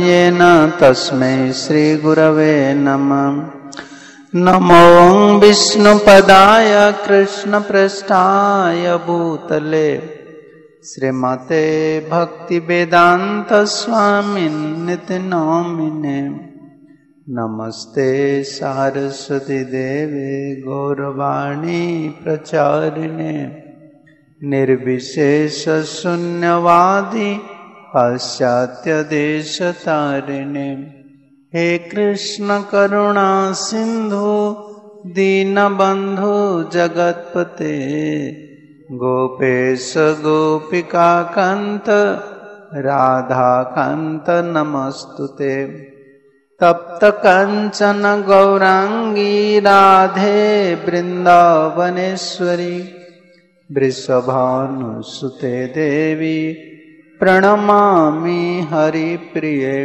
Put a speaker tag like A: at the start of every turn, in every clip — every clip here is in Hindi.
A: येन तस्मै श्रीगुरवे नमः। नमो विष्णुपदाय कृष्णप्रेष्ठाय भूतले श्रीमते भक्तिवेदांत स्वामिन्निति नामिने। नमस्ते सारस्वती देवे गौरवाणी प्रचारिणे निर्विशेष शून्यवादी पाश्चात्य देशतारिणे। हे कृष्ण करुणा सिंधु दीनबंधु जगतपते गोपेश गोपिका कांत राधा कांत नमस्तुते। तप्त कंचन गौरांगी राधे वृंदावनेश्वरी वृषभानुसुते देवी प्रणमामि हरिप्रिये।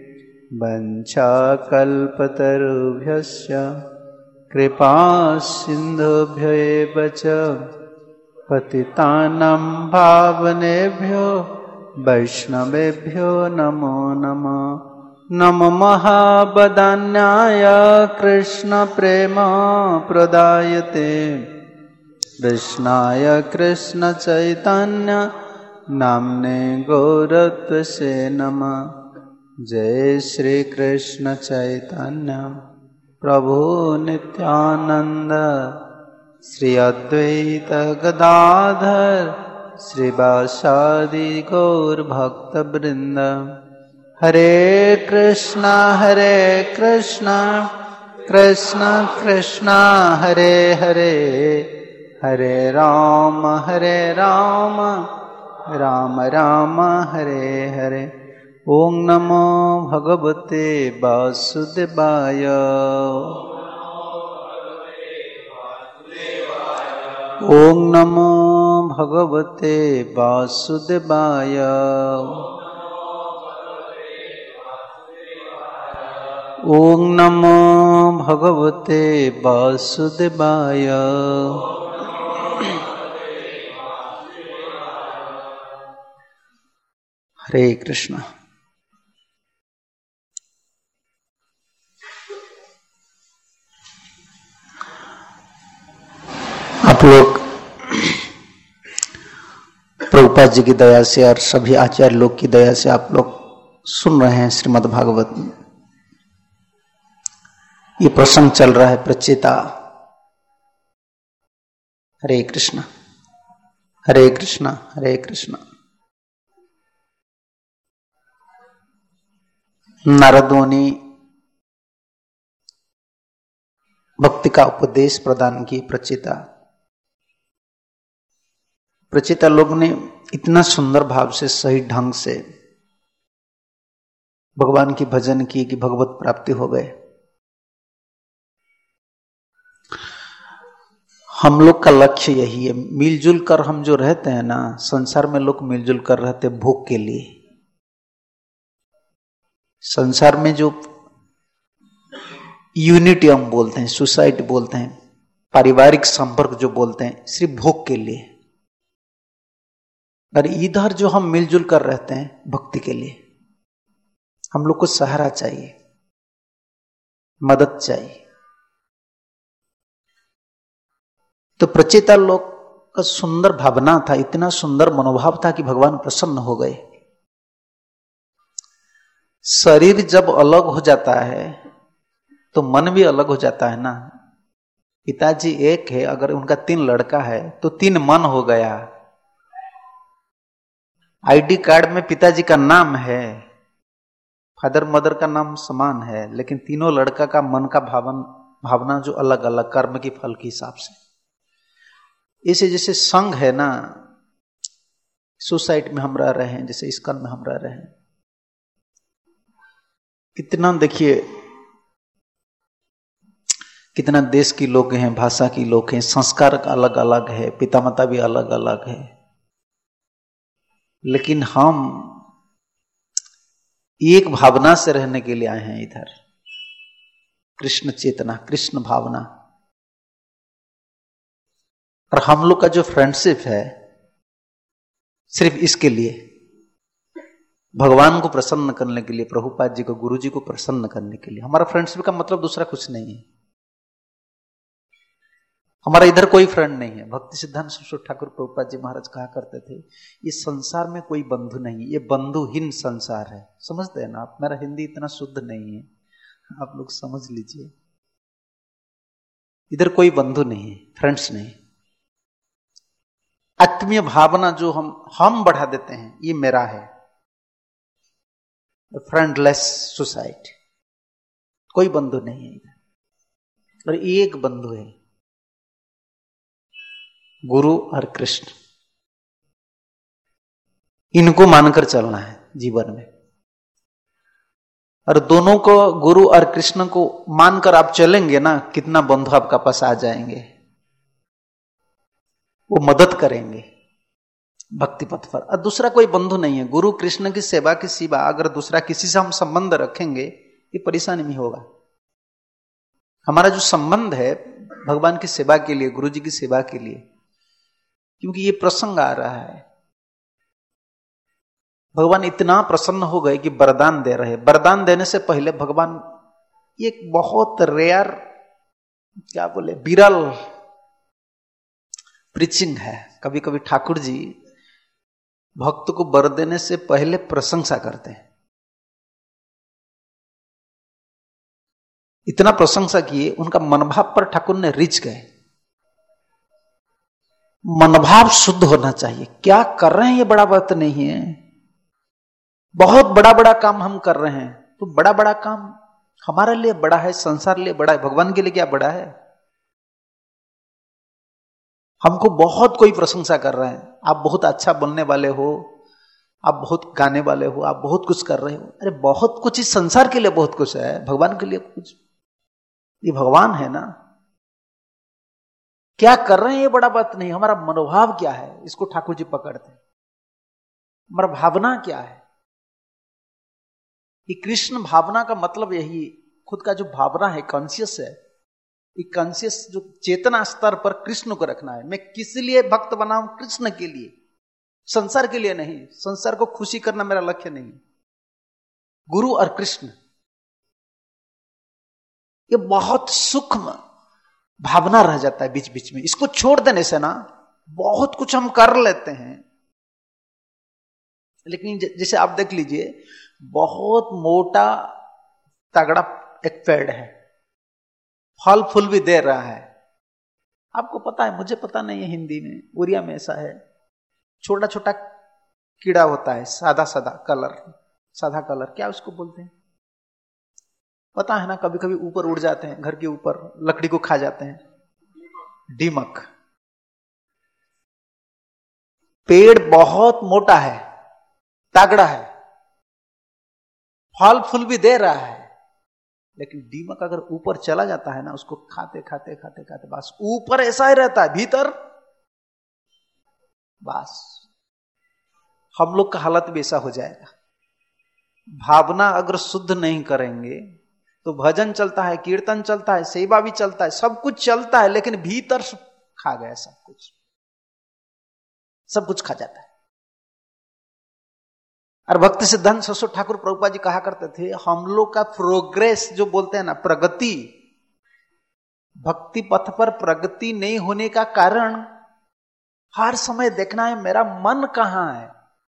A: वंशाकल्पतरुभ्यश्च कृपा सिन्धुभ्येव च पतितानां पावनेभ्यो वैष्णवेभ्यो नमो नमः। नमो महावदान्याय कृष्ण प्रेम प्रदायते कृष्णाय कृष्ण चैतन्य नाम्ने गौरत्वसे नमः। जय श्री कृष्ण चैतन्य प्रभु नित्यानंद श्री अद्वैत गदाधर श्रीवासादि गौर भक्त वृंद। हरे कृष्णा कृष्ण कृष्ण हरे हरे हरे राम राम राम हरे हरे। ओम नमो भगवते वासुदेवाय। ओम नमो भगवते वासुदेवाय। ओम नमो भगवते वासुदेवाय। हरे कृष्ण। आप लोग प्रभुपाद जी की दया से और सभी आचार्य लोग की दया से आप लोग सुन रहे हैं श्रीमद् भागवत। ये प्रसंग चल रहा है प्रचेता। हरे कृष्ण हरे कृष्ण हरे कृष्ण। नारद मुनि भक्ति का उपदेश प्रदान किए प्रचेता लोग ने इतना सुंदर भाव से सही ढंग से भगवान की भजन की कि भगवत प्राप्ति हो गए। हम लोग का लक्ष्य यही है, मिलजुल कर हम जो रहते हैं ना, संसार में लोग मिलजुल कर रहते भूख के लिए। संसार में जो यूनिटी हम बोलते हैं, सोसाइटी बोलते हैं, पारिवारिक संपर्क जो बोलते हैं, सिर्फ भोग के लिए। और इधर जो हम मिलजुल कर रहते हैं भक्ति के लिए। हम लोग को सहारा चाहिए, मदद चाहिए। तो प्रचेता लोग का सुंदर भावना था, इतना सुंदर मनोभाव था कि भगवान प्रसन्न हो गए। शरीर जब अलग हो जाता है तो मन भी अलग हो जाता है ना। पिताजी एक है, अगर उनका 3 लड़का है तो 3 मन हो गया। आईडी कार्ड में पिताजी का नाम है, फादर मदर का नाम समान है, लेकिन तीनों लड़का का मन का भावना जो अलग अलग कर्म की फल के हिसाब से। इसे जैसे संघ है ना, सोसाइटी में हम रह रहे हैं, जैसे इस्कॉन में हम रह रहे हैं, कितना देखिए कितना देश की लोग हैं, भाषा की लोग हैं, संस्कार अलग अलग है, पिता माता भी अलग अलग है, लेकिन हम एक भावना से रहने के लिए आए हैं इधर। कृष्ण चेतना, कृष्ण भावना। और हम लोग का जो फ्रेंडशिप है सिर्फ इसके लिए, भगवान को प्रसन्न करने के लिए, प्रभुपाद जी को, गुरु जी को प्रसन्न करने के लिए। हमारा फ्रेंडशिप का मतलब दूसरा कुछ नहीं है। हमारा इधर कोई फ्रेंड नहीं है। भक्ति सिद्धांत सरस्वती ठाकुर प्रभुपाद जी महाराज कहा करते थे, इस संसार में कोई बंधु नहीं, ये बंधुहीन संसार है। समझते हैं ना आप? मेरा हिंदी इतना शुद्ध नहीं है, आप लोग समझ लीजिए। इधर कोई बंधु नहीं है, फ्रेंड्स नहीं। आत्मीय भावना जो हम बढ़ा देते हैं, ये मेरा है। फ्रेंडलेस सोसाइटी, कोई बंधु नहीं है इधर। और एक बंधु है, गुरु और कृष्ण। इनको मानकर चलना है जीवन में। और दोनों को, गुरु और कृष्ण को मानकर आप चलेंगे ना, कितना बंधु आपका पास आ जाएंगे, वो मदद करेंगे भक्ति पथ पर। और दूसरा कोई बंधु नहीं है। गुरु कृष्ण की सेवा के सिवा अगर दूसरा किसी से हम संबंध रखेंगे, ये परेशानी में होगा। हमारा जो संबंध है भगवान की सेवा के लिए, गुरु जी की सेवा के लिए, क्योंकि ये प्रसंग आ रहा है, भगवान इतना प्रसन्न हो गए कि वरदान दे रहे। वरदान देने से पहले भगवान, एक बहुत रेयर, क्या बोले, विरल प्रीचिंग है। कभी कभी ठाकुर जी भक्त को वर देने से पहले प्रशंसा करते हैं। इतना प्रशंसा किए, उनका मनोभाव पर ठाकुर ने रिझ गए। मनोभाव शुद्ध होना चाहिए। क्या कर रहे हैं ये बड़ा बात नहीं है। बहुत बड़ा बड़ा काम हम कर रहे हैं, तो बड़ा बड़ा काम हमारे लिए बड़ा है, संसार लिए बड़ा है, भगवान के लिए क्या बड़ा है? हमको बहुत कोई प्रशंसा कर रहा है, आप बहुत अच्छा बोलने वाले हो, आप बहुत गाने वाले हो, आप बहुत कुछ कर रहे हो। अरे बहुत कुछ इस संसार के लिए बहुत कुछ है, भगवान के लिए कुछ, ये भगवान है ना। क्या कर रहे हैं ये बड़ा बात नहीं, हमारा मनोभाव क्या है, इसको ठाकुर जी पकड़ते हैं। हमारा भावना क्या है? ये कृष्ण भावना का मतलब यही, खुद का जो भावना है, कॉन्शियस है, ये कॉन्शियस जो चेतना स्तर पर कृष्ण को रखना है। मैं किस लिए भक्त बना हूं? कृष्ण के लिए, संसार के लिए नहीं। संसार को खुशी करना मेरा लक्ष्य नहीं। गुरु और कृष्ण, ये बहुत सूक्ष्म भावना रह जाता है बीच बीच में। इसको छोड़ देने से ना बहुत कुछ हम कर लेते हैं, लेकिन जैसे आप देख लीजिए, बहुत मोटा तगड़ा एक पेड़ है, फल फूल भी दे रहा है। आपको पता है, मुझे पता नहीं है हिंदी में, उड़िया में ऐसा है, छोटा छोटा कीड़ा होता है, सादा सादा कलर, सादा कलर, क्या उसको बोलते हैं पता है ना? कभी कभी ऊपर उड़ जाते हैं, घर के ऊपर लकड़ी को खा जाते हैं। दीमक। पेड़ बहुत मोटा है, तगड़ा है, फल फूल भी दे रहा है, लेकिन दीमक अगर ऊपर चला जाता है ना, उसको खाते खाते खाते खाते बस ऊपर ऐसा ही रहता है, भीतर बस। हम लोग का हालत भी ऐसा हो जाएगा। भावना अगर शुद्ध नहीं करेंगे तो भजन चलता है, कीर्तन चलता है, सेवा भी चलता है, सब कुछ चलता है, लेकिन भीतर खा गया सब कुछ खा जाता है। और भक्ति सिद्धांत सरस्वती ठाकुर प्रभुपाद जी कहा करते थे, हम लोग का प्रोग्रेस जो बोलते हैं ना, प्रगति, भक्ति पथ पर प्रगति नहीं होने का कारण हर समय देखना है मेरा मन कहां है।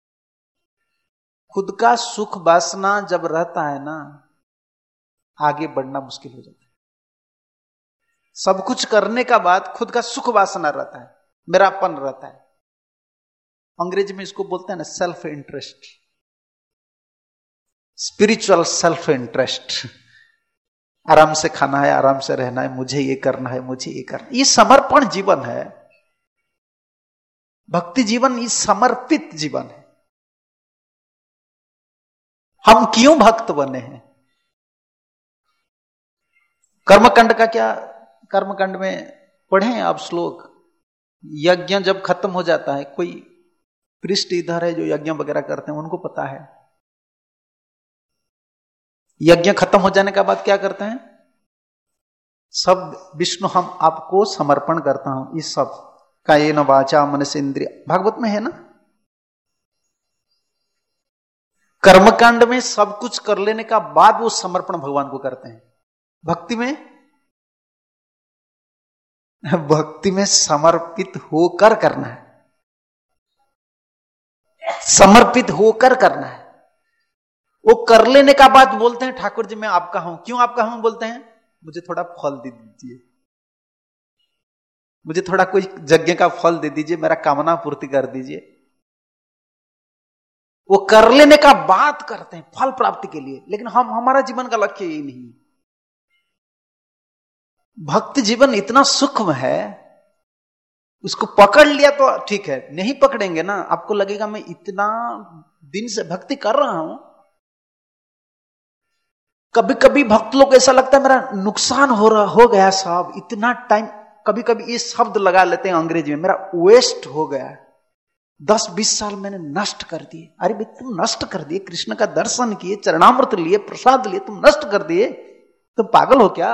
A: खुद का सुख वासना जब रहता है ना, आगे बढ़ना मुश्किल हो जाता है। सब कुछ करने का बाद खुद का सुख वासना रहता है, मेरापन रहता है। अंग्रेजी में इसको बोलते हैं ना self interest, spiritual self interest. आराम से खाना है, आराम से रहना है, मुझे ये करना है, मुझे ये करना है। ये समर्पण जीवन है। भक्ति जीवन ये समर्पित जीवन है। हम क्यों भक्त बने हैं? कर्मकांड का क्या, कर्मकांड में पढ़े हैं आप श्लोक। यज्ञ जब खत्म हो जाता है, कोई पृष्ठ इधर है जो यज्ञ वगैरह करते हैं, उनको पता है। यज्ञ खत्म हो जाने के बाद क्या करते हैं? सब विष्णु हम आपको समर्पण करता हूं, इस सब कायेन वाचा मनसेन्द्रिय, भागवत में है ना। कर्मकांड में सब कुछ कर लेने का बाद वो समर्पण भगवान को करते हैं। भक्ति में समर्पित होकर करना है, समर्पित होकर करना है। वो कर लेने का बाद बोलते हैं ठाकुर जी मैं आपका हूं। क्यों आपका हूं बोलते हैं? मुझे थोड़ा फल दे दीजिए, मुझे थोड़ा कोई यज्ञ का फल दे दीजिए, मेरा कामना पूर्ति कर दीजिए। वो कर लेने का बात करते हैं फल प्राप्ति के लिए, लेकिन हमारा जीवन का लक्ष्य यही नहीं। भक्ति जीवन इतना सूक्ष्म है, उसको पकड़ लिया तो ठीक है, नहीं पकड़ेंगे ना आपको लगेगा मैं इतना दिन से भक्ति कर रहा हूं। कभी कभी भक्त लोग ऐसा लगता है मेरा नुकसान हो गया साहब, इतना टाइम, कभी कभी ये शब्द लगा लेते हैं अंग्रेजी में, मेरा वेस्ट हो गया, 10-20 साल मैंने नष्ट कर दिए। अरे भाई तुम नष्ट कर दिए, कृष्ण का दर्शन किए, चरणामृत लिए, प्रसाद लिए, तुम नष्ट कर दिए, तुम पागल हो क्या?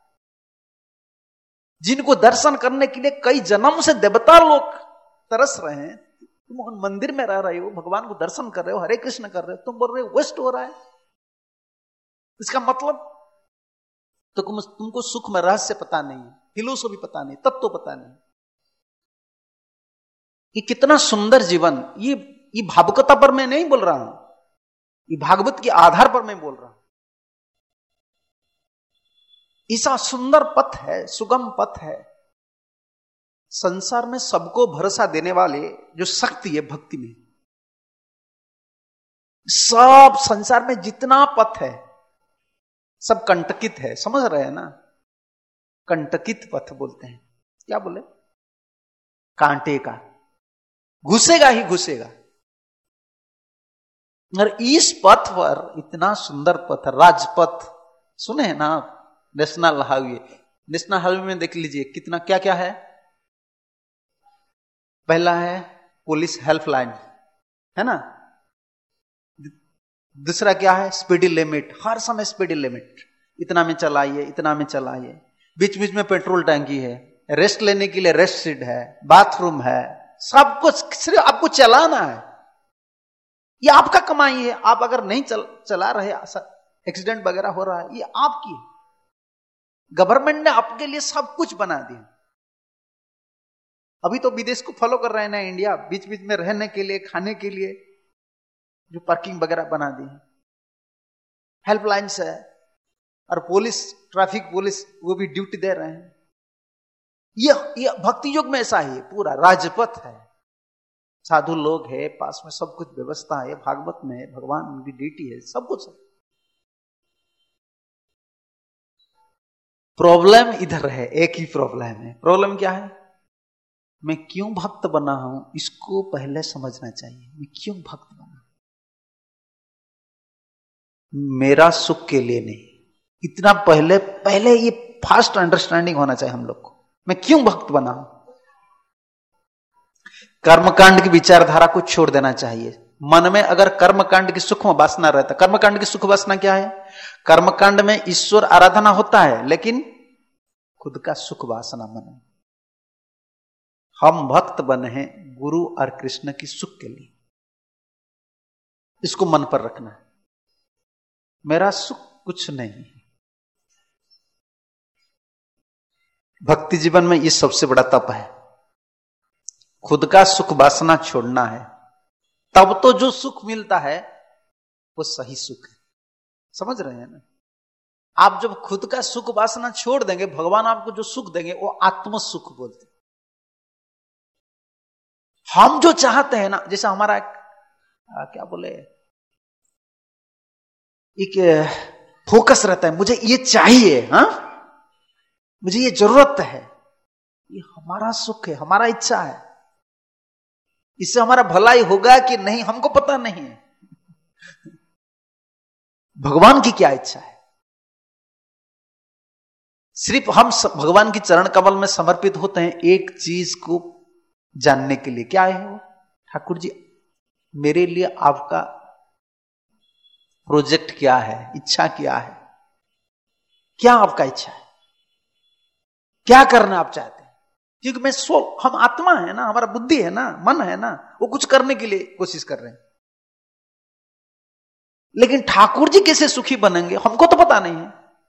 A: जिनको दर्शन करने के लिए कई जन्म से देवता लोग तरस रहे हैं, तुम मंदिर में रह रहे हो, भगवान को दर्शन कर रहे हो, हरे कृष्ण कर रहे हो, तुम बोल रहे हो वेस्ट हो रहा है। इसका मतलब तो तुमको सुख में रहस्य पता नहीं, फिलोसॉफी पता नहीं, तत्व तो पता नहीं कि कितना सुंदर जीवन। ये भावुकता पर मैं नहीं बोल रहा हूं, ये भागवत के आधार पर मैं बोल रहा हूं। ऐसा सुंदर पथ है, सुगम पथ है, संसार में सबको भरोसा देने वाले जो शक्ति है भक्ति में। सब संसार में जितना पथ है सब कंटकित है, समझ रहे हैं ना? कंटकित पथ बोलते हैं। क्या बोले? कांटे का, घुसेगा ही घुसेगा। और इस पथ पर इतना सुंदर पथ, राजपथ सुने हैं ना आप? नेशनल हाईवे, नेशनल हाईवे में देख लीजिए कितना क्या क्या है। पहला है पुलिस हेल्पलाइन, है ना? दूसरा क्या है? स्पीडी लिमिट, हर समय स्पीडी लिमिट, इतना में चलाइए, इतना में चलाइए। बीच बीच में पेट्रोल टंकी है, रेस्ट लेने के लिए रेस्ट सीट है, बाथरूम है, सब कुछ सिर्फ आपको चलाना है। ये आपका कमाई है। आप अगर नहीं चला रहे, एक्सीडेंट वगैरह हो रहा है, ये आपकी है। गवर्नमेंट ने आपके लिए सब कुछ बना दिया। अभी तो विदेश को फॉलो कर रहे हैं ना इंडिया, बीच बीच में रहने के लिए, खाने के लिए जो पार्किंग वगैरह बना दी है, हेल्पलाइंस है, और पुलिस, ट्रैफिक पुलिस वो भी ड्यूटी दे रहे हैं। ये भक्ति युग में ऐसा ही पूरा राजपथ है, साधु लोग है, पास में सब कुछ व्यवस्था है, भागवत में है, भगवान की ड्यूटी है, सब कुछ है। प्रॉब्लम इधर है, एक ही प्रॉब्लम है। प्रॉब्लम क्या है? मैं क्यों भक्त बना हूं, इसको पहले समझना चाहिए। मैं क्यों भक्त बना? मेरा सुख के लिए नहीं, इतना पहले ये फास्ट अंडरस्टैंडिंग होना चाहिए हम लोग को। मैं क्यों भक्त बना हूं? कर्मकांड की विचारधारा को छोड़ देना चाहिए। मन में अगर कर्मकांड की सूक्ष्म वासना रहता, कर्मकांड की सूक्ष्म वासना क्या है? कर्मकांड में ईश्वर आराधना होता है, लेकिन खुद का सुख वासना मन में। हम भक्त बने हैं गुरु और कृष्ण की सुख के लिए, इसको मन पर रखना है। मेरा सुख कुछ नहीं है। भक्ति जीवन में ये सबसे बड़ा तप है, खुद का सुख वासना छोड़ना है। तब तो जो सुख मिलता है वो सही सुख है। समझ रहे हैं ना? आप जब खुद का सुख वासना छोड़ देंगे, भगवान आपको जो सुख देंगे वो आत्म सुख बोलते हैं। हम जो चाहते हैं ना, जैसे हमारा क्या बोले, एक फोकस रहता है, मुझे ये चाहिए, हाँ मुझे ये जरूरत है, ये हमारा सुख है, हमारा इच्छा है, इससे हमारा भलाई होगा कि नहीं हमको पता नहीं है। भगवान की क्या इच्छा है? सिर्फ हम भगवान की चरण कमल में समर्पित होते हैं एक चीज को जानने के लिए। क्या है वो? ठाकुर जी मेरे लिए आपका प्रोजेक्ट क्या है, इच्छा क्या है, क्या आपका इच्छा है, क्या करना आप चाहते हैं? क्योंकि हम आत्मा है ना, हमारा बुद्धि है ना, मन है ना, वो कुछ करने के लिए कोशिश कर रहे हैं। लेकिन ठाकुर जी कैसे सुखी बनेंगे हमको तो पता नहीं है,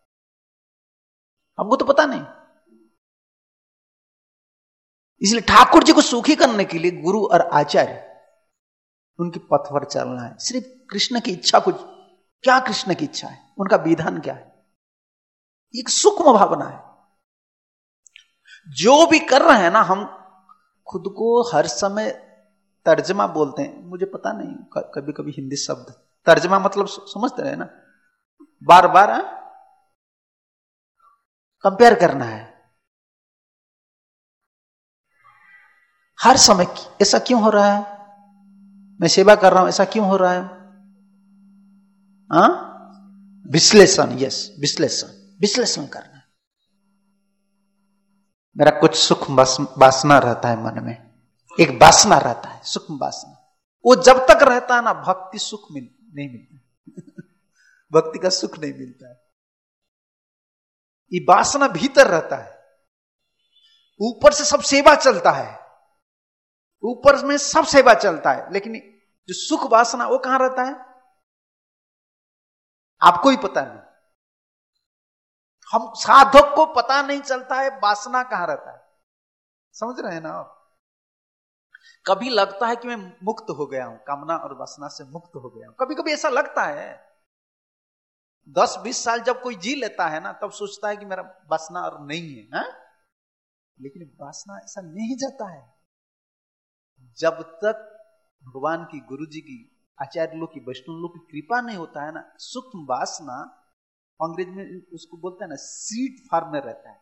A: हमको तो पता नहीं। इसलिए ठाकुर जी को सुखी करने के लिए गुरु और आचार्य उनके पथ पर चलना है। सिर्फ कृष्ण की इच्छा को, क्या कृष्ण की इच्छा है, उनका विधान क्या है, एक सूक्ष्म भावना है। जो भी कर रहे हैं ना, हम खुद को हर समय तर्जमा बोलते हैं, मुझे पता नहीं, कभी कभी हिंदी शब्द तर्जमा मतलब समझते रहे ना, बार बार कंपेयर करना है हर समय। ऐसा क्यों हो रहा है, मैं सेवा कर रहा हूं ऐसा क्यों हो रहा है? विश्लेषण, यस, विश्लेषण करना। मेरा कुछ सूक्ष्म वासना रहता है मन में, एक वासना रहता है सूक्ष्म वासना, वो जब तक रहता है ना भक्ति सुख नहीं मिलता भक्ति का सुख नहीं मिलता है। ये वासना भीतर रहता है, ऊपर से सब सेवा चलता है, ऊपर में सब सेवा चलता है, लेकिन जो सुख वासना वो कहां रहता है आपको ही पता नहीं। हम साधक को पता नहीं चलता है वासना कहां रहता है, समझ रहे हैं ना आप? कभी लगता है कि मैं मुक्त हो गया हूं, कामना और वासना से मुक्त हो गया हूं, कभी कभी ऐसा लगता है। 10-20 साल जब कोई जी लेता है ना, तब सोचता है कि मेरा वासना और नहीं है, हा? लेकिन वासना ऐसा नहीं जाता है जब तक भगवान की, गुरु जी की, आचार्य लोग की, वैष्णव लोग की कृपा नहीं होता है ना। सूक्ष्म वासना अंग्रेज में उसको बोलते हैं ना, सीड फॉर्म में रहता है,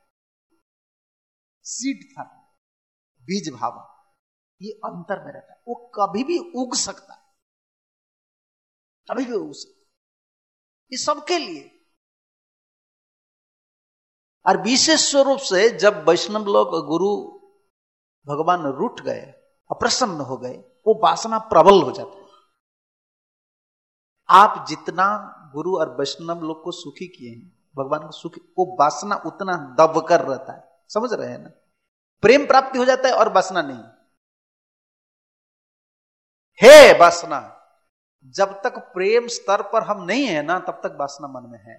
A: सीड फॉर्म, बीज भाव, ये अंतर में रहता है, वो कभी भी उग सकता है, कभी भी उग सकता है, ये सबके लिए। और विशेष स्वरूप से जब वैष्णव लोग, गुरु भगवान रूठ गए, अप्रसन्न हो गए, वो वासना प्रबल हो जाती है। आप जितना गुरु और वैष्णव लोग को सुखी किए हैं, भगवान को सुखी, वो वासना उतना दब कर रहता है, समझ रहे हैं ना? प्रेम प्राप्ति हो जाता है और वासना नहीं है। वासना जब तक प्रेम स्तर पर हम नहीं है ना, तब तक वासना मन में है।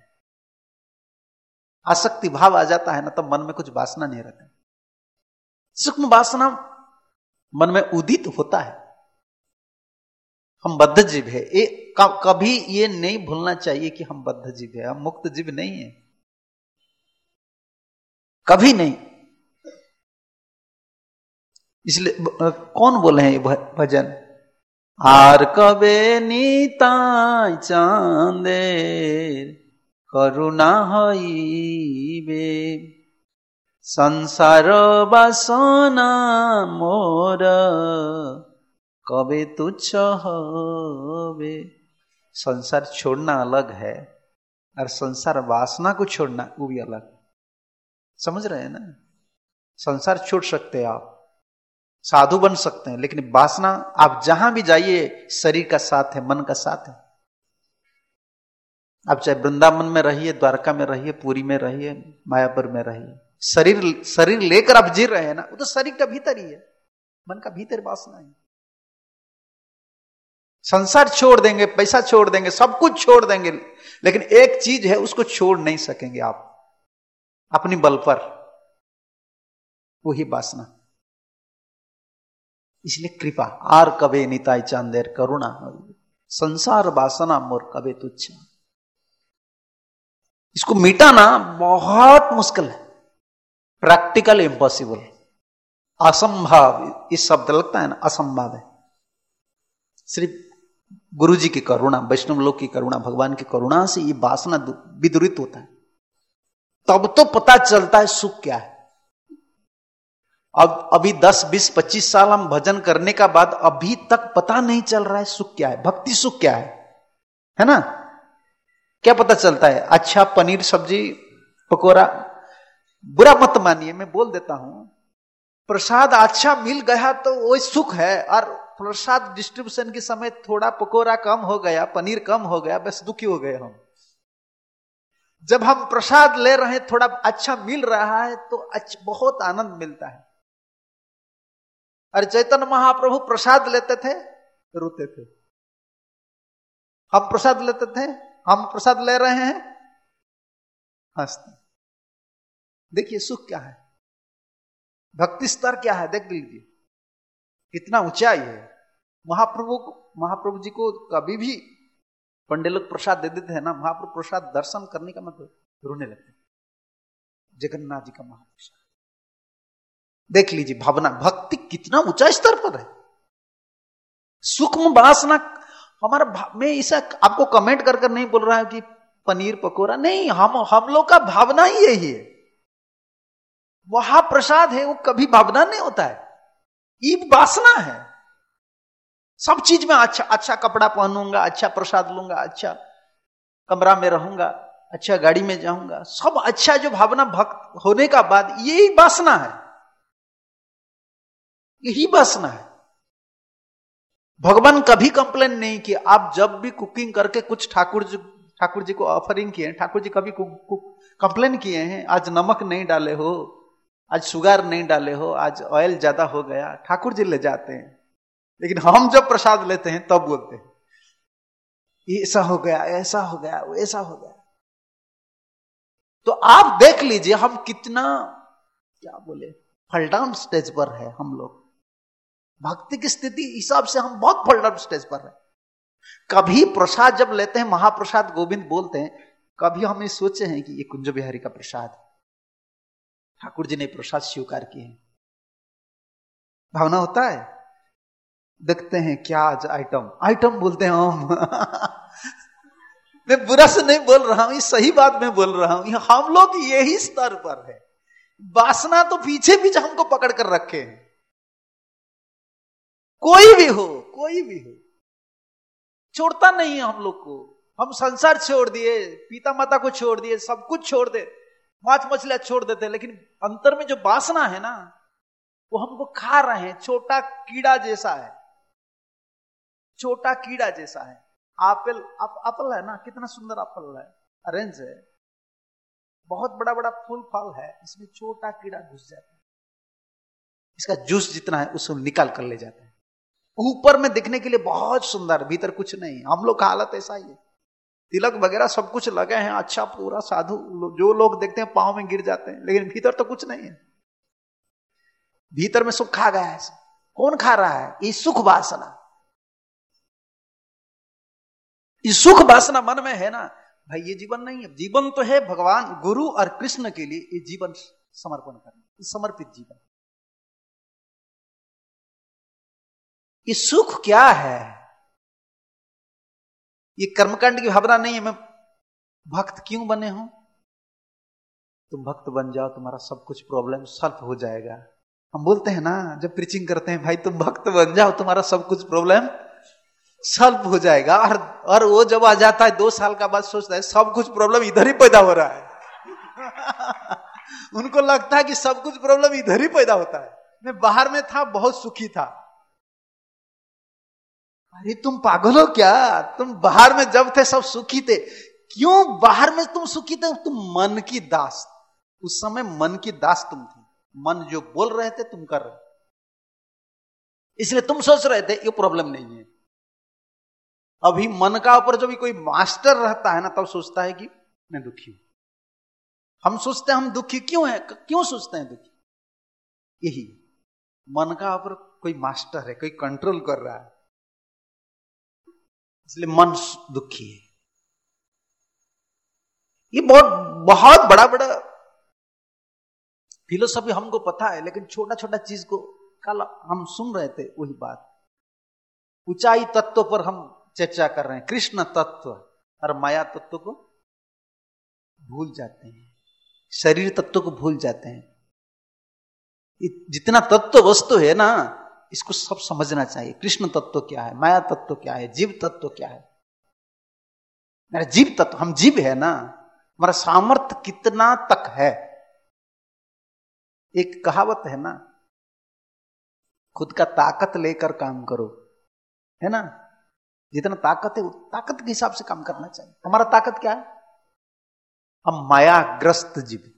A: आसक्ति भाव आ जाता है ना, तब मन में कुछ वासना नहीं रहता है। सूक्ष्म वासना मन में उदित होता है। हम बद्ध जीव है, कभी ये नहीं भूलना चाहिए कि हम बद्ध जीव है, हम मुक्त जीव नहीं है, कभी नहीं। इसलिए कौन बोले हैं ये भजन, आर कबे नीताय चांदेर करुणा हईबे, संसार बासना मोर कबे तुच्छ होवे। संसार छोड़ना अलग है और संसार वासना को छोड़ना वो भी अलग। समझ रहे हैं ना? संसार छोड़ सकते हैं आप, साधु बन सकते हैं, लेकिन वासना आप जहां भी जाइए, शरीर का साथ है, मन का साथ है। आप चाहे वृंदावन में रहिए, द्वारका में रहिए, पुरी में रहिए, मायापुर में रहिए, शरीर लेकर आप जी रहे हैं ना, वो तो शरीर का भीतर ही है, मन का भीतर वासना है। संसार छोड़ देंगे, पैसा छोड़ देंगे, सब कुछ छोड़ देंगे, लेकिन एक चीज है उसको छोड़ नहीं सकेंगे आप अपनी बल पर, वही वासना। इसलिए कृपा, आर कबे निताई चांदेर करुणा, संसार वासना मोर कबे तुच्छ। इसको मिटाना बहुत मुश्किल है, प्रैक्टिकल इम्पॉसिबल, असंभव। इस शब्द लगता है ना, असंभव है। सिर्फ गुरु जी की करुणा, वैष्णव लोग की करुणा, भगवान की करुणा से ये वासना विदुरित होता है, तब तो पता चलता है सुख क्या है। अब अभी 10, 20, 25 साल हम भजन करने का बाद अभी तक पता नहीं चल रहा है सुख क्या है, भक्ति सुख क्या है ना? क्या पता चलता है? अच्छा पनीर सब्जी पकोड़ा, बुरा मत मानिए, मैं बोल देता हूं, प्रसाद अच्छा मिल गया तो वो सुख है, और प्रसाद डिस्ट्रीब्यूशन के समय थोड़ा पकोड़ा कम हो गया, पनीर कम हो गया, बस दुखी हो गए हम। जब हम प्रसाद ले रहे हैं, थोड़ा अच्छा मिल रहा है तो बहुत आनंद मिलता है। और चैतन्य महाप्रभु प्रसाद लेते थे, रोते थे, हम प्रसाद लेते थे, हम प्रसाद ले रहे हैं, हंसते। देखिए सुख क्या है, भक्ति स्तर क्या है, देख लीजिए कितना ऊंचाई है। महाप्रभु जी को कभी भी पंडित लोग प्रसाद दे देते हैं ना, महाप्रभु प्रसाद दर्शन करने का मतलब रोने लगते। जगन्नाथ जी का महाप्रसाद देख लीजिए, भावना भक्ति कितना ऊंचा स्तर पर है। सूक्ष्म वासना हमारा, मैं इसे आपको कमेंट कर कर नहीं बोल रहा हूं कि पनीर पकोड़ा नहीं, हम लोग का भावना ही यही है। वहां प्रसाद है, वो कभी भावना नहीं होता है, ये वासना है। सब चीज में अच्छा कपड़ा पहनूंगा, अच्छा प्रसाद लूंगा, अच्छा कमरा में रहूंगा, अच्छा गाड़ी में जाऊंगा, सब अच्छा जो भावना भक्त होने का बाद यही वासना है, यही वासना है। भगवान कभी कंप्लेन नहीं किया। आप जब भी कुकिंग करके कुछ ठाकुर जी को ऑफरिंग किए, ठाकुर जी कभी कंप्लेन किए हैं आज नमक नहीं डाले हो, आज शुगर नहीं डाले हो, आज ऑयल ज्यादा हो गया? ठाकुर जी ले जाते हैं। लेकिन हम जब प्रसाद लेते हैं तब बोलते हैं ऐसा हो गया, ऐसा हो गया, ऐसा हो गया। तो आप देख लीजिए हम कितना, क्या बोले, फलडाउन स्टेज पर है हम लोग। भक्ति की स्थिति हिसाब से हम बहुत फलडाउन स्टेज पर है। कभी प्रसाद जब लेते हैं, महाप्रसाद गोविंद बोलते हैं, कभी हम ये सोचे हैं कि ये कुंज बिहारी का प्रसाद, ठाकुर जी ने प्रसाद स्वीकार किए हैं? भावना होता है। देखते हैं क्या आज आइटम बोलते हैं हम मैं बुरा से नहीं बोल रहा हूं, ये सही बात मैं बोल रहा हूं। हम लोग यही स्तर पर है। वासना तो पीछे हमको पकड़ कर रखे हैं। कोई भी हो छोड़ता नहीं है हम लोग को। हम संसार छोड़ दिए, पिता माता को छोड़ दिए, सब कुछ छोड़ दे, मांस मछलियां छोड़ देते, लेकिन अंतर में जो वासना है ना, वो हमको खा रहे हैं। छोटा कीड़ा जैसा है, छोटा कीड़ा जैसा है। एप्पल है ना, कितना सुंदर एप्पल है, ऑरेंज है, बहुत बड़ा बड़ा फूल फल है, इसमें छोटा कीड़ा घुस जाता है। इसका जूस जितना है उसको निकाल कर ले जाता है। ऊपर में दिखने के लिए बहुत सुंदर, भीतर कुछ नहीं। हम लोग का हालत ऐसा ही है। तिलक वगैरह सब कुछ लगे हैं, अच्छा पूरा साधु, जो लोग देखते हैं पांव में गिर जाते हैं, लेकिन भीतर तो कुछ नहीं है। भीतर में सुख खा गया है। कौन खा रहा है? ये सुख वासना। ये सुख वासना मन में है ना भाई, ये जीवन नहीं है। जीवन तो है भगवान गुरु और कृष्ण के लिए, ये जीवन समर्पण करना, ये समर्पित जीवन। ये सुख क्या है? ये कर्मकांड की भावना नहीं है। मैं भक्त क्यों बने हूं? तुम भक्त बन जाओ, तुम्हारा सब कुछ प्रॉब्लम सॉल्व हो जाएगा। हम बोलते हैं ना जब प्रीचिंग करते हैं, भाई तुम भक्त बन जाओ, तुम्हारा सब कुछ प्रॉब्लम सॉल्व हो जाएगा। और वो जब आ जाता है 2 साल का बाद सोचता है सब कुछ प्रॉब्लम इधर ही पैदा हो रहा है उनको लगता है कि सब कुछ प्रॉब्लम इधर ही पैदा होता है। मैं बाहर में था, बहुत सुखी था। अरे तुम पागल हो क्या? तुम बाहर में जब थे सब सुखी थे। क्यों बाहर में तुम सुखी थे? तुम मन की दास, उस समय मन की दास तुम थे। मन जो बोल रहे थे तुम कर रहे, इसलिए तुम सोच रहे थे ये प्रॉब्लम नहीं है। अभी मन का ऊपर जो भी कोई मास्टर रहता है ना, तब सोचता है कि मैं दुखी हूं। हम सोचते हैं हम दुखी क्यों है? क्यों सोचते हैं दुखी? यही मन का ऊपर कोई मास्टर है, कोई कंट्रोल कर रहा है, इसलिए मन दुखी है। ये बहुत बड़ा फिलोसफी हमको पता है, लेकिन छोटा छोटा चीज को कल हम सुन रहे थे, वही बात ऊंचाई तत्व पर हम चर्चा कर रहे हैं। कृष्ण तत्व और माया तत्व को भूल जाते हैं, शरीर तत्व को भूल जाते हैं। जितना तत्व वस्तु है ना, इसको सब समझना चाहिए। कृष्ण तत्व क्या है, माया तत्व क्या है, जीव तत्व क्या है। मेरा जीव तत्व, हम जीव है ना, हमारा सामर्थ्य कितना तक है। एक कहावत है ना, खुद का ताकत लेकर काम करो, है ना। जितना ताकत है, ताकत के हिसाब से काम करना चाहिए। हमारा ताकत क्या है? हम मायाग्रस्त जीव।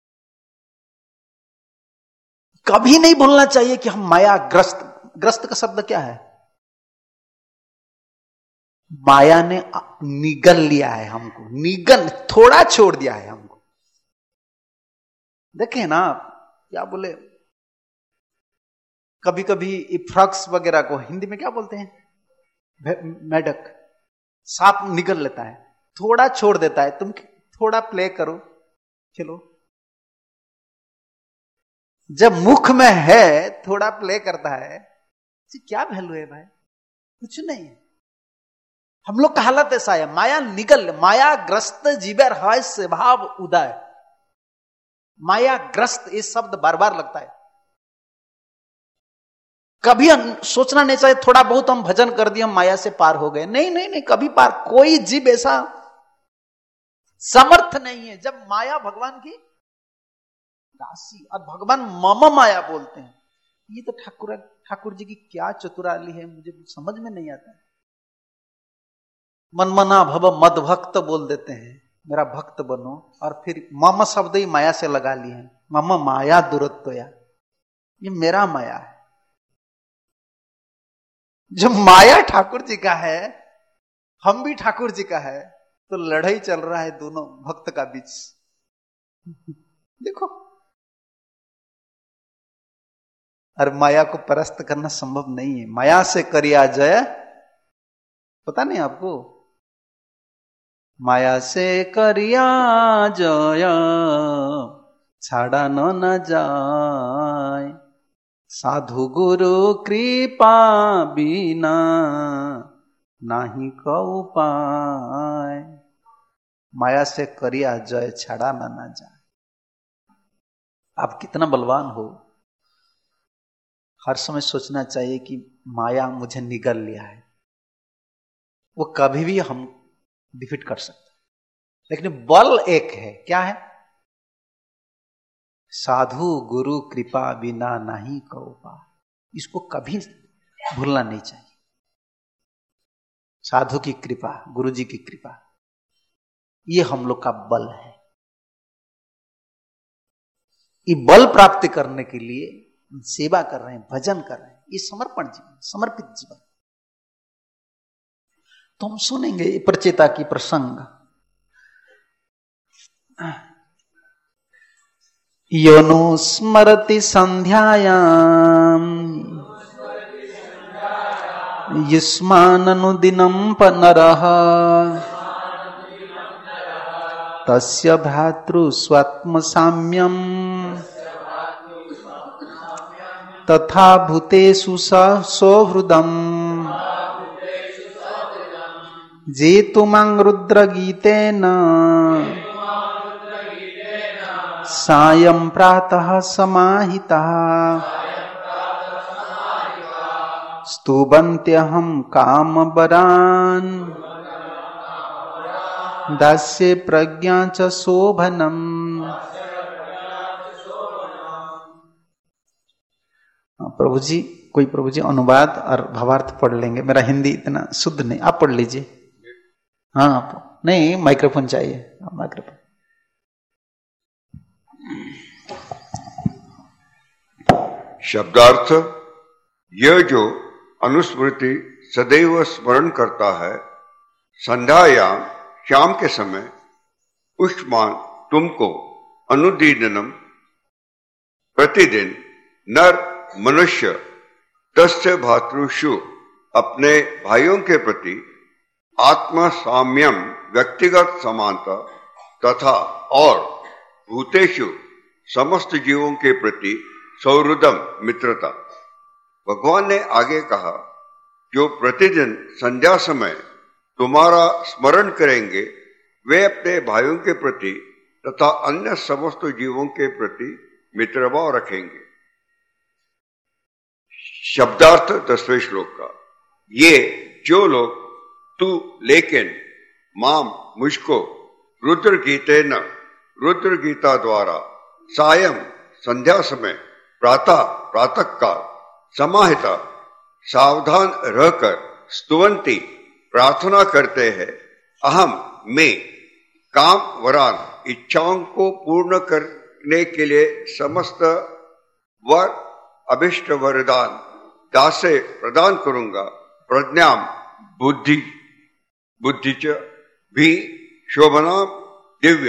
A: कभी नहीं भूलना चाहिए कि हम मायाग्रस्त। ग्रस्त का शब्द क्या है? माया ने निगल लिया है हमको, निगल थोड़ा छोड़ दिया है हमको। देखे ना आप, क्या बोले, कभी कभी फ्रॉक्स वगैरह को हिंदी में क्या बोलते हैं, मेढक, सांप निगल लेता है, थोड़ा छोड़ देता है, तुम थोड़ा प्ले करो, चलो। जब मुख में है थोड़ा प्ले करता है, क्या वैल्यू है भाई? कुछ नहीं है। हम लोग का हालत ऐसा है, माया निगल, माया ग्रस्त जीवर है स्वभाव उदय। माया ग्रस्त ये शब्द बार बार लगता है। कभी सोचना नहीं चाहिए थोड़ा बहुत हम भजन कर दिए हम माया से पार हो गए, नहीं नहीं नहीं, कभी पार, कोई जीव ऐसा समर्थ नहीं है। जब माया भगवान की दासी, और भगवान मम माया बोलते हैं, ये तो ठाकुर जी की क्या चतुराली है, मुझे समझ में नहीं आता है। मनमना भव मद भक्त बोल देते हैं, मेरा भक्त बनो, और फिर मम शब्द ही माया से लगा लिए हैं, मम माया दुरत्वया, ये मेरा माया है। जब माया ठाकुर जी का है, हम भी ठाकुर जी का है, तो लड़ाई चल रहा है दोनों भक्त का बीच। देखो, और माया को परास्त करना संभव नहीं है। माया से करिया जय, पता नहीं आपको, माया से करिया जय छाड़ा न जाए, साधु गुरु कृपा बिना नाही को उपाय। माया से करिया जय छाड़ा न जाए। आप कितना बलवान हो, हर समय सोचना चाहिए कि माया मुझे निगल लिया है, वो कभी भी हम डिफीट कर सकते, लेकिन बल एक है, क्या है? साधु गुरु कृपा बिना नहीं को उपाय। इसको कभी भूलना नहीं चाहिए। साधु की कृपा, गुरु जी की कृपा, ये हम लोग का बल है। ये बल प्राप्त करने के लिए सेवा कर रहे हैं, भजन कर रहे हैं, ये समर्पण जीवन, समर्पित जीवन। तो हम सुनेंगे प्रचेता की प्रसंग। योनो स्मरति संध्यायाम युष्माननुदिनं नरः तस्य भ्रातृस्वात्मसाम्यम् तथा भूतेषु सौहृदम् जेतुमां रुद्रगीतेन सायं प्रातः समाहितः स्तुवन्त्यहं कामवरान् दास्ये प्रज्ञा च शोभनम्। प्रभु जी, कोई प्रभु जी अनुवाद और भावार्थ पढ़ लेंगे, मेरा हिंदी इतना शुद्ध नहीं, आप पढ़ लीजिए। हाँ आप नहीं, माइक्रोफोन चाहिए, माइक्रोफोन।
B: शब्दार्थ, यह जो अनुस्मृति सदैव स्मरण करता है, संध्यायाम शाम के समय, उष्मान तुमको, अनुदीनम प्रतिदिन, नर मनुष्य, तस्य भातृषु अपने भाइयों के प्रति, आत्मा साम्यम व्यक्तिगत समानता, तथा और भूतेषु समस्त जीवों के प्रति सौहृदम मित्रता। भगवान ने आगे कहा, जो प्रतिदिन संध्या समय तुम्हारा स्मरण करेंगे, वे अपने भाइयों के प्रति तथा अन्य समस्त जीवों के प्रति मित्रभाव रखेंगे। शब्दार्थ 10वें श्लोक का। ये जो लोग तू लेकिन माम मुझको रुद्र गीते न, रुद्र गीता द्वारा सायं संध्या समय, प्रातः काल, समाहिता सावधान रहकर, स्तुवंती प्रार्थना करते हैं, अहम मैं, काम वरान इच्छाओं को पूर्ण करने के लिए समस्त वर अभिष्ट वरदान दासे प्रदान करूंगा, प्रज्ञाम बुद्धि बुद्धि च भी शोभना दिव्य।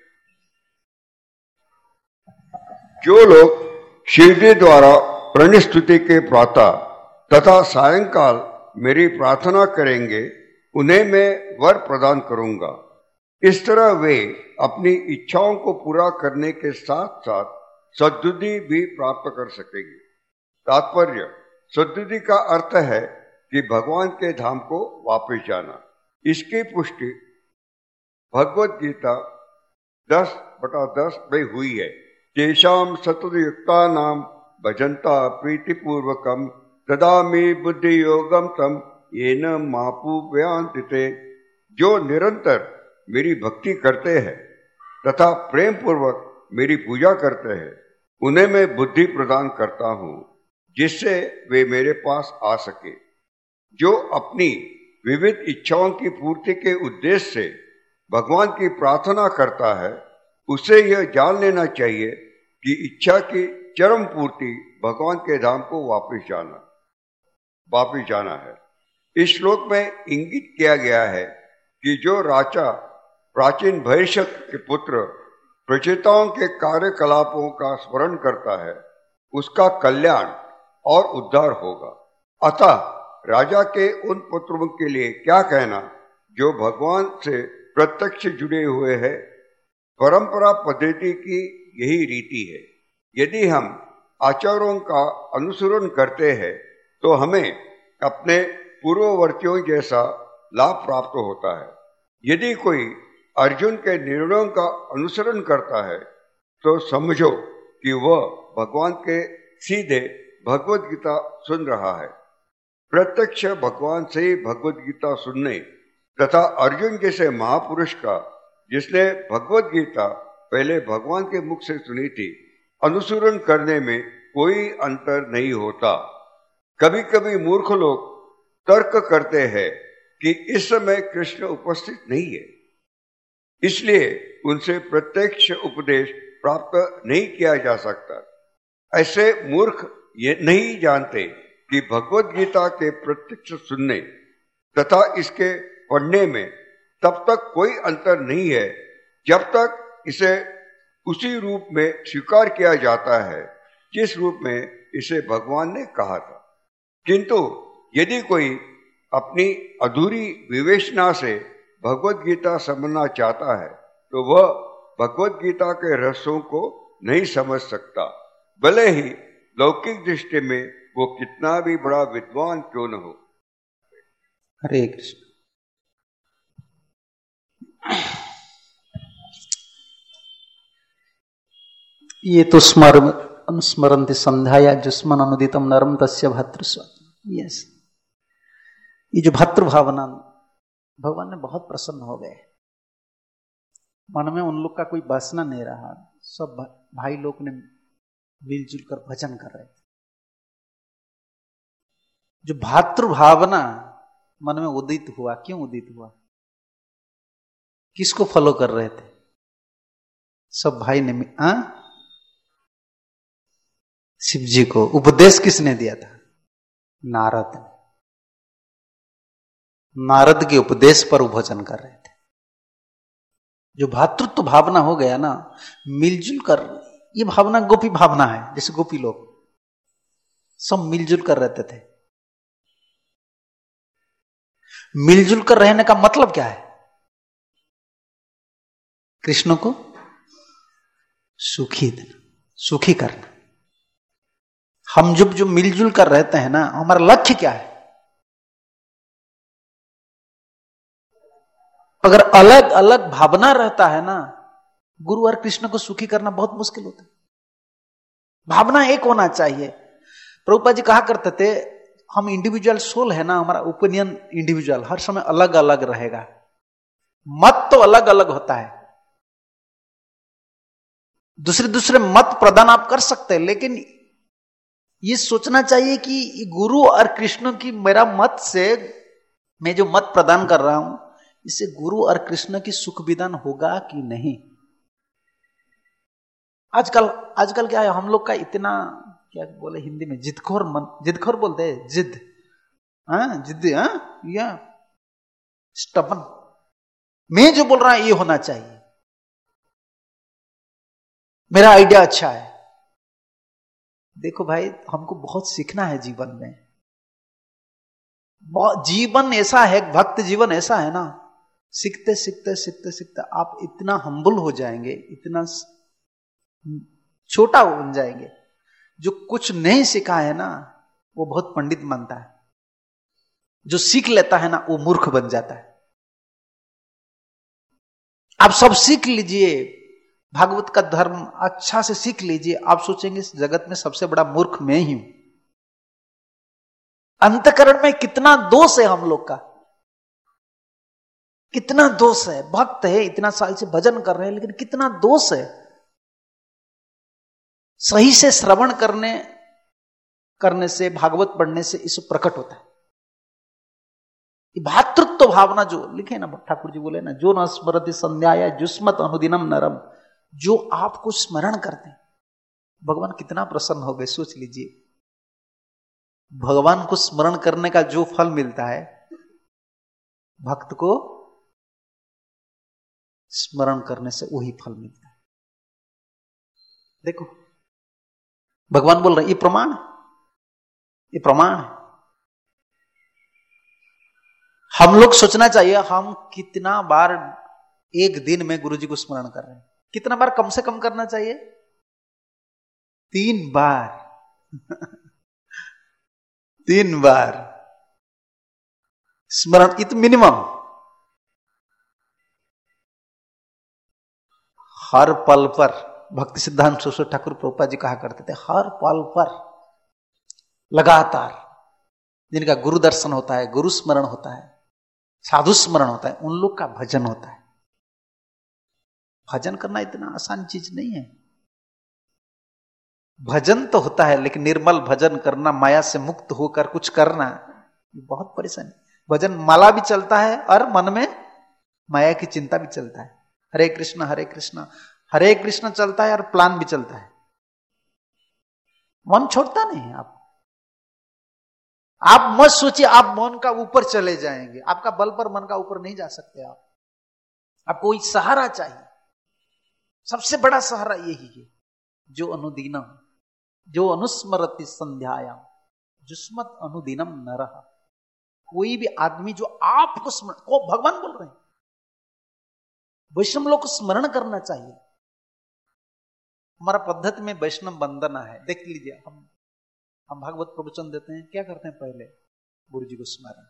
B: जो लोग शिवजी द्वारा प्रणिस्तुति के प्रातः तथा सायंकाल मेरी प्रार्थना करेंगे उन्हें मैं वर प्रदान करूंगा। इस तरह वे अपनी इच्छाओं को पूरा करने के साथ साथ सद्बुद्धि भी प्राप्त कर सकेंगे। तात्पर्य, सद्बुद्धि का अर्थ है कि भगवान के धाम को वापस जाना। इसकी पुष्टि भगवद गीता 10/10 में हुई है। तेषां सततयुक्तानां भजन्ता प्रीतिपूर्वकं ददामि बुद्धि योगम तम येन मापुपयान्ति ते। जो निरंतर मेरी भक्ति करते हैं तथा प्रेम पूर्वक मेरी पूजा करते हैं उन्हें मैं बुद्धि प्रदान करता हूं जिससे वे मेरे पास आ सके। जो अपनी विविध इच्छाओं की पूर्ति के उद्देश्य से भगवान की प्रार्थना करता है उसे यह जान लेना चाहिए कि इच्छा की चरम पूर्ति भगवान के धाम को वापस जाना है। इस श्लोक में इंगित किया गया है कि जो राजा प्राचीन भविष्यत के पुत्र प्रचेताओं के कार्यकलापों का स्मरण करता है उसका कल्याण और उद्धार होगा। अतः राजा के उन पुत्रों के लिए क्या कहना जो भगवान से प्रत्यक्ष जुड़े हुए हैं। परंपरा पद्धति की यही रीति है। यदि हम आचारों का अनुसरण करते हैं तो हमें अपने पूर्ववर्तियों जैसा लाभ प्राप्त होता है। यदि कोई अर्जुन के निर्णयों का अनुसरण करता है तो समझो कि वह भगवान के सीधे भगवद गीता सुन रहा है। प्रत्यक्ष भगवान से ही भगवद गीता सुनने तथा अर्जुन जैसे महापुरुष का जिसने भगवद गीता पहले भगवान के मुख से सुनी थी अनुसरण करने में कोई अंतर नहीं होता। कभी कभी मूर्ख लोग तर्क करते हैं कि इस समय कृष्ण उपस्थित नहीं है इसलिए उनसे प्रत्यक्ष उपदेश प्राप्त नहीं किया जा सकता। ऐसे मूर्ख ये नहीं जानते कि भगवद गीता के प्रत्यक्ष सुनने तथा इसके पढ़ने में तब तक कोई अंतर नहीं है जब तक इसे उसी रूप में स्वीकार किया जाता है जिस रूप में इसे भगवान ने कहा था। किंतु यदि कोई अपनी अधूरी विवेचना से भगवद गीता समझना चाहता है तो वह भगवद गीता के रहस्यों को नहीं समझ सकता, भले ही लौकिक दृष्टि में वो कितना भी बड़ा विद्वान क्यों न हो।
A: हरे कृष्ण। ये तो अनुस्मरन्ति संध्याया जुष्मन अनुदितम नरम तस्य भर्तृस्व। यस, ये जो भर्तृ भावना भगवान ने बहुत प्रसन्न हो गए। मन में उन लोग का कोई बसना नहीं रहा। सब भाई लोग ने मिलजुल कर भजन कर रहे थे। जो भातृ भावना मन में उदित हुआ, क्यों उदित हुआ? किसको फॉलो कर रहे थे? सब भाई ने शिव जी को। उपदेश किसने दिया था? नारद ने। नारद के उपदेश पर वो भजन कर रहे थे। जो भातृत्व भावना हो गया ना, मिलजुल कर, ये भावना गोपी भावना है। जैसे गोपी लोग सब मिलजुल कर रहते थे। मिलजुल कर रहने का मतलब क्या है? कृष्ण को सुखी देना, सुखी करना। हम जब जो मिलजुल कर रहते हैं ना, हमारा लक्ष्य क्या है? अगर अलग अलग भावना रहता है ना, गुरु और कृष्ण को सुखी करना बहुत मुश्किल होता है। भावना एक होना चाहिए। प्रभुपाद जी कहा करते थे, हम इंडिविजुअल सोल है ना, हमारा ओपिनियन इंडिविजुअल, हर समय अलग अलग रहेगा। मत तो अलग अलग होता है, दूसरे दूसरे मत प्रदान आप कर सकते हैं, लेकिन ये सोचना चाहिए कि गुरु और कृष्ण की मेरा मत से मैं जो मत प्रदान कर रहा हूं, इससे गुरु और कृष्ण की सुख विधान होगा कि नहीं। आजकल क्या है, हम लोग का इतना, क्या बोले हिंदी में, जिदखोर बोलते हैं, जिद, जिद्दी, या स्टबन, मैं जो बोल रहा हूं ये होना चाहिए, मेरा आइडिया अच्छा है। देखो भाई, हमको बहुत सीखना है जीवन में। जीवन ऐसा है, भक्त जीवन ऐसा है ना, सीखते सीखते सीखते सीखते आप इतना हम्बल हो जाएंगे, इतना छोटा बन जाएंगे। जो कुछ नहीं सीखा है ना वो बहुत पंडित मानता है, जो सीख लेता है ना वो मूर्ख बन जाता है। आप सब सीख लीजिए, भागवत का धर्म अच्छा से सीख लीजिए, आप सोचेंगे इस जगत में सबसे बड़ा मूर्ख मैं ही हूं। अंतकरण में कितना दोष है हम लोग का, कितना दोष है। भक्त है, इतना साल से भजन कर रहे हैं, लेकिन कितना दोष है। सही से श्रवण करने से, भागवत पढ़ने से इस प्रकट होता है। भातृत्व भावना जो लिखे ना, ठाकुर जी बोले ना, जो न स्मरति संध्याया जुस्मत अनुदिनम नरम, जो आपको स्मरण करते हैं, भगवान कितना प्रसन्न हो गए। सोच लीजिए, भगवान को स्मरण करने का जो फल मिलता है, भक्त को स्मरण करने से वही फल मिलता है। देखो भगवान बोल रहे ये प्रमाण, ये प्रमाण है। हम लोग सोचना चाहिए हम कितना बार एक दिन में गुरु जी को स्मरण कर रहे हैं। कितना बार कम से कम करना चाहिए? 3 बार 3 बार स्मरण, ये तो मिनिमम। हर पल पर, भक्ति सिद्धांत सरस्वती ठाकुर प्रभुपाद जी कहा करते थे, हर पल पर लगातार जिनका गुरु दर्शन होता है, गुरु स्मरण होता है, साधु स्मरण होता है, उन लोग का भजन होता है। भजन करना इतना आसान चीज नहीं है। भजन तो होता है, लेकिन निर्मल भजन करना, माया से मुक्त होकर कुछ करना, बहुत परेशानी। भजन माला भी चलता है और मन में माया की चिंता भी चलता है। हरे कृष्ण हरे कृष्ण हरे कृष्ण चलता है और प्लान भी चलता है। मन छोड़ता नहीं है। आप मत सोचिए आप मन का ऊपर चले जाएंगे। आपका बल पर मन का ऊपर नहीं जा सकते आप। आपको कोई सहारा चाहिए। सबसे बड़ा सहारा यही है, जो अनुदीनम, जो अनुस्मरति संध्यायाम जुस्मत अनुदीनम नरः। कोई भी आदमी जो आपको स्मरण, को भगवान बोल रहे हैं, वैष्णव लोग को स्मरण करना चाहिए। हमारा पद्धति में वैष्णव वंदना है, देख लीजिए। हम भागवत प्रवचन देते हैं, क्या करते हैं? पहले गुरु जी को स्मरण।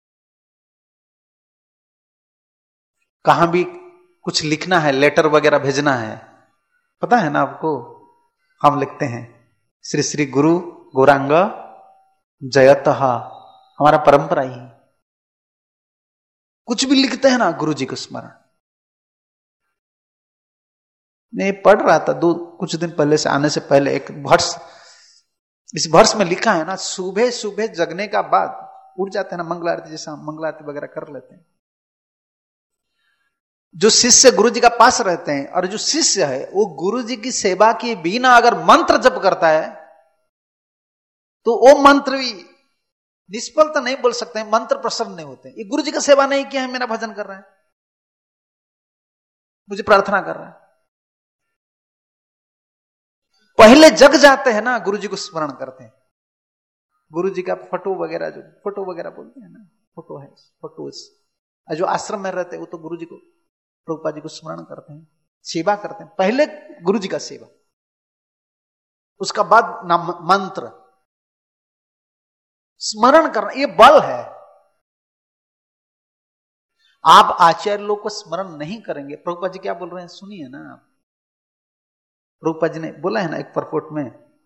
A: कहां भी कुछ लिखना है, लेटर वगैरह भेजना है, पता है ना आपको, हम लिखते हैं श्री श्री गुरु गौरांग जयतः। हमारा परंपरा ही, कुछ भी लिखते हैं ना, गुरु जी को स्मरण। मैं पढ़ रहा था कुछ दिन पहले से, आने से पहले एक वर्ष, इस वर्ष में लिखा है ना, सुबह सुबह जगने का बाद उठ जाते हैं ना, मंगला आरती, जैसा मंगला आरती वगैरह कर लेते हैं। जो शिष्य गुरु जी का पास रहते हैं, और जो शिष्य है वो गुरु जी की सेवा के बिना अगर मंत्र जप करता है तो वो मंत्र भी निष्फल तो नहीं बोल सकते हैं, मंत्र प्रसन्न नहीं होते। ये गुरु जी का सेवा नहीं किया है, मेरा भजन कर रहा है, मुझे प्रार्थना कर रहा है। पहले जग जाते हैं ना, गुरु जी को स्मरण करते हैं। गुरु जी का फोटो वगैरह, जो फोटो वगैरह बोलते हैं ना, फोटो है, फोटोज, जो आश्रम में रहते हैं वो तो गुरु जी को, प्रभुपाद जी को स्मरण करते हैं, सेवा करते हैं। पहले गुरु जी का सेवा, उसका बाद नाम मंत्र स्मरण करना, ये बल है। आप आचार्य लोग को स्मरण नहीं करेंगे। प्रभुपाद जी क्या बोल रहे हैं सुनिए ना। प्रभुपाद जी ने बोला है ना एक परपोट में,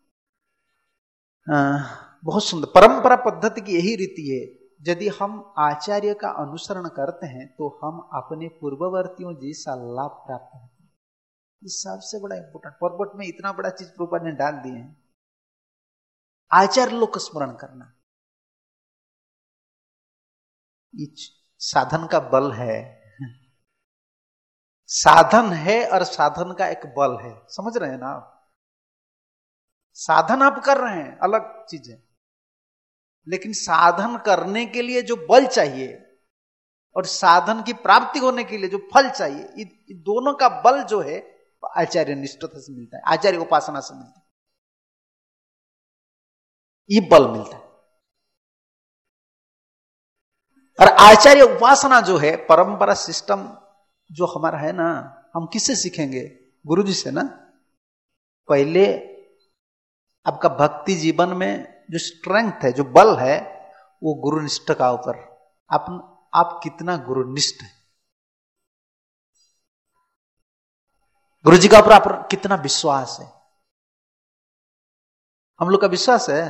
A: बहुत सुंदर, परंपरा पद्धति की यही रीति है। यदि हम आचार्य का अनुसरण करते हैं तो हम अपने पूर्ववर्तियों जैसा लाभ प्राप्त करते हैं। इस सबसे बड़ा इंपोर्टेंट परपोट में इतना बड़ा चीज प्रभुपाद ने डाल दिए हैं, आचार्य लोग को स्मरण करना। ये साधन का बल है, साधन है और साधन का एक बल है, समझ रहे हैं ना आप? साधन आप कर रहे हैं अलग चीज है, लेकिन साधन करने के लिए जो बल चाहिए और साधन की प्राप्ति होने के लिए जो फल चाहिए, ये दोनों का बल जो है आचार्य निष्ठता से मिलता है, आचार्य उपासना से मिलता है, ये बल मिलता है। और आचार्य उपासना जो है, परंपरा सिस्टम जो हमारा है ना, हम किससे सीखेंगे? गुरु जी से ना। पहले आपका भक्ति जीवन में जो स्ट्रेंथ है, जो बल है, वो गुरुनिष्ठ का ऊपर, आप कितना गुरुनिष्ठ है, गुरु जी का ऊपर आप कितना विश्वास है। हम लोग का विश्वास है,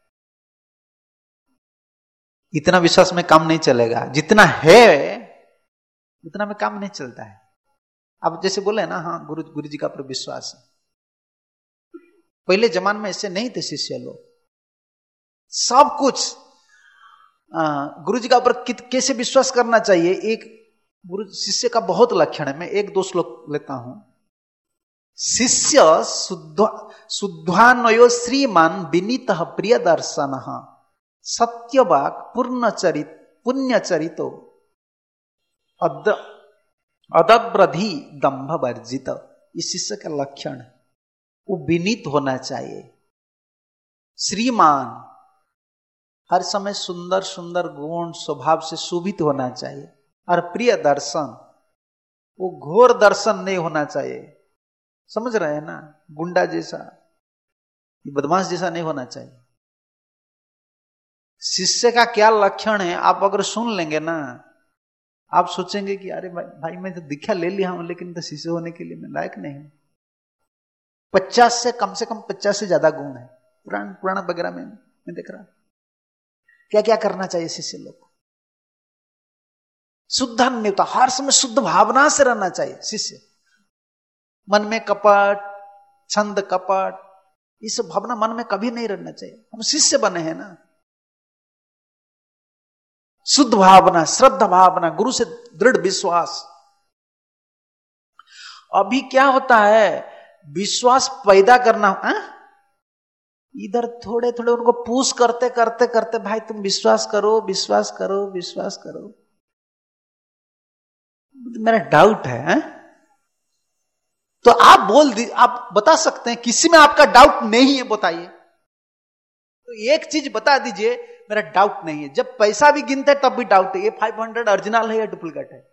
A: इतना विश्वास में काम नहीं चलेगा, जितना है उतना में काम नहीं चलता है। अब जैसे बोले ना, हाँ गुरु जी का ऊपर विश्वास है। पहले जमाने में ऐसे नहीं थे शिष्य लोग, सब कुछ गुरु जी का ऊपर कैसे विश्वास करना चाहिए। एक गुरु शिष्य का बहुत लक्षण है, मैं एक दो श्लोक लेता हूं। शिष्य शुद्धान्वयो श्रीमान विनीत प्रिय दर्शन सत्यवाक पुण्यचरितो अदब्रधि दंभ वर्जित। इस शिष्य का लक्षण है, वो विनीत होना चाहिए, श्रीमान, हर समय सुंदर सुंदर गुण स्वभाव से शोभित होना चाहिए, और प्रिय दर्शन, वो घोर दर्शन नहीं होना चाहिए। समझ रहे हैं ना, गुंडा जैसा, बदमाश जैसा नहीं होना चाहिए। शिष्य का क्या लक्षण है, आप अगर सुन लेंगे ना, आप सोचेंगे कि अरे भाई मैं तो दीक्षा ले लिया हूं, लेकिन तो शिष्य होने के लिए मैं लायक नहीं हूं। 50 से कम 50 से ज्यादा गुण है पुराण वगैरह में मैं देख रहा। क्या क्या करना चाहिए शिष्य लोग को? शुद्धान्वयता, हर समय शुद्ध भावना से रहना चाहिए शिष्य। मन में कपट, छंद कपट, ये सब भावना मन में कभी नहीं रहना चाहिए। हम शिष्य बने हैं ना, शुद्ध भावना, श्रद्धा भावना, गुरु से दृढ़ विश्वास। अभी क्या होता है, विश्वास पैदा करना, इधर थोड़े थोड़े उनको पुश करते करते करते, भाई तुम विश्वास करो विश्वास करो विश्वास करो। मेरा डाउट है, तो आप बता सकते हैं किसी में आपका डाउट नहीं है, बताइए। तो एक चीज बता दीजिए, मेरा डाउट नहीं है। जब पैसा भी गिनते हैं तब भी डाउट है, ये 500 ओरिजिनल है या डुप्लीकेट है।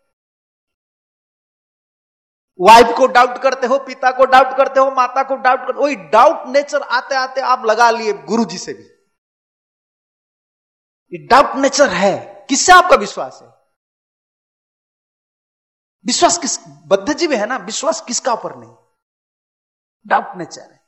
A: वाइफ को डाउट करते हो, पिता को डाउट करते हो, माता को डाउट करते हो। वही डाउट नेचर आते आते आप लगा लिए गुरु जी से भी। ये डाउट नेचर है। किससे आपका विश्वास है? विश्वास किस, बद्ध जीव है ना, विश्वास किसका ऊपर नहीं, डाउट नेचर है।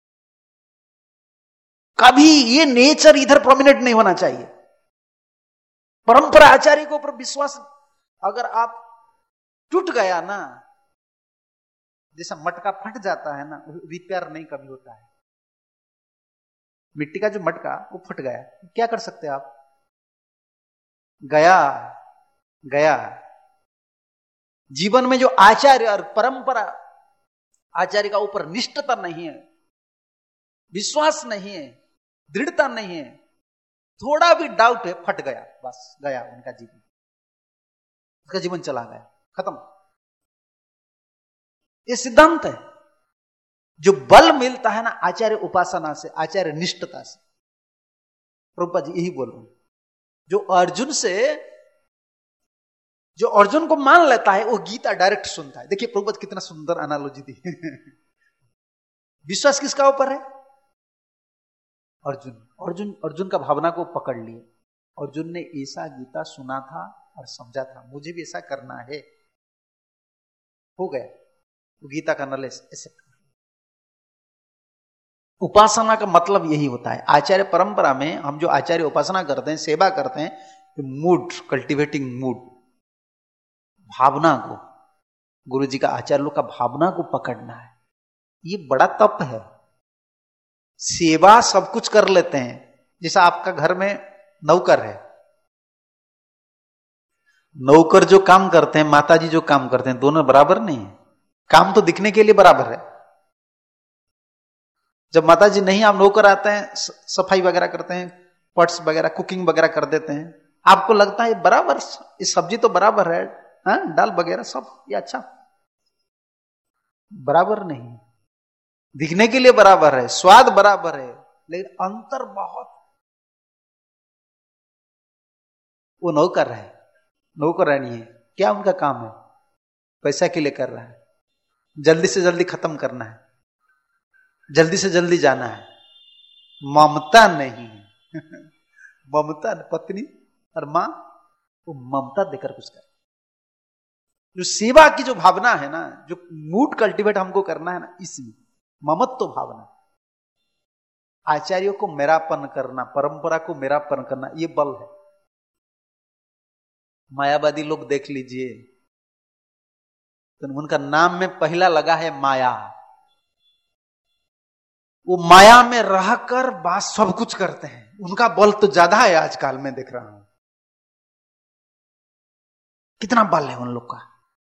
A: कभी ये नेचर इधर प्रोमिनेंट नहीं होना चाहिए। परंपरा आचार्य के ऊपर विश्वास अगर आप टूट गया ना, जैसा मटका फट जाता है ना, रिपेयर नहीं कभी होता है। मिट्टी का जो मटका वो फट गया, क्या कर सकते हैं आप? गया गया। जीवन में जो आचार्य और परंपरा आचार्य का ऊपर निष्ठता नहीं है, विश्वास नहीं है, दृढ़ता नहीं है, थोड़ा भी डाउट है, फट गया, बस गया उनका जीवन, उसका जीवन चला गया, खत्म। ये सिद्धांत है। जो बल मिलता है ना आचार्य उपासना से, आचार्य निष्ठता से, प्रभुपाद जी यही बोल रहे हैं। जो अर्जुन को मान लेता है वो गीता डायरेक्ट सुनता है। देखिए प्रभुपाद कितना सुंदर एनालॉजी दी। विश्वास किसका ऊपर है? अर्जुन का भावना को पकड़ लिए। अर्जुन ने ऐसा गीता सुना था और समझा था, मुझे भी ऐसा करना है, हो गया, वो गीता का नॉलेज ऐसे। उपासना का मतलब यही होता है। आचार्य परंपरा में हम जो आचार्य उपासना करते हैं, सेवा करते हैं, मूड, कल्टिवेटिंग मूड, भावना को, गुरु जी का, आचार्य लोग का भावना को पकड़ना है। ये बड़ा तप है। सेवा सब कुछ कर लेते हैं, जैसा आपका घर में नौकर है, नौकर जो काम करते हैं, माताजी जो काम करते हैं, दोनों बराबर नहीं है। काम तो दिखने के लिए बराबर है। जब माताजी नहीं, आप नौकर आते हैं, सफाई वगैरह करते हैं, पट्स वगैरह, कुकिंग वगैरह कर देते हैं, आपको लगता है बराबर, ये सब्जी तो बराबर है, दाल वगैरह सब ये अच्छा, बराबर नहीं। दिखने के लिए बराबर है, स्वाद बराबर है, लेकिन अंतर बहुत। वो नौकर है, नौकरानी है, क्या उनका काम है? पैसा के लिए कर रहा है, जल्दी से जल्दी खत्म करना है, जल्दी से जल्दी जाना है। ममता नहीं है। ममता पत्नी और मां, वो ममता देकर कुछ कर, जो सेवा की जो भावना है ना, जो मूड कल्टीवेट हमको करना है ना, इसमें ममत्व भावना, आचार्यों को मेरापन करना, परंपरा को मेरापन करना, ये बल है। मायावादी लोग देख लीजिए, तो उनका नाम में पहला लगा है माया। वो माया में रहकर बात सब कुछ करते हैं, उनका बल तो ज्यादा है आजकल में देख रहा हूं। कितना बल है उन लोग का,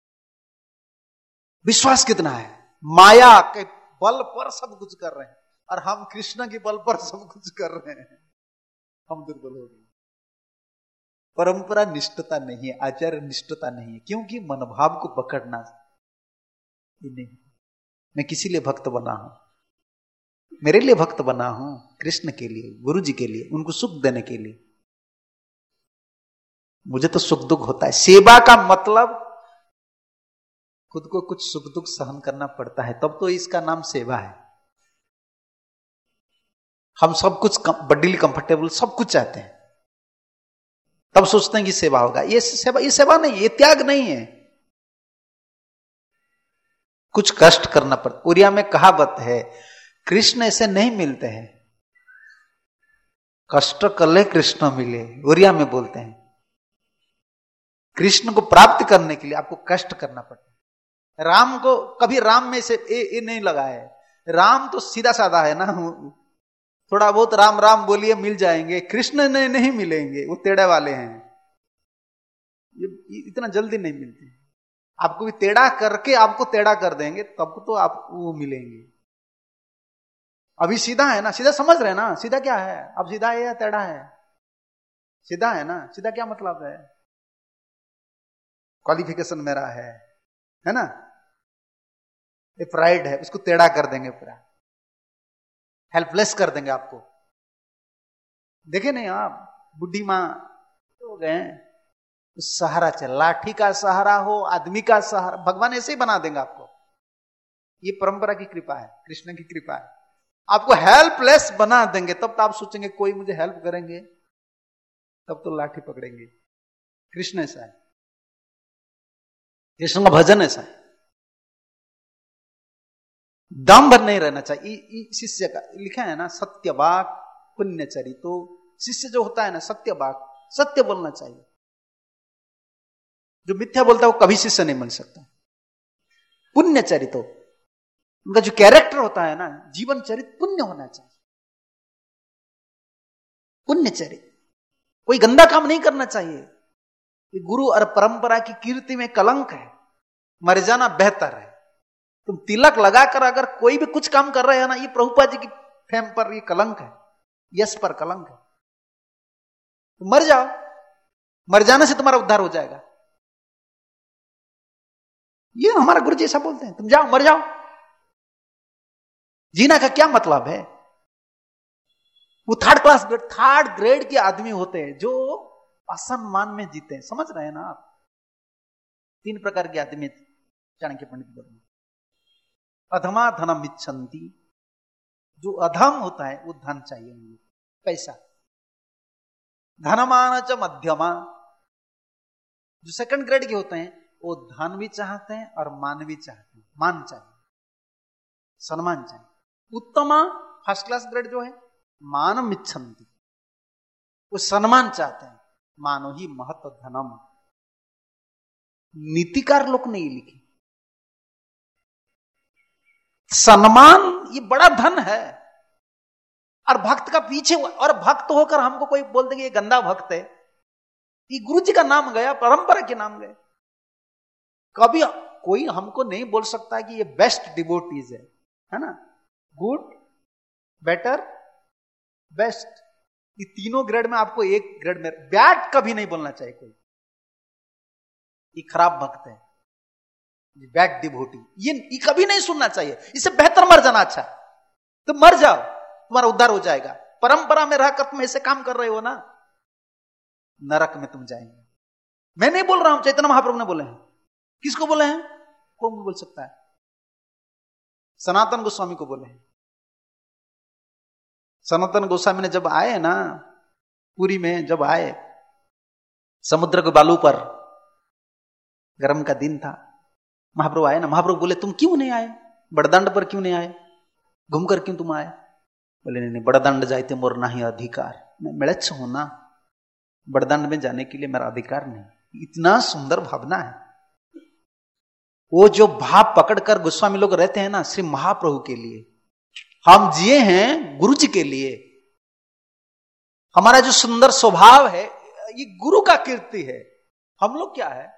A: विश्वास कितना है, माया के बल पर सब कुछ कर रहे हैं, और हम कृष्ण के बल पर सब कुछ कर रहे हैं। हम दुर्बल हो गए। परंपरा निष्ठता नहीं है, आचार्य निष्ठता नहीं है, क्योंकि मनोभाव को पकड़ना नहीं। मैं किसी लिए भक्त बना हूं, मेरे लिए भक्त बना हूं, कृष्ण के लिए, गुरु जी के लिए, उनको सुख देने के लिए। मुझे तो सुख दुख होता है। सेवा का मतलब खुद को कुछ सुख दुख सहन करना पड़ता है, तब तो इसका नाम सेवा है। हम सब कुछ बडीली कंफर्टेबल सब कुछ चाहते हैं, तब सोचते हैं कि सेवा होगा। ये सेवा नहीं, ये त्याग नहीं है। कुछ कष्ट करना पड़ता। उड़िया में कहावत है, कृष्ण ऐसे नहीं मिलते हैं, कष्ट कले कृष्ण मिले, उड़िया में बोलते हैं। कृष्ण को प्राप्त करने के लिए आपको कष्ट करना पड़ता है। राम को कभी राम में से ए नहीं लगा है। राम तो सीधा साधा है ना, थोड़ा बहुत राम राम बोलिए मिल जाएंगे। कृष्ण नहीं मिलेंगे, वो टेढ़े वाले हैं, ये इतना जल्दी नहीं मिलते। आपको भी टेढ़ा करके आपको टेढ़ा कर देंगे, तब तो आप वो मिलेंगे। अभी सीधा है ना, सीधा समझ रहे ना, सीधा क्या है? अब सीधा है या टेढ़ा है? सीधा है ना। सीधा क्या मतलब है? क्वालिफिकेशन मेरा है ना। ये प्राइड है, उसको टेढ़ा कर देंगे, पूरा हेल्पलेस कर देंगे आपको। देखे नहीं आप, बुढ़ी मां हो गए, सहारा चल, लाठी का सहारा हो, आदमी का सहारा, भगवान ऐसे ही बना देंगे आपको। ये परंपरा की कृपा है, कृष्ण की कृपा है। आपको हेल्पलेस बना देंगे, तब तो आप सोचेंगे कोई मुझे हेल्प करेंगे, तब तो लाठी पकड़ेंगे। कृष्ण ऐसा है, कृष्ण का भजन ऐसा है। दम भर नहीं रहना चाहिए शिष्य का। लिखा है ना, सत्यवाक पुण्यचरी। तो शिष्य जो होता है ना, सत्यवाक, सत्य बोलना चाहिए। जो मिथ्या बोलता है वो कभी शिष्य नहीं बन सकता। पुण्यचरित, उनका जो कैरेक्टर होता है ना, जीवन चरित पुण्य होना चाहिए। पुण्यचरित, कोई गंदा काम नहीं करना चाहिए। गुरु और परंपरा की कीर्ति में कलंक है, मर जाना बेहतर है। तुम तिलक लगाकर अगर कोई भी कुछ काम कर रहे हैं ना, ये प्रभुपाद जी की फेम पर ये कलंक है, यश पर कलंक है। तुम मर जाओ, मर जाने से तुम्हारा उद्धार हो जाएगा। ये हमारा गुरु जी ऐसा बोलते हैं, तुम जाओ, मर जाओ। जीना का क्या मतलब है? वो थर्ड ग्रेड के आदमी होते हैं जो असम्मान में जीते हैं। समझ रहे हैं ना आप? 3 प्रकार के आदमी चाणक्य पंडित बोलते हैं। अधमा धनम इच्छन्ति, जो अधम होता है वो धन चाहिए, पैसा। धनमान च मध्यमा, जो सेकंड ग्रेड के होते हैं वो धन भी चाहते हैं और मान भी चाहते हैं। मान चाहिए, सम्मान चाहिए। उत्तमा फर्स्ट क्लास ग्रेड जो है, मानम इच्छन्ति, वो सम्मान चाहते हैं। मानो ही महत्व धनम। नीतिकार लोग ने ये लिखे, सम्मान ये बड़ा धन है। और भक्त का पीछे, और भक्त होकर हमको कोई बोल देंगे ये गंदा भक्त है, ये गुरु जी का नाम गया, परंपरा के नाम गए। कभी कोई हमको नहीं बोल सकता कि ये बेस्ट डिवोटीज है ना। गुड, बेटर, बेस्ट, ये तीनों ग्रेड में आपको एक ग्रेड में बैट कभी नहीं बोलना चाहिए कोई, ये खराब भक्त है, बैट डिवोटी, ये कभी नहीं सुनना चाहिए। इससे बेहतर मर जाना अच्छा। तो मर जाओ, तुम्हारा उद्धार हो जाएगा। परंपरा में रहकर तुम ऐसे काम कर रहे हो ना, नरक में तुम जाएंगे। मैं नहीं बोल रहा हूं, चैतन्य महाप्रभु ने बोले हैं। किसको बोले हैं? कौन बोल सकता है? सनातन गोस्वामी को बोले हैं। सनातन गोस्वामी ने जब आए ना पुरी में, जब आए समुद्र के बालू पर, गर्म का दिन था, महाप्रभु आए ना, महाप्रभु बोले तुम क्यों नहीं आए, बड़दंड पर क्यों नहीं आए, घूमकर क्यों तुम आए? बोले नहीं, बड़दंड जाते मोर नहीं अधिकार, मैं मिड़च्छ हूं ना, बड़दंड में जाने के लिए मेरा अधिकार नहीं। इतना सुंदर भावना है। वो जो भाव पकड़कर गोस्वामी लोग रहते हैं ना, श्री महाप्रभु के लिए हम जिए हैं, गुरु जी के लिए। हमारा जो सुंदर स्वभाव है ये गुरु का कीर्ति है। हम लोग क्या है,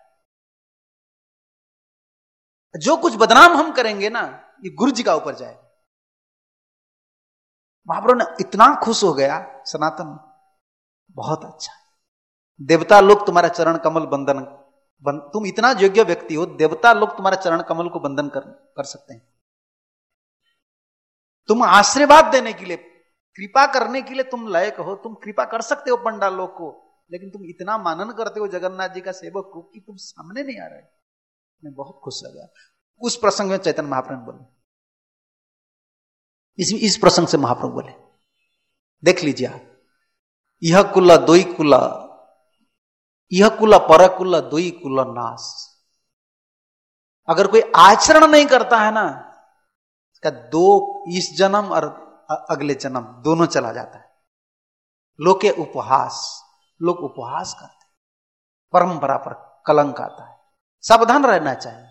A: जो कुछ बदनाम हम करेंगे ना, ये गुरु जी का ऊपर जाएगा। महाप्रभु ने इतना खुश हो गया, सनातन बहुत अच्छा, देवता लोग तुम्हारा चरण कमल बंधन, तुम इतना योग्य व्यक्ति हो, देवता लोग तुम्हारा चरण कमल को बंधन कर सकते हैं। तुम आशीर्वाद देने के लिए, कृपा करने के लिए तुम लायक हो, तुम कृपा कर सकते हो पंडाल लोग को, लेकिन तुम इतना मानन करते हो जगन्नाथ जी का सेवक को कि तुम सामने नहीं आ रहे। मैं बहुत खुश हो गया। उस प्रसंग में चैतन्य महाप्रभु बोले, इस प्रसंग से महाप्रभु बोले, देख लीजिए आप, यह कुला दोई कुला, यह कुला पर कुला दोई कुला नाश। अगर कोई आचरण नहीं करता है ना, इसका दो, इस जन्म और अगले जन्म दोनों चला जाता है। लोग के उपहास, लोग उपहास करते, परंपरा पर कलंक आता है। सावधान रहना चाहिए,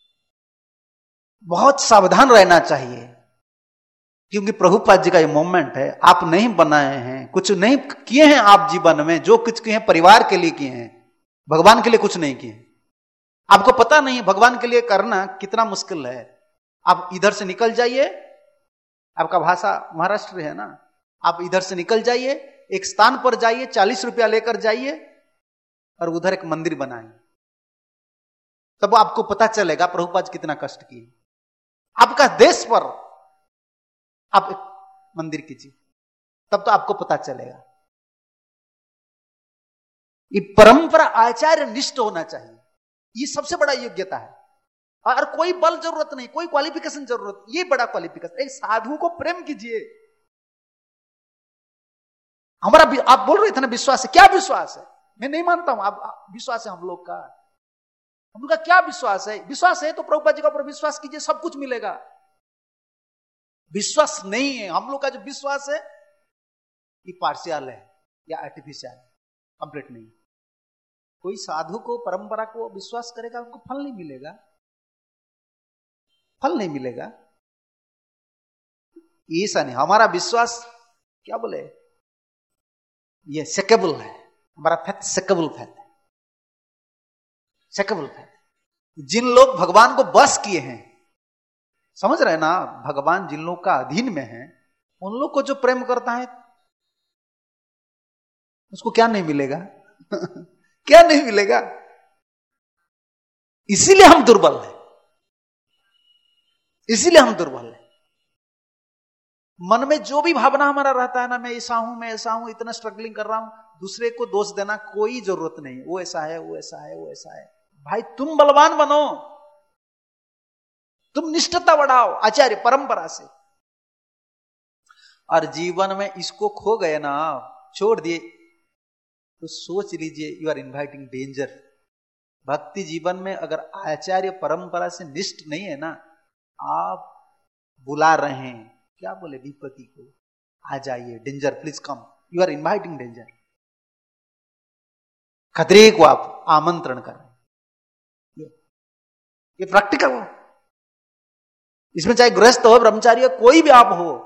A: बहुत सावधान रहना चाहिए, क्योंकि प्रभुपाद जी का ये मोमेंट है। आप नहीं बनाए हैं, कुछ नहीं किए हैं आप जीवन में, जो कुछ किए हैं परिवार के लिए किए हैं, भगवान के लिए कुछ नहीं किए। आपको पता नहीं भगवान के लिए करना कितना मुश्किल है। आप इधर से निकल जाइए, आपका भाषा महाराष्ट्र है ना, आप इधर से निकल जाइए, एक स्थान पर जाइए, 40 रुपया लेकर जाइए और उधर एक मंदिर बनाएं, तब आपको पता चलेगा प्रभुपाद कितना कष्ट किए। आपका देश पर आप एक मंदिर कीजिए, तब तो आपको पता चलेगा। ये परंपरा आचार्य निष्ठ होना चाहिए, ये सबसे बड़ा योग्यता है। और कोई बल जरूरत नहीं, कोई क्वालिफिकेशन जरूरत, ये बड़ा क्वालिफिकेशन। एक साधु को प्रेम कीजिए। हमारा, आप बोल रहे थे ना विश्वास है, क्या विश्वास है? मैं नहीं मानता हूं आप विश्वास है हम लोग का। हम लोग का क्या विश्वास है? विश्वास है तो प्रभुपाद जी का ऊपर विश्वास कीजिए, सब कुछ मिलेगा। विश्वास नहीं है, हम लोग का जो विश्वास है ये पार्शियल है या आर्टिफिशियल है, कंप्लीट नहीं। कोई साधु को, परंपरा को विश्वास करेगा, उनको फल नहीं मिलेगा, फल नहीं मिलेगा। ऐसा नहीं, हमारा विश्वास क्या बोले, ये सेकेबल है, हमारा फेथ सेकेबल फेथ है, सेकेबल फेथ। जिन लोग भगवान को बस किए हैं, समझ रहे ना, भगवान जिन लोग का अधीन में है, उन लोग को जो प्रेम करता है उसको क्या नहीं मिलेगा? क्या नहीं मिलेगा? इसीलिए हम दुर्बल हैं, इसीलिए हम दुर्बल हैं। मन में जो भी भावना हमारा रहता है ना, मैं ऐसा हूं, मैं ऐसा हूं, इतना स्ट्रगलिंग कर रहा हूं, दूसरे को दोष देना कोई जरूरत नहीं। वो ऐसा है, वो ऐसा है, वो ऐसा है। भाई तुम बलवान बनो, तुम निष्ठता बढ़ाओ आचार्य परंपरा से। और जीवन में इसको खो गए ना, छोड़ दिए, तो सोच लीजिए यू आर इन्वाइटिंग डेंजर। भक्ति जीवन में अगर आचार्य परंपरा से निष्ठ नहीं है ना, आप बुला रहे हैं, क्या बोले विपत्ति को, आ जाइए, danger please come, you are inviting danger. खतरे को आप आमंत्रण कर रहे हैं। ये प्रैक्टिकल हो, इसमें चाहे गृहस्थ हो, ब्रह्मचारी हो, कोई भी आप हो,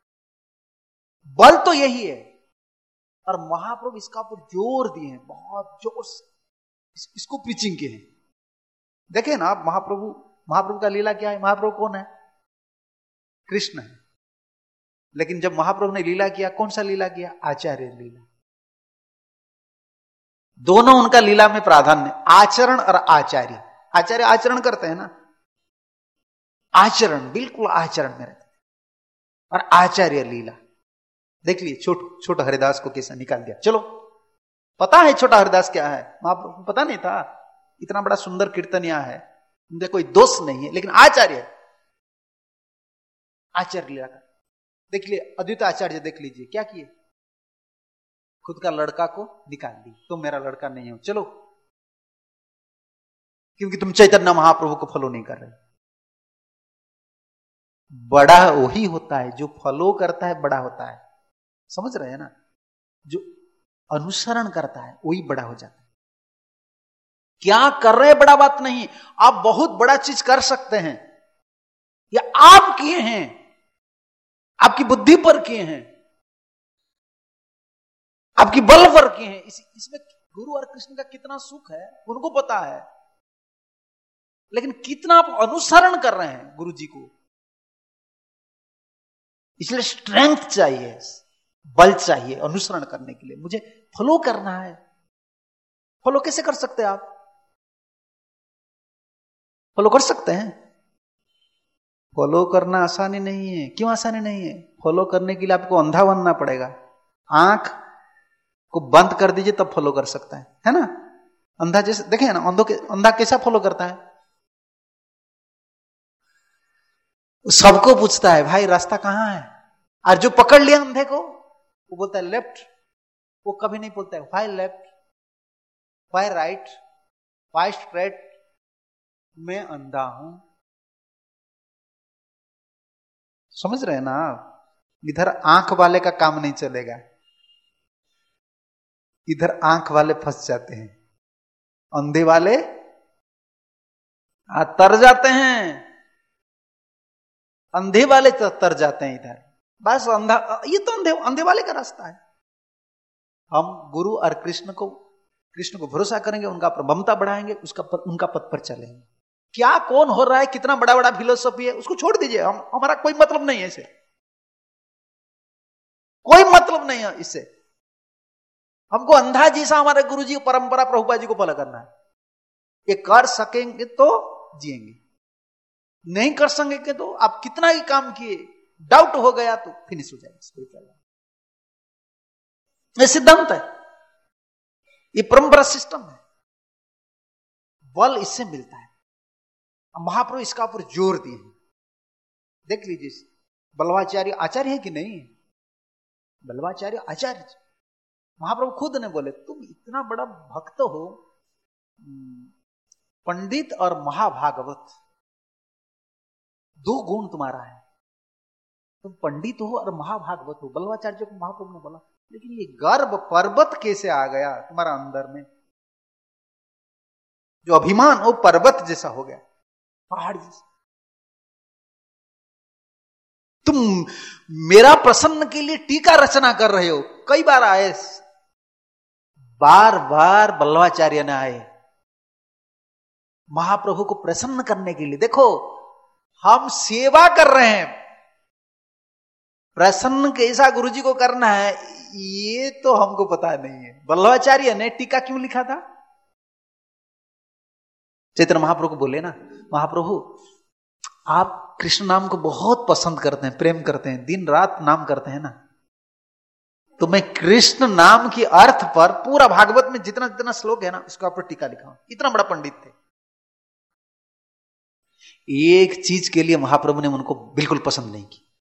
A: बल तो यही है। और महाप्रभु इसका ऊपर जोर दिए हैं, बहुत जोर से इसको प्रीचिंग किए हैं। देखे ना आप, महाप्रभु का लीला क्या है? महाप्रभु कौन है? कृष्ण है। लेकिन जब महाप्रभु ने लीला किया, कौन सा लीला किया? आचार्य लीला। दोनों उनका लीला में प्राधान्य, आचरण और आचार्य। आचार्य आचरण करते हैं ना, आचरण बिल्कुल आचरण में रहते, और आचार्य लीला। देख लिए छोटा हरिदास को कैसा निकाल दिया। चलो, पता है छोटा हरिदास क्या है? महाप्रभु को पता नहीं था, इतना बड़ा सुंदर कीर्तनिया है, उनका कोई दोष नहीं है, लेकिन आचार्य लीला का देख लिए। अद्वैत आचार्य देख लीजिए क्या किए, खुद का लड़का को निकाल दी, तुम मेरा लड़का नहीं हो, चलो, क्योंकि तुम चैतन्य महाप्रभु को फॉलो नहीं कर रहे। बड़ा वही होता है जो फॉलो करता है, बड़ा होता है, समझ रहे हैं ना? जो अनुसरण करता है वही बड़ा हो जाता है। क्या कर रहे बड़ा बात नहीं, आप बहुत बड़ा चीज कर सकते हैं, या आप किए हैं, आपकी बुद्धि पर किए हैं, आपकी बल पर किए हैं। इसमें गुरु और कृष्ण का कितना सुख है उनको पता है, लेकिन कितना आप अनुसरण कर रहे हैं गुरु जी को। इसलिए स्ट्रेंथ चाहिए, बल चाहिए अनुसरण करने के लिए। मुझे फॉलो करना है। फॉलो कैसे कर सकते हैं आप? फॉलो कर सकते हैं? फॉलो करना आसानी नहीं है। क्यों आसानी नहीं है? फॉलो करने के लिए आपको अंधा बनना पड़ेगा। आंख को बंद कर दीजिए तब फॉलो कर सकता है ना? अंधा जैसे देखे ना, अंधा कैसा फॉलो करता है? सबको पूछता है भाई रास्ता कहां है, और जो पकड़ लिया अंधे को वो बोलता है लेफ्ट। वो कभी नहीं बोलता है why left, why right, why straight. मैं अंधा हूं, समझ रहे हैं ना आप? इधर आंख वाले का काम नहीं चलेगा, इधर आंख वाले फंस जाते हैं, अंधे वाले तर जाते हैं, अंधे वाले तर जाते हैं इधर। बस अंधा, ये तो अंधे वाले का रास्ता है। हम गुरु और कृष्ण को भरोसा करेंगे, उनका प्रबलता बढ़ाएंगे, उनका पथ पर चलेंगे। क्या कौन हो रहा है, कितना बड़ा बड़ा फिलोसफी है, उसको छोड़ दीजिए। हमारा कोई मतलब नहीं है इससे, कोई मतलब नहीं है इससे। हमको अंधा जैसा हमारे गुरु जी परंपरा प्रभुपाद जी को फॉलो करना है। ये कर सकेंगे तो जिएंगे, नहीं कर सकेंगे तो आप कितना ही काम किए, डाउट हो गया तो फिनिश हो जाएगा। ये सिद्धांत है, ये परंपरा सिस्टम है। बल इससे मिलता है। महाप्रभु इसका ऊपर जोर दिए हैं। देख लीजिए, बल्लवाचार्य आचार्य है कि नहीं? बल्लवाचार्य आचार्य। महाप्रभु खुद ने बोले तुम इतना बड़ा भक्त हो, पंडित और महाभागवत, दो गुण तुम्हारा है। तुम पंडित हो और महाभागवत हो। बल्लवाचार्य को महाप्रभु ने बोला, लेकिन ये गर्व पर्वत कैसे आ गया तुम्हारा अंदर में? जो अभिमान वो पर्वत जैसा हो गया, पहाड़ जैसा। तुम मेरा प्रसन्न के लिए टीका रचना कर रहे हो। कई बार आए, बार बार बल्लवाचार्य ने आए महाप्रभु को प्रसन्न करने के लिए। देखो, हम सेवा कर रहे हैं, प्रसन्न कैसा गुरु जी को करना है ये तो हमको पता नहीं है। बल्लवाचार्य ने टीका क्यों लिखा था? चैतन्य महाप्रभु को बोले ना, महाप्रभु आप कृष्ण नाम को बहुत पसंद करते हैं, प्रेम करते हैं, दिन रात नाम करते हैं ना, तो मैं कृष्ण नाम की अर्थ पर पूरा भागवत में जितना जितना श्लोक है ना, इसका ऊपर टीका लिखा। इतना बड़ा पंडित थे। एक चीज के लिए महाप्रभु ने उनको बिल्कुल पसंद नहीं की।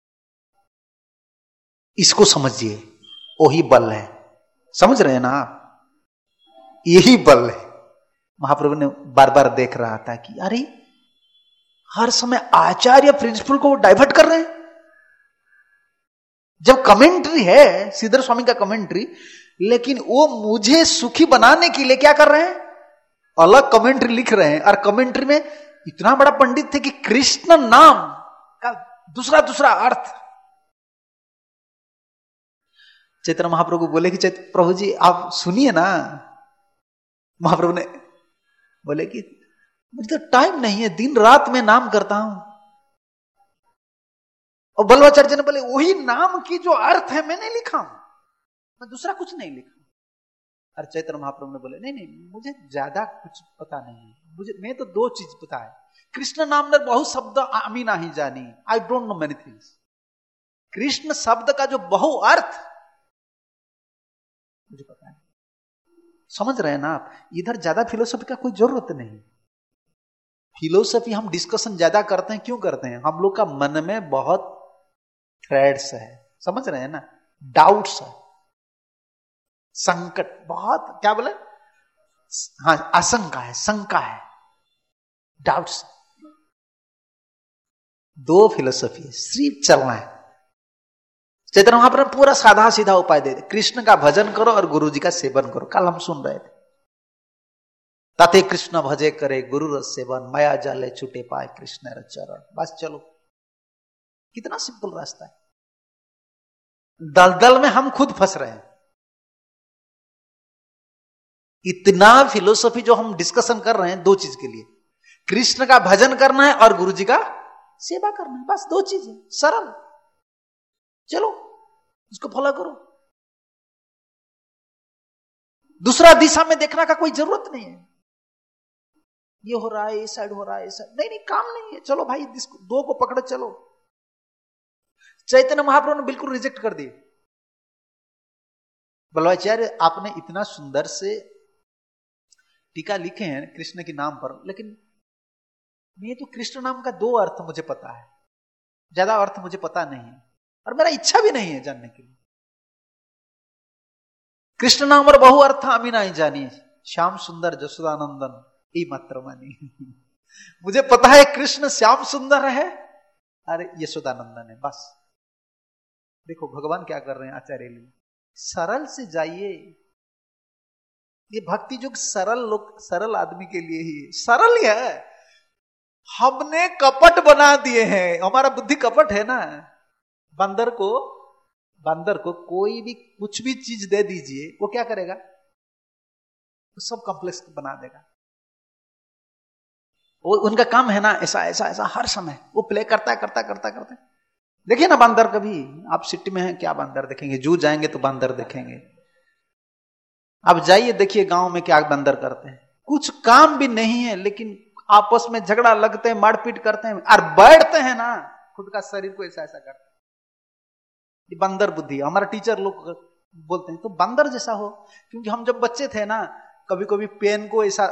A: इसको समझिए, वही बल है। समझ रहे हैं ना आप? यही बल है। महाप्रभु ने बार बार देख रहा था कि अरे हर समय आचार्य प्रिंसिपल को डाइवर्ट कर रहे हैं। जब कमेंट्री है श्रीधर स्वामी का कमेंट्री, लेकिन वो मुझे सुखी बनाने के लिए क्या कर रहे हैं? अलग कमेंट्री लिख रहे हैं। और कमेंट्री में इतना बड़ा पंडित थे कि कृष्ण नाम का दूसरा दूसरा अर्थ। चैतन्य महाप्रभु बोले कि प्रभु जी आप सुनिए ना। महाप्रभु ने बोले कि मुझे तो टाइम नहीं है, दिन रात में नाम करता हूं। और बल्लवाचार्य ने बोले वही नाम की जो अर्थ है मैंने लिखा हूं, मैं दूसरा कुछ नहीं लिखा। और चैतन्य महाप्रभु ने बोले नहीं नहीं, मुझे ज्यादा कुछ पता नहीं है, मैं तो 2 चीज पता है, कृष्ण नाम ने बहु शब्द आमी नहीं जानी, I don't know many things. Krishna शब्द का जो बहु अर्थ मुझे पता है। समझ रहे हैं ना आप? इधर ज्यादा फिलोसफी का कोई जरूरत नहीं। फिलोसफी हम डिस्कशन ज्यादा करते हैं, क्यों करते हैं? हम लोग का मन में बहुत थ्रेड्स है, समझ रहे हैं ना, डाउट्स है, संकट बहुत, क्या बोले, हाँ आशंका है, शंका है, डाउट्स। 2 फिलोसफी है, सिर्फ चलना है। चैतन्य महाप्रभु पूरा साधा सीधा उपाय दे, कृष्ण का भजन करो और गुरु जी का सेवन करो। कल हम सुन रहे थे, ताते कृष्ण भजे करे गुरु रस सेवन, माया जाले छूटे पाए कृष्ण र चरण। बस चलो, कितना सिंपल रास्ता है। दलदल में हम खुद फंस रहे हैं। इतना फिलोसफी जो हम डिस्कशन कर रहे हैं 2 चीज के लिए, कृष्ण का भजन करना है और गुरु जी का सेवा करना है, बस 2 चीज है, सरल। चलो इसको फॉलो करो, दूसरा दिशा में देखने का कोई जरूरत नहीं है। ये हो रहा है, ये साइड हो रहा है, नहीं नहीं, काम नहीं है, चलो भाई 2 को पकड़ो चलो। चैतन्य महाप्रभु ने बिल्कुल रिजेक्ट कर दिए। बल्लवाचार्य आपने इतना सुंदर से टीका लिखे हैं कृष्ण के नाम पर, लेकिन मैं तो कृष्ण नाम का 2 अर्थ मुझे पता है, ज्यादा अर्थ मुझे पता नहीं है, और मेरा इच्छा भी नहीं है जानने के लिए। कृष्ण नाम और बहु अर्थ आमी नहीं जानी, श्याम सुंदर जसोदानंदन ई मात्र मानी। मुझे पता है कृष्ण श्याम सुंदर है, अरे यशोदानंदन है, बस। देखो भगवान क्या कर रहे हैं आचार्य लिए, सरल से जाइए। ये भक्ति जो सरल लोग, सरल आदमी के लिए ही सरल ही है। हमने कपट बना दिए हैं, हमारा बुद्धि कपट है ना। बंदर को कोई भी कुछ भी चीज दे दीजिए, वो क्या करेगा? वो सब कॉम्प्लेक्स बना देगा। वो उनका काम है ना, ऐसा ऐसा ऐसा हर समय वो प्ले करता है। देखिए ना बंदर, कभी आप सिटी में हैं क्या बंदर देखेंगे? जू जाएंगे तो बंदर देखेंगे। अब जाइए देखिए गांव में क्या बंदर करते हैं, कुछ काम भी नहीं है लेकिन आपस में झगड़ा लगते हैं, मारपीट करते हैं, और बैठते हैं ना, खुद का शरीर को ऐसा ऐसा करते हैं। ये बंदर बुद्धि। हमारा टीचर लोग बोलते हैं तो बंदर जैसा हो, क्योंकि हम जब बच्चे थे ना, कभी कभी पेन को ऐसा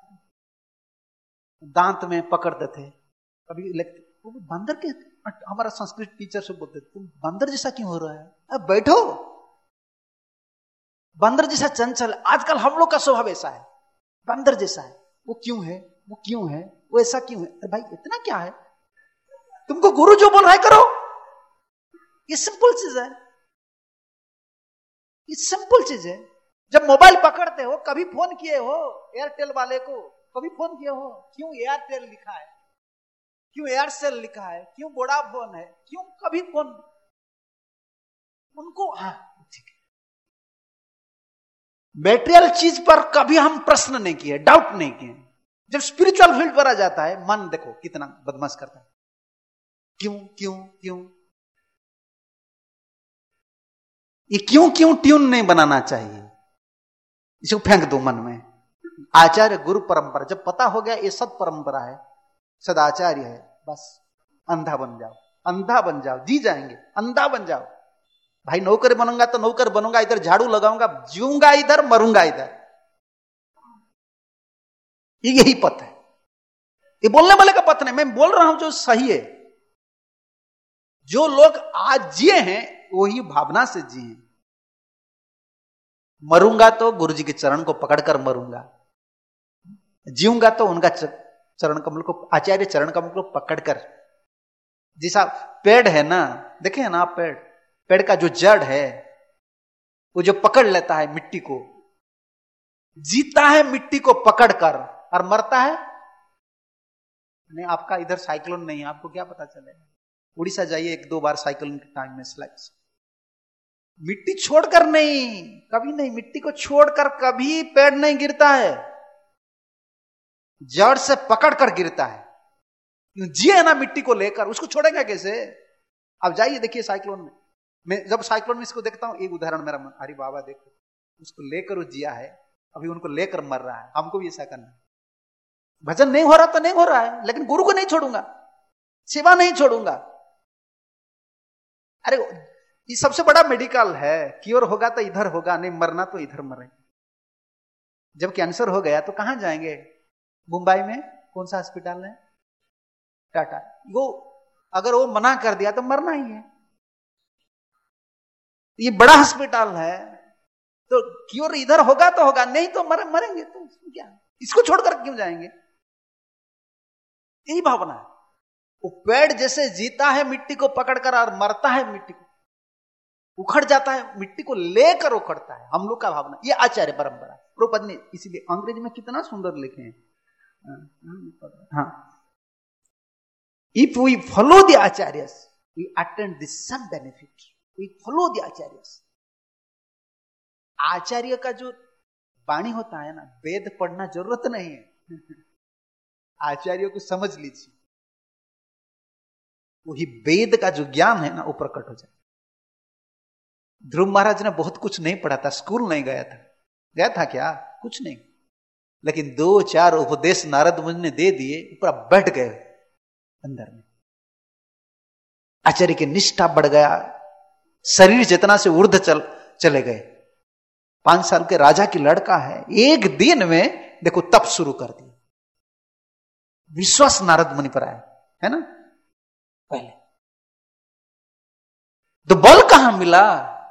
A: दांत में पकड़ते थे, कभी तो बंदर के, हमारा संस्कृत टीचर से बोलते तुम बंदर जैसा क्यों हो रहा है, अब बैठो, बंदर जैसा चंचल। आजकल हम लोग का स्वभाव ऐसा है, बंदर जैसा है, वो क्यों है, वो ऐसा क्यों है? अरे भाई इतना क्या है, तुमको गुरु जो बोल रहा है करो। ये सिंपल चीज है, ये सिंपल चीज है। जब मोबाइल पकड़ते हो, कभी फोन किए हो एयरटेल वाले को, कभी फोन किए हो, क्यों एयरटेल लिखा है, क्यों एयरसेल लिखा है, क्यों वोडाफोन है, क्यों कभी फोन उनको, हाँ ठीक है। मैटेरियल चीज पर कभी हम प्रश्न नहीं किए, डाउट नहीं किए। जब स्पिरिचुअल फील्ड पर आ जाता है, मन देखो कितना बदमाश करता है, क्यों क्यों क्यों। ये क्यों क्यों ट्यून नहीं बनाना चाहिए, इसको फेंक दो मन में। आचार्य गुरु परंपरा जब पता हो गया ये सद परंपरा है, सदाचार्य है, बस अंधा बन जाओ, अंधा बन जाओ, जी जाएंगे, अंधा बन जाओ। भाई नौकर बनूंगा तो नौकर बनूंगा, इधर झाड़ू लगाऊंगा, जीऊंगा इधर, मरूंगा इधर, यही पथ है। ये बोलने वाले का पथ नहीं, मैं बोल रहा हूं जो सही है। जो लोग आज जिए हैं वही भावना से जिए। मरूंगा तो गुरु जी के चरण को पकड़कर मरूंगा, जीऊंगा तो उनका चरण कमल को, आचार्य चरण कमल को पकड़कर। जैसा पेड़ है ना, देखे ना आप, पेड़ का जो जड़ है वो जो पकड़ लेता है मिट्टी को, जीता है मिट्टी को पकड़कर, और मरता है नहीं। आपका इधर साइक्लोन नहीं है, आपको क्या पता चलेगा? उड़ीसा जाइए 1-2 बार साइक्लोन के टाइम में, स्लाइड्स मिट्टी छोड़कर नहीं, कभी नहीं, मिट्टी को छोड़कर कभी पेड़ नहीं गिरता है, जड़ से पकड़कर गिरता है। जिए ना मिट्टी को लेकर, उसको छोड़ेगा कैसे? अब जाइए देखिए साइक्लोन में, मैं जब साइक्लोन में इसको देखता हूं, एक उदाहरण मेरा मन, अरे बाबा देखो उसको लेकर वो जिया है, अभी उनको लेकर मर रहा है, हमको भी ऐसा करना है। भजन नहीं हो रहा तो नहीं हो रहा है, लेकिन गुरु को नहीं छोड़ूंगा, सेवा नहीं छोड़ूंगा। अरे ये सबसे बड़ा मेडिकल है, क्योर होगा तो इधर होगा, नहीं मरना तो इधर मरेंगे। जब कैंसर हो गया तो कहां जाएंगे? मुंबई में कौन सा हॉस्पिटल है? टाटा। वो अगर वो मना कर दिया तो मरना ही है, ये बड़ा हॉस्पिटल है, तो क्योर इधर होगा तो होगा, नहीं तो मरेंगे, तो क्या, इसको छोड़कर क्यों जाएंगे? यही भावना है। वो पेड़ जैसे जीता है मिट्टी को पकड़कर और मरता है मिट्टी को, उखड़ जाता है मिट्टी को लेकर उखड़ता है, हम लोग का भावना। ये आचार्य परंपरा प्रभुपाद ने इसीलिए अंग्रेजी में कितना सुंदर लिखे हैं। हाँ, if we follow the acharyas we attend the some benefit, we follow the acharyas. आचार्य का जो वाणी होता है ना, वेद पढ़ना जरूरत नहीं है, आचार्यों को समझ लीजिए, वही वेद का जो ज्ञान है ना वो प्रकट हो जाए। ध्रुव महाराज ने बहुत कुछ नहीं पढ़ा था, स्कूल नहीं गया था क्या? कुछ नहीं, लेकिन 2-4 उपदेश नारद मुनि ने दे दिए, पूरा बैठ गए अंदर में। आचार्य की निष्ठा बढ़ गया, शरीर चेतना से ऊर्ध्व चले गए। 5 साल के राजा की लड़का है, एक दिन में देखो तप शुरू कर दिया। विश्वास नारद मुनि पर आया है ना पहले, तो बल कहां मिला?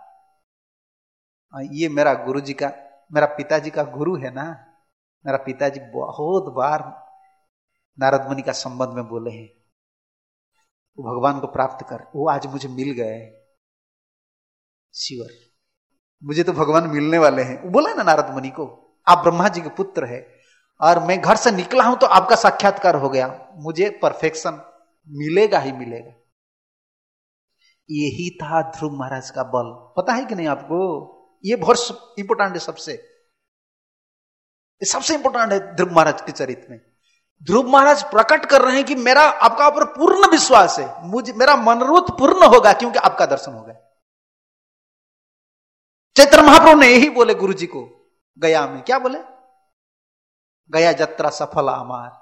A: ये मेरा गुरुजी का, मेरा पिताजी का गुरु है ना, मेरा पिताजी बहुत बार नारद मुनि का संबंध में बोले हैं, वो भगवान को प्राप्त कर, वो आज मुझे मिल गए, श्योर मुझे तो भगवान मिलने वाले हैं। वो बोला ना नारद मुनि को, आप ब्रह्मा जी के पुत्र है और मैं घर से निकला हूं तो आपका साक्षात्कार हो गया, मुझे परफेक्शन मिलेगा ही मिलेगा। यही था ध्रुव महाराज का बल, पता है कि नहीं आपको? ये बहुत इंपोर्टेंट है, सबसे इंपोर्टेंट है ध्रुव महाराज के चरित्र में। ध्रुव महाराज प्रकट कर रहे हैं कि मेरा आपका ऊपर पूर्ण विश्वास है, मुझे मेरा मनोरथ पूर्ण होगा क्योंकि आपका दर्शन होगा। चैतन्य महाप्रभु ने यही बोले गुरु जी को गया में, क्या बोले? गया यात्रा सफल अमार,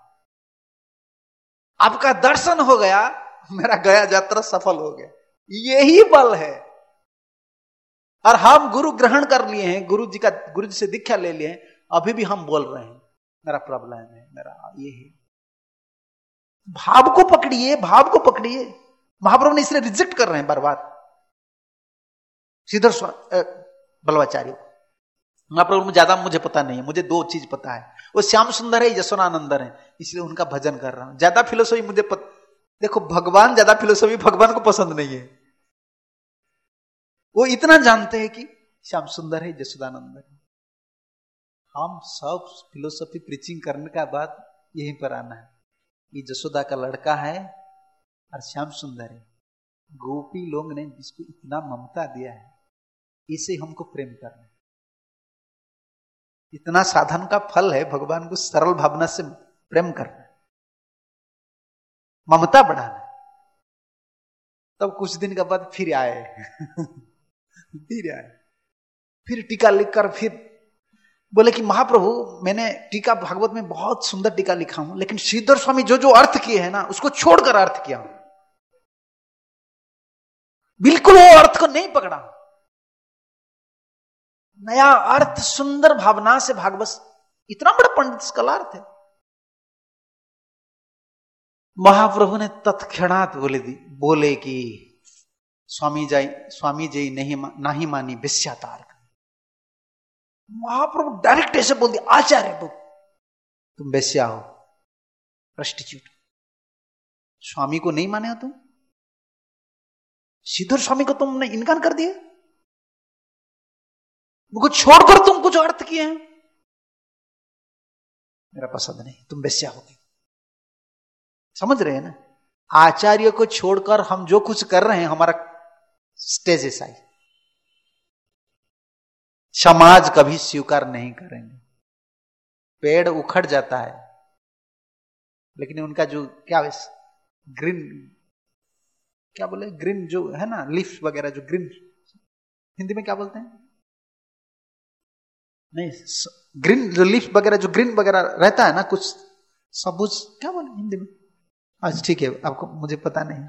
A: आपका दर्शन हो गया, मेरा गया यात्रा सफल हो गया। यही बल है। और हम गुरु ग्रहण कर लिए हैं, गुरु जी से दीक्षा ले लिए हैं, अभी भी हम बोल रहे हैं मेरा प्रॉब्लम है, मेरा ये है। भाव को पकड़िए, भाव को पकड़िए। महाप्रभु ने इसलिए रिजेक्ट कर रहे हैं बार बार श्रीधर बल्लवाचार्य। महाप्रभु में ज्यादा मुझे पता नहीं है, मुझे 2 चीज पता है, वो श्याम सुंदर है, यशोनानंदन है, इसलिए उनका भजन कर रहा हूं। ज्यादा फिलोसफी मुझे देखो भगवान, ज्यादा फिलोसफी भगवान को पसंद नहीं है। वो इतना जानते हैं कि श्याम सुंदर है, यशोदानंदन है। हम सब फिलोसफी प्रीचिंग करने का बाद यहीं पर आना है, ये यशोदा का लड़का है और श्याम सुंदर है। गोपी लोग ने जिसको इतना ममता दिया है, इसे हमको प्रेम करना है। इतना साधन का फल है भगवान को सरल भावना से प्रेम करना, ममता बढ़ाना। तब कुछ दिन के बाद फिर आए फिर टीका लिखकर फिर बोले कि महाप्रभु मैंने टीका भागवत में बहुत सुंदर टीका लिखा हूं, लेकिन श्रीधर स्वामी जो अर्थ किए हैं ना उसको छोड़कर अर्थ किया हूं, बिल्कुल वो अर्थ को नहीं पकड़ा। नया अर्थ सुंदर भावना से भागवत, इतना बड़ा पंडित स्कॉलर थे। महाप्रभु ने तत्क्षणात बोले कि स्वामी जी नहीं मानी विश्यातार। महाप्रभु डायरेक्ट ऐसे बोल दिया, आचार्य तुम वेश्या हो, प्रोस्टिट्यूट। स्वामी को नहीं माने हो तुम, श्रीधर स्वामी को तुमने इनकार कर दिया, मुझको छोड़कर तुम कुछ अर्थ किए हैं, मेरा पसंद नहीं, तुम वेश्या होगी। समझ रहे हैं ना? आचार्य को छोड़कर हम जो कुछ कर रहे हैं, हमारा स्टेज ऐसा ही, समाज कभी स्वीकार नहीं करेंगे। पेड़ उखड़ जाता है, लेकिन उनका जो क्या ग्रीन क्या बोले, ग्रीन जो है ना लीफ वगैरह, जो ग्रीन, हिंदी में क्या बोलते हैं, नहीं ग्रीन जो लीफ वगैरह, जो ग्रीन वगैरह रहता है ना, कुछ सबूज, क्या बोले हिंदी में? अच्छा ठीक है, आपको, मुझे पता नहीं,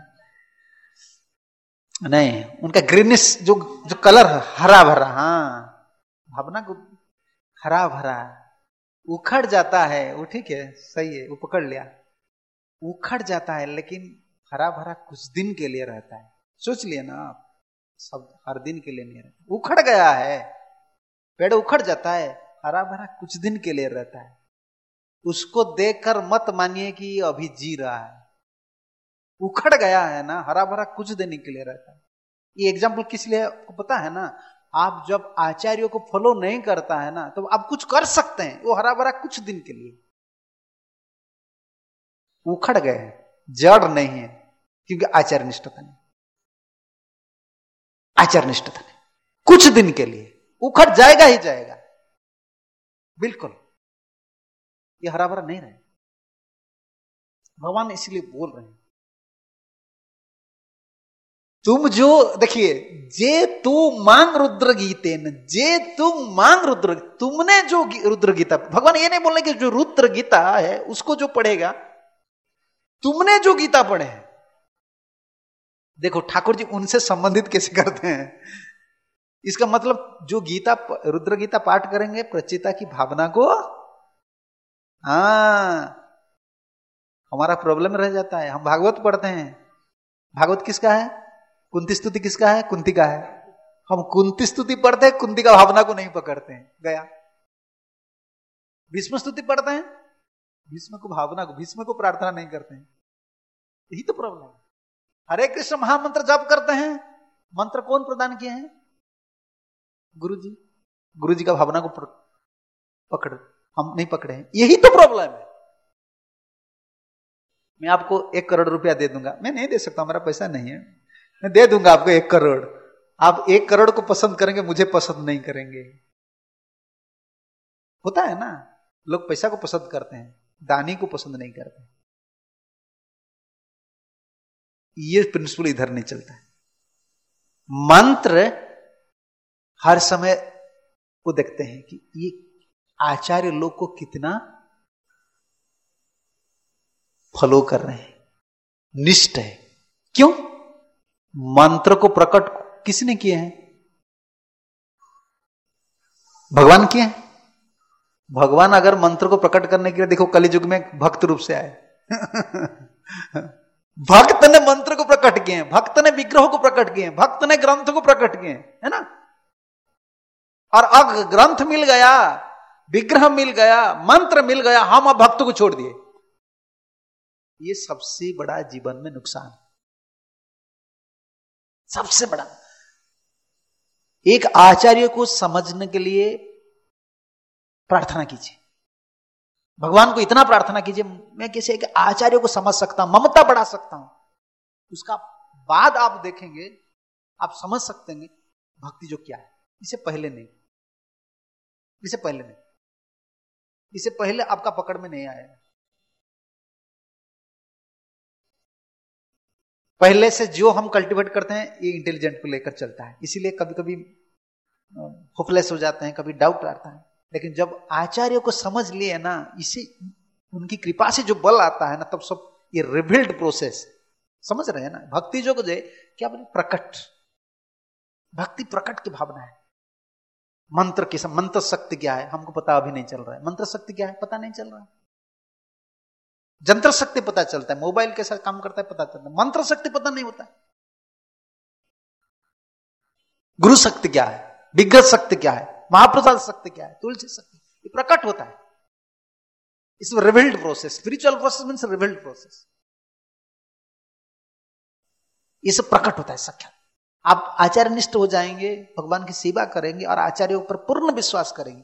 A: नहीं उनका ग्रीनिश जो जो कलर है, हरा भरा, हाँ भावना को हरा भरा उखड़ जाता है, वो ठीक है, सही है, वो पकड़ लिया, उखड़ जाता है, लेकिन हरा भरा कुछ दिन के लिए रहता है। सोच लिए ना आप, सब हर दिन के लिए नहीं रहता, उखड़ गया है, पेड़ उखड़ जाता है, हरा भरा कुछ दिन के लिए रहता है। उसको देखकर मत मानिए कि अभी जी रहा है, उखड़ गया है ना, हरा भरा कुछ दिन के लिए रहता है। ये एग्जाम्पल किस लिए आपको पता है ना, आप जब आचार्यों को फॉलो नहीं करता है ना, तो आप कुछ कर सकते हैं, वो हरा भरा कुछ दिन के लिए, उखड़ गए हैं, जड़ नहीं है, क्योंकि आचार्य निष्ठता नहीं, आचार्य निष्ठता नहीं, कुछ दिन के लिए उखड़ जाएगा ही जाएगा, बिल्कुल ये हरा भरा नहीं रहे। भगवान इसलिए बोल रहे हैं, तुम जो देखिए, जे तू मांग रुद्र गीते न, जे तुम मांग रुद्र, तुमने जो रुद्र गीता, भगवान ये नहीं बोलने कि जो रुद्र गीता है उसको जो पढ़ेगा, तुमने जो गीता पढ़े हैं। देखो ठाकुर जी उनसे संबंधित कैसे करते हैं, इसका मतलब जो गीता, रुद्र गीता पाठ करेंगे, प्रचिता की भावना को, हाँ हमारा प्रॉब्लम रह जाता है। हम भागवत पढ़ते हैं, भागवत किसका है, कुंती स्तुति किसका है, कुंती का है, हम कुंती स्तुति पढ़ते हैं, कुंती का भावना को नहीं पकड़ते हैं, गया। भीष्म स्तुति पढ़ते हैं, भीष्म को भावना को, भीष्म को प्रार्थना नहीं करते हैं, यही तो प्रॉब्लम है। हरे कृष्ण महामंत्र जप करते हैं, मंत्र कौन प्रदान किए हैं, गुरु जी, गुरु जी का भावना को पकड़, हम नहीं पकड़े हैं, यही तो प्रॉब्लम है। मैं आपको 1 करोड़ रुपया दे दूंगा, मैं नहीं दे सकता, हमारा पैसा नहीं है, मैं दे दूंगा आपको 1 करोड़, आप 1 करोड़ को पसंद करेंगे, मुझे पसंद नहीं करेंगे। होता है ना, लोग पैसा को पसंद करते हैं, दानी को पसंद नहीं करते। ये प्रिंसिपल इधर नहीं चलता है। मंत्र हर समय वो देखते हैं कि ये आचार्य लोग को कितना फॉलो कर रहे हैं, निष्ठ है। क्यों? मंत्र को प्रकट किसने किए हैं? भगवान किए हैं। भगवान अगर मंत्र को प्रकट करने के लिए, देखो कलियुग में भक्त रूप से आए भक्त ने मंत्र को प्रकट किए हैं, भक्त ने विग्रह को प्रकट किए हैं, भक्त ने ग्रंथ को प्रकट किए हैं, है ना। और अब ग्रंथ मिल गया, विग्रह मिल गया, मंत्र मिल गया, हम अब भक्त को छोड़ दिए। ये सबसे बड़ा जीवन में नुकसान, सबसे बड़ा। एक आचार्य को समझने के लिए प्रार्थना कीजिए, भगवान को इतना प्रार्थना कीजिए, मैं किसी एक आचार्य को समझ सकता हूं, ममता बढ़ा सकता हूं, उसका बाद आप देखेंगे, आप समझ सकते हैं भक्ति जो क्या है। इससे पहले नहीं, इससे पहले नहीं, इससे पहले आपका पकड़ में नहीं आएगा। पहले से जो हम कल्टीवेट करते हैं, ये इंटेलिजेंट को लेकर चलता है, इसीलिए कभी कभी होपलेस हो जाते हैं, कभी डाउट आता है। लेकिन जब आचार्य को समझ लिए ना, इसे उनकी कृपा से जो बल आता है ना, तब सब ये रिबिल्ड प्रोसेस, समझ रहे हैं ना। भक्ति जो क्या बोले, प्रकट भक्ति, प्रकट की भावना है। मंत्र की मंत्र शक्ति क्या है हमको पता अभी नहीं चल रहा है, मंत्र शक्ति क्या है पता नहीं चल रहा है। जंत्र शक्ति पता चलता है, मोबाइल कैसा काम करता है पता चलता है, मंत्र शक्ति पता नहीं होता है। गुरु शक्ति क्या है, विग्रह शक्ति क्या है, महाप्रसाद शक्ति क्या है, तुलसी शक्ति, ये प्रकट होता है। इसमें revealed process, spiritual process means revealed process, ये सब प्रकट होता है साक्षात। आप आचार्य निष्ठ हो जाएंगे, भगवान की सेवा करेंगे और आचार्यों पर पूर्ण विश्वास करेंगे,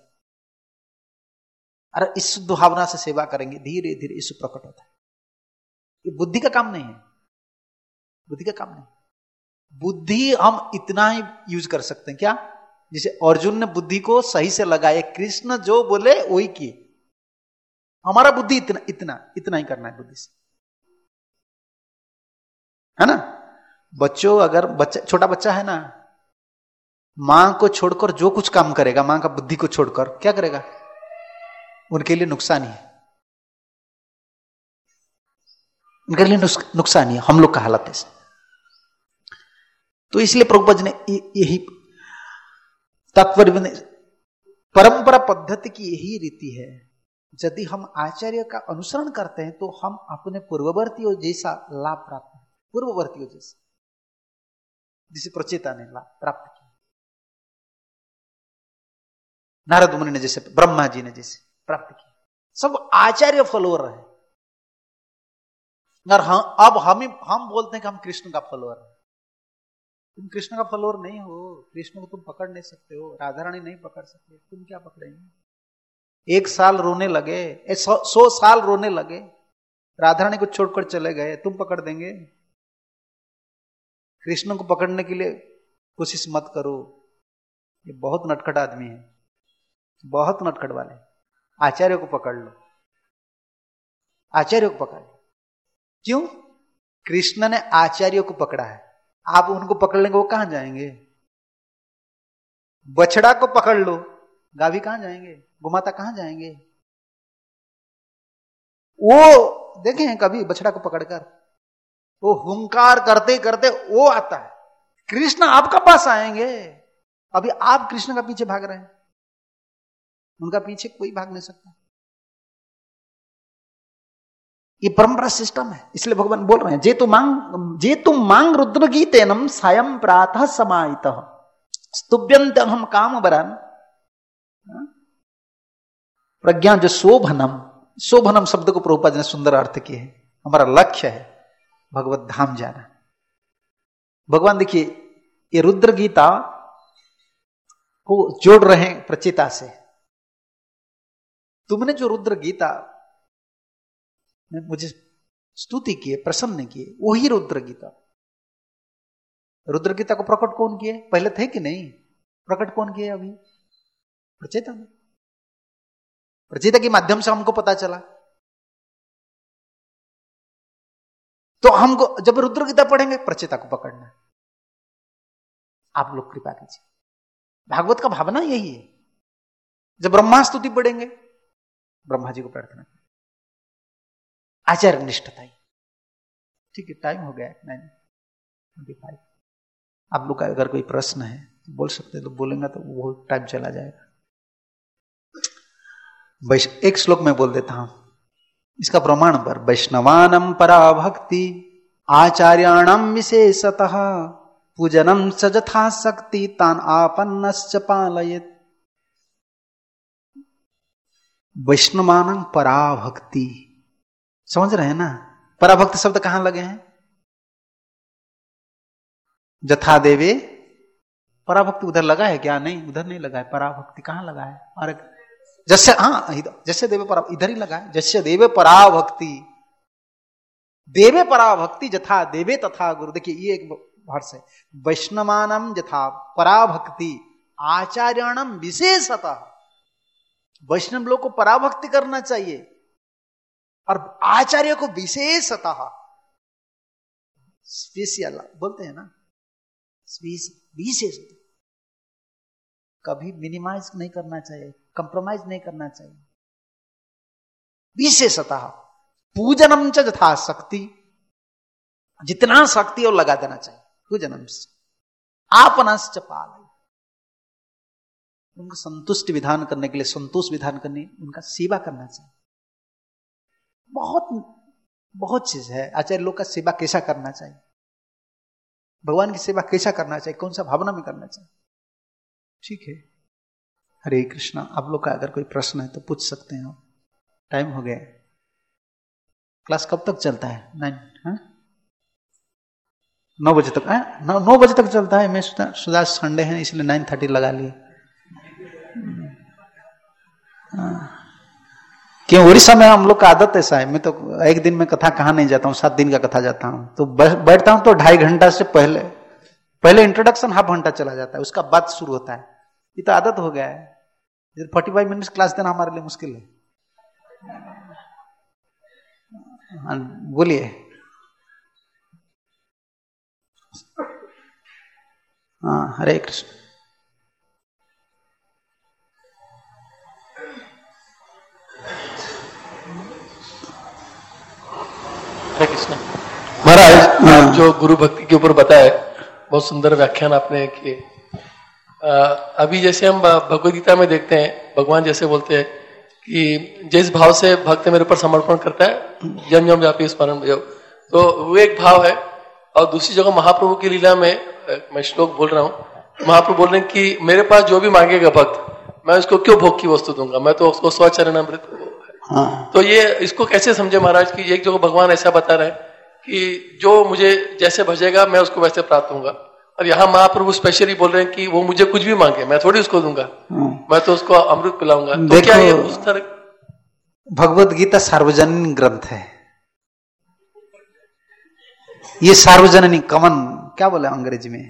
A: और इस शुद्ध भावना से सेवा करेंगे, धीरे धीरे इससे प्रकट होता है। ये बुद्धि का काम नहीं है, बुद्धि का काम नहीं। बुद्धि हम इतना ही यूज कर सकते हैं, क्या? जैसे अर्जुन ने बुद्धि को सही से लगाए, कृष्ण जो बोले वही किए। हमारा बुद्धि इतना इतना इतना ही करना है बुद्धि से, है ना। बच्चों, अगर बच्चा, छोटा बच्चा है ना, मां को छोड़कर जो कुछ काम करेगा, मां का बुद्धि को छोड़कर क्या करेगा, उनके लिए नुकसान ही है, उनके लिए नुकसान ही है। हम लोग का हालत है। तो इसलिए प्रभुपाद ने यही तात्पर्य, परंपरा पद्धति की यही रीति है। यदि हम आचार्य का अनुसरण करते हैं तो हम अपने पूर्ववर्तियों जैसा लाभ प्राप्त करते, पूर्ववर्तियों जैसा, जिसे प्रचेता ने लाभ प्राप्त किया, नारद मुनि ने जैसे, ब्रह्मा जी ने जैसे प्राप्त किया, सब आचार्य फॉलोअर है। और अब हम बोलते हैं कि हम कृष्ण का फॉलोअर है। तुम कृष्ण का फॉलोअर नहीं हो, कृष्ण को तुम पकड़ नहीं सकते हो, राधा रानी नहीं पकड़ सकते, तुम क्या पकड़ेंगे? 1 साल रोने लगे, 100 साल रोने लगे, राधा रानी को छोड़कर चले गए, तुम पकड़ देंगे? कृष्ण को पकड़ने के लिए कोशिश मत करो, ये बहुत नटखट आदमी है, बहुत नटखट वाले। आचार्य को पकड़ लो, आचार्य को पकड़ लो। क्यों? कृष्ण ने आचार्य को पकड़ा है, आप उनको पकड़ लेंगे, वो कहां जाएंगे? बछड़ा को पकड़ लो, गाभी कहां जाएंगे? गोमाता कहां जाएंगे? वो देखें कभी बछड़ा को पकड़कर, वो हुंकार करते करते वो आता है, कृष्ण आपका पास आएंगे। अभी आप कृष्ण का पीछे भाग रहे हैं, उनका पीछे कोई भाग नहीं सकता। ये परंपरा सिस्टम है। इसलिए भगवान बोल रहे हैं, जे तुम मांग रुद्र गीतेनम सायं प्रातः समाहितः स्तुभ्यन्त हम काम बरान प्रज्ञा जो शोभनम शब्द को प्रभुपाद ने सुंदर अर्थ किए है। हमारा लक्ष्य है भगवत धाम जाना। भगवान देखिए, ये रुद्र गीता को जोड़ रहे हैं प्रचेता से। तुमने जो रुद्र गीता में मुझे स्तुति किए, प्रसन्न किए, वही रुद्र गीता। रुद्र गीता को प्रकट कौन किए? पहले थे कि नहीं? प्रकट कौन किए? अभी प्रचेता ने। प्रचेता के माध्यम से हमको पता चला। तो हमको जब रुद्र गीता पढ़ेंगे, प्रचेता को पकड़ना। आप लोग कृपा कीजिए, भागवत का भावना यही है। जब ब्रह्मा स्तुति पढ़ेंगे, ब्रह्मा जी को प्रार्थना करें, आचार्य निष्ठता। ठीक है, टाइम हो गया 9:25। आप लोग का अगर कोई प्रश्न है तो बोल सकते हैं, तो बोलेंगे तो वो टाइम चला जाएगा। एक श्लोक में बोल देता हूं इसका प्रमाण पर। वैष्णवानम पराभक्ति आचार्याणाम विशेषतः पूजनम स यथा शक्ति तान आपन्नश्च पालयेत्। वैष्णवानम पराभक्ति, समझ रहे हैं ना? पराभक्ति शब्द कहां लगे हैं? जथा देवे पराभक्ति उधर लगा है क्या? नहीं, उधर नहीं लगा है। पराभक्ति कहां लगा है? और जैसे, हाँ, जैसे देवे परा, इधर ही लगा है। जैसे देवे पराभक्ति, देवे पराभक्ति जथा देवे तथा गुरु। देखिए ये एक वर्ष है। वैष्णवानम जथा पराभक्ति आचार्याणम विशेषतः। वैष्णव लोग को पराभक्ति करना चाहिए, और आचार्य को विशेषतः, स्पेशल बोलते हैं ना, विशेष। कभी मिनिमाइज नहीं करना चाहिए, कंप्रोमाइज नहीं करना चाहिए। विशेषतः पूजनम च यथा शक्ति, जितना शक्ति है वो लगा देना चाहिए। पूजनम से आपनश्च पालय, उनका संतुष्ट विधान करने के लिए, संतोष विधान करने, उनका सेवा करना चाहिए। बहुत बहुत चीज है। आचार्य लोग का सेवा कैसा करना चाहिए, भगवान की सेवा कैसा करना चाहिए, कौन सा भावना में करना चाहिए। ठीक है, हरे कृष्णा। आप लोग का अगर कोई प्रश्न है तो पूछ सकते हैं। टाइम हो गया। क्लास कब तक चलता है? 9 बजे तक। 9 बजे तक चलता है। मैं सुधा संडे है इसलिए 9:30 लगा लिए। क्यों? उड़ीसा में हम लोग का आदत ऐसा है। मैं तो एक दिन में कथा कहाँ नहीं जाता हूँ, 7 दिन का कथा जाता हूँ। तो बैठता हूँ तो 2.5 घंटा से पहले इंट्रोडक्शन ½ घंटा चला जाता है, उसका बाद शुरू होता है। ये तो आदत हो गया है। 45 मिनट क्लास देना हमारे लिए मुश्किल है। बोलिए। हाँ, हरे कृष्ण।
C: हरे कृष्ण। महाराज, आप जो गुरु भक्ति के ऊपर बताए, बहुत सुंदर व्याख्यान आपने किए। अभी जैसे हम भगवद गीता में देखते हैं, भगवान जैसे बोलते हैं कि जिस भाव से भक्त मेरे ऊपर समर्पण करता है, जम जम जापी स्मरण योग, तो वो एक भाव है। और दूसरी जगह महाप्रभु की लीला में, मैं श्लोक बोल रहा हूँ, महाप्रभु बोल रहे हैं कि मेरे पास जो भी मांगेगा भक्त, मैं उसको क्यों भोग की वस्तु दूंगा, मैं तो उसको स्वचरण अमृत। हाँ। तो ये इसको कैसे समझे महाराज कि एक जगह भगवान ऐसा बता रहे हैं कि जो मुझे जैसे भजेगा मैं उसको वैसे प्राप्त होऊंगा, और यहाँ महाप्रभु स्पेशली बोल रहे हैं कि वो मुझे कुछ भी मांगे मैं थोड़ी उसको दूंगा, मैं तो उसको अमृत पिलाऊंगा। तो क्या ये उस तरह?
A: भगवत गीता सार्वजनिक ग्रंथ है, ये सार्वजनिक, कॉमन क्या बोले अंग्रेजी में,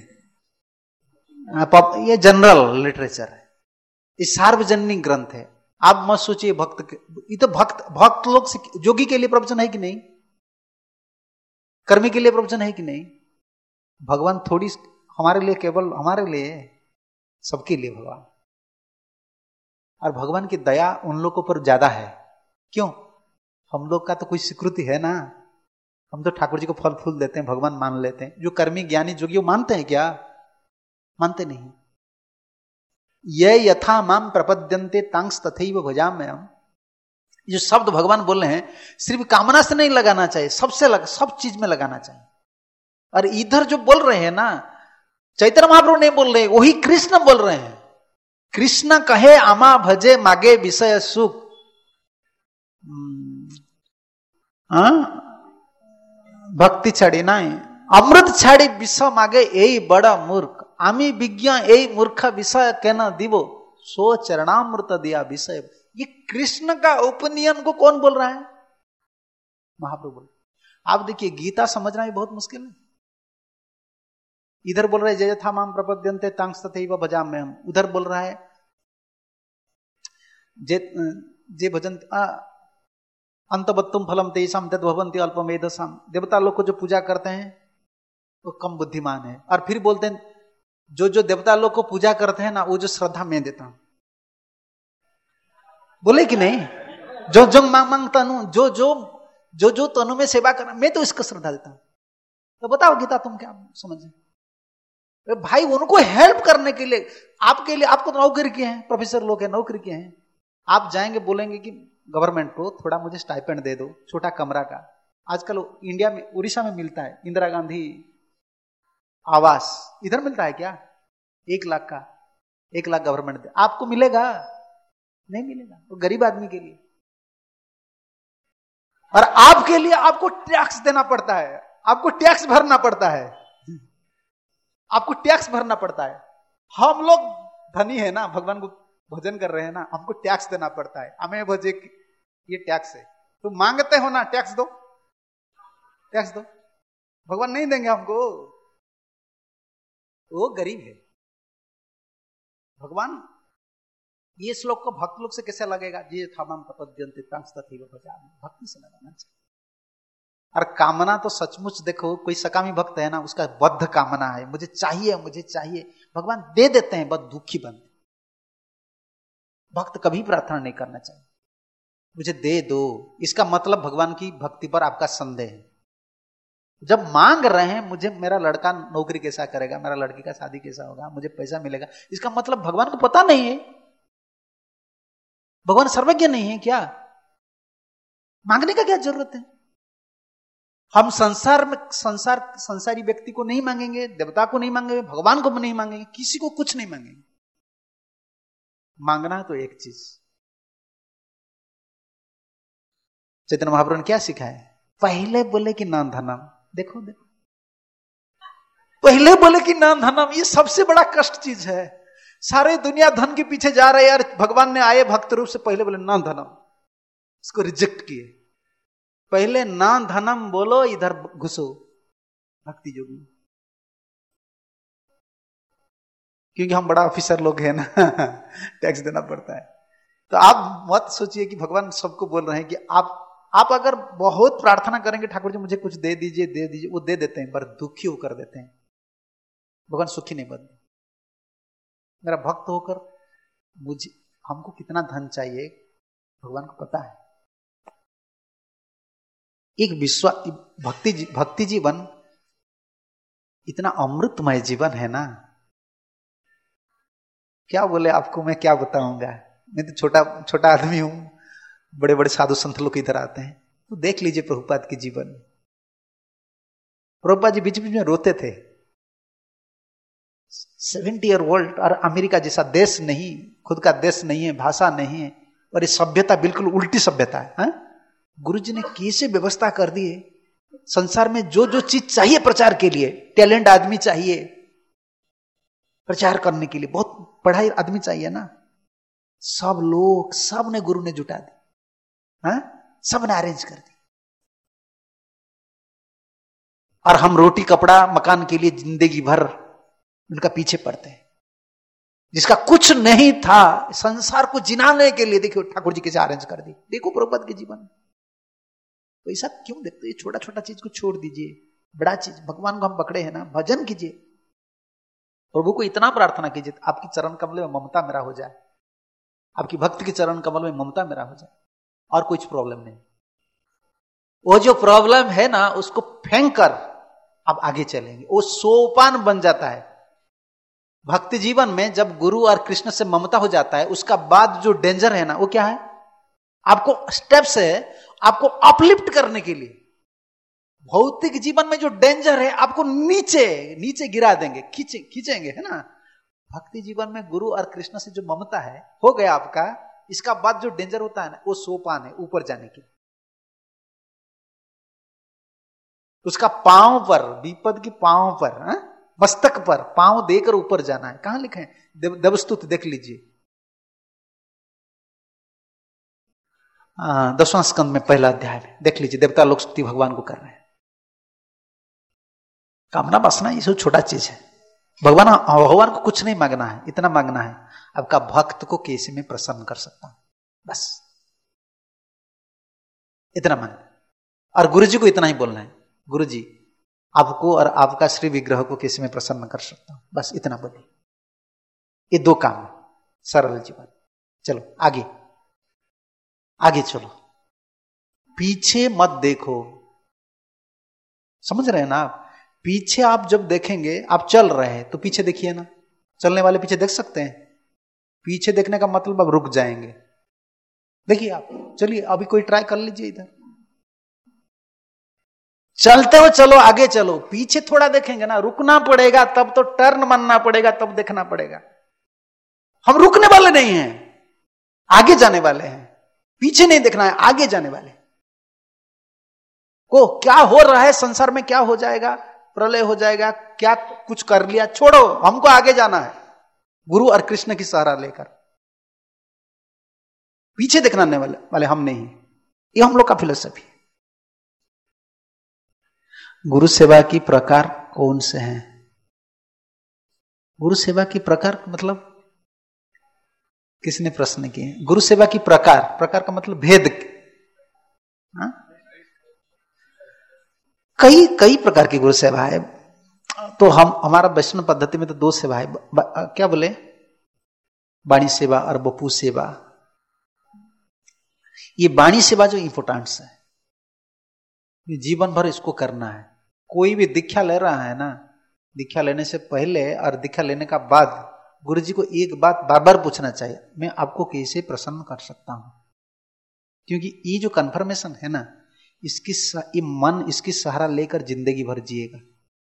A: ये जनरल लिटरेचर है, ये सार्वजनिक ग्रंथ है। आप मत सोचिए भक्त, ये तो भक्त लोग, जोगी के लिए प्रवचन है कि नहीं, कर्मी के लिए प्रवचन है कि नहीं। भगवान थोड़ी हमारे लिए, केवल हमारे लिए, सबके लिए भगवान। और भगवान की दया उन लोगों पर ज्यादा है। क्यों? हम लोग का तो कोई स्वीकृति है ना, हम तो ठाकुर जी को फल फूल देते हैं, भगवान मान लेते हैं। जो कर्मी ज्ञानी जोगी वो मानते हैं क्या? मानते नहीं। ये यथा माम प्रपद्यन्ते तांस तथैव भजाम्यहम्, जो शब्द भगवान बोल रहे हैं सिर्फ कामना से नहीं लगाना चाहिए, सब चीज में लगाना चाहिए। और इधर जो बोल रहे हैं ना, चैतन्य महाप्रभु नहीं बोल रहे, वही कृष्ण बोल रहे हैं। कृष्ण कहे आमा भजे मागे विषय सुख, भक्ति छाड़ी ना अमृत छाड़ी विष मागे यही बड़ा मूर्ख, आमी विज्ञा यही मूर्ख विषय कहना दिवो, सो चरणामृत दिया विषय। ये कृष्ण का ओपिनियन को कौन बोल रहा है? महाप्रभु बोल। आप देखिए गीता समझना भी बहुत मुश्किल है। इधर बोल रहे जय था माम प्रपद्यन्ते तांस तथैव भजाम्यहम्, उधर बोल रहा है जे भजन अंतवत्तुम फलम तेषाम तद्भवन्ति अल्पमेधसाम। देवता लोग को जो पूजा करते हैं वो कम बुद्धिमान है। और फिर बोलते हैं जो देवता लोग को पूजा करते हैं ना, वो जो श्रद्धा मैं देता हूं, बोले कि नहीं, जो जो मांग तनु, जो तनु में सेवा करना, मैं तो इसको श्रद्धा देता हूं। तो बताओ गीता तुम क्या समझे भाई? उनको हेल्प करने के लिए, आपके लिए, आपको तो नौकरी किए हैं, प्रोफेसर लोग हैं, नौकरी किए हैं, आप जाएंगे बोलेंगे कि गवर्नमेंट को थोड़ा मुझे स्टाइपेंड दे दो, छोटा कमरा का। आजकल इंडिया में, उड़ीसा में मिलता है इंदिरा गांधी आवास, इधर मिलता है क्या? 1 लाख का, 1 लाख गवर्नमेंट दे, आपको मिलेगा? नहीं मिलेगा, वो गरीब आदमी के लिए। और आपके लिए आपको टैक्स देना पड़ता है, आपको टैक्स भरना पड़ता है, आपको टैक्स भरना पड़ता है। हम लोग धनी है ना, भगवान को भजन कर रहे हैं ना, हमको टैक्स देना पड़ता है। हमें भजे, ये टैक्स है, तो मांगते हो ना, टैक्स दो, टैक्स दो। भगवान नहीं देंगे हमको, वो गरीब है। भगवान ये श्लोक को भक्त लोग से कैसे लगेगा? ये थामाम प्रपद्यन्ते तांस तथैव भजाम्यहम्, भक्ति से लगाना चाहिए। और कामना तो सचमुच देखो, कोई सकामी भक्त है ना, उसका बद्ध कामना है, मुझे चाहिए, मुझे चाहिए, भगवान दे देते हैं, बस दुखी बनते। भक्त कभी प्रार्थना नहीं करना चाहिए मुझे दे दो, इसका मतलब भगवान की भक्ति पर आपका संदेह है। जब मांग रहे हैं मुझे, मेरा लड़का नौकरी कैसा करेगा, मेरा लड़की का शादी कैसा होगा, मुझे पैसा मिलेगा, इसका मतलब भगवान को पता नहीं है? भगवान सर्वज्ञ नहीं है क्या? मांगने का क्या जरूरत है? हम संसार में, संसारी व्यक्ति को नहीं मांगेंगे, देवता को नहीं मांगेंगे, भगवान को नहीं मांगेंगे, किसी को कुछ नहीं मांगेंगे। मांगना तो एक चीज। चैतन्य महाप्रभु ने क्या सिखाया? पहले बोले कि नाम धनम, देखो पहले बोले कि नाम धनम, ये सबसे बड़ा कष्ट चीज है। सारे दुनिया धन के पीछे जा रहे यार, भगवान ने आए भक्त रूप से, पहले बोले नाम धनम, इसको रिजेक्ट किए। पहले नाम धनम बोलो, इधर घुसो भक्ति योगी, क्योंकि हम बड़ा ऑफिसर लोग हैं ना, टैक्स देना पड़ता है। तो आप मत सोचिए कि भगवान सबको बोल रहे हैं कि आप अगर बहुत प्रार्थना करेंगे, ठाकुर जी मुझे कुछ दे दीजिए, दे दीजिए, वो दे देते हैं, पर दुखी होकर देते हैं। भगवान सुखी नहीं बदले। मेरा भक्त होकर मुझे हमको कितना धन चाहिए भगवान को पता है। एक विश्वास भक्ति जीवन इतना अमृतमय जीवन है ना, क्या बोले आपको, मैं क्या बताऊंगा। मैं तो छोटा आदमी हूं, बड़े बड़े साधु संत लोग इधर आते हैं, तो देख लीजिए प्रभुपाद के जीवन। प्रभुपाद जी बीच बीच में रोते थे। 70 ईयर ओल्ड, और अमेरिका जैसा देश नहीं, खुद का देश नहीं है, भाषा नहीं है, और ये सभ्यता बिल्कुल उल्टी सभ्यता है। गुरु जी ने कैसे व्यवस्था कर दी है। संसार में जो जो चीज चाहिए प्रचार के लिए, टैलेंट आदमी चाहिए प्रचार करने के लिए, बहुत पढ़ाई आदमी चाहिए ना, सब लोग सब ने गुरु ने जुटा दी, सब ने अरेंज कर दी। और हम रोटी कपड़ा मकान के लिए जिंदगी भर उनका पीछे पड़ते हैं। जिसका कुछ नहीं था, संसार को जिनाने के लिए देखियो ठाकुर जी कैसे अरेंज कर दी। देखो प्रभुपाद के जीवन। तो ऐसा क्यों देखते, ये छोटा छोटा चीज को छोड़ दीजिए, बड़ा चीज भगवान को हम पकड़े हैं ना, भजन कीजिए, प्रभु को इतना प्रार्थना कीजिए आपकी चरण कमल में ममता मेरा हो जाए, आपकी भक्त के चरण कमल में ममता मेरा हो जाए, और कुछ प्रॉब्लम नहीं। वो जो प्रॉब्लम है ना उसको फेंक कर आप आगे चलेंगे, वो सोपान बन जाता है। भक्ति जीवन में जब गुरु और कृष्ण से ममता हो जाता है, उसका बाद जो डेंजर है ना वो क्या है, आपको स्टेप्स है आपको अपलिफ्ट करने के लिए। भौतिक जीवन में जो डेंजर है आपको नीचे नीचे गिरा देंगे, खींचेंगे, है ना। भक्ति जीवन में गुरु और कृष्ण से जो ममता है हो गया आपका, इसका बाद जो डेंजर होता है ना वो सोपान है ऊपर जाने के। उसका पांव पर, विपद की पांव पर, मस्तक पर पांव देकर ऊपर जाना है। कहां लिखे हैं, देवस्तुति देख लीजिए, 10वां स्कंद में पहला अध्याय में देख लीजिए, देवता लोग स्तुति भगवान को कर रहे हैं। कामना वासना ये सब छोटा चीज है। भगवान को कुछ नहीं मांगना है, इतना मांगना है आपका भक्त को कैसे मैं प्रसन्न कर सकता हूं, बस इतना मांगना। और गुरु जी को इतना ही बोलना है, गुरु जी आपको और आपका श्री विग्रह को कैसे मैं प्रसन्न कर सकता हूं, बस इतना बोलिए। ये 2 काम, सरल जीवन। चलो आगे आगे चलो, पीछे मत देखो। समझ रहे हैं ना आप, पीछे आप जब देखेंगे, आप चल रहे हैं तो पीछे देखिए ना, चलने वाले पीछे देख सकते हैं। पीछे देखने का मतलब आप रुक जाएंगे। देखिए आप चलिए, अभी कोई ट्राई कर लीजिए, इधर चलते हो चलो, आगे चलो, पीछे थोड़ा देखेंगे ना, रुकना पड़ेगा, तब तो टर्न मानना पड़ेगा, तब देखना पड़ेगा। हम रुकने वाले नहीं हैं, आगे जाने वाले हैं। पीछे नहीं देखना है, आगे जाने वाले को। क्या हो रहा है संसार में, क्या हो जाएगा, प्रलय हो जाएगा, क्या कुछ कर लिया, छोड़ो, हमको आगे जाना है गुरु और कृष्ण की सहारा लेकर। पीछे देखने वाले हम नहीं, ये हम लोग का फिलोसफी है। गुरु सेवा की प्रकार कौन से हैं? गुरु सेवा की प्रकार मतलब किसने प्रश्न किए? गुरु सेवा की प्रकार का मतलब भेद। कई प्रकार की गुरु सेवा है। तो हमारा वैष्णव पद्धति में तो 2 सेवा है, क्या बोले, वाणी सेवा और बपू सेवा। ये वाणी सेवा जो इंपोर्टेंट है, जीवन भर इसको करना है। कोई भी दीक्षा ले रहा है ना, दीक्षा लेने से पहले और दीक्षा लेने का बाद गुरु जी को एक बात बार बार पूछना चाहिए, मैं आपको कैसे प्रसन्न कर सकता हूं। क्योंकि ये जो कन्फर्मेशन है ना, ये मन इसकी सहारा लेकर जिंदगी भर जिएगा,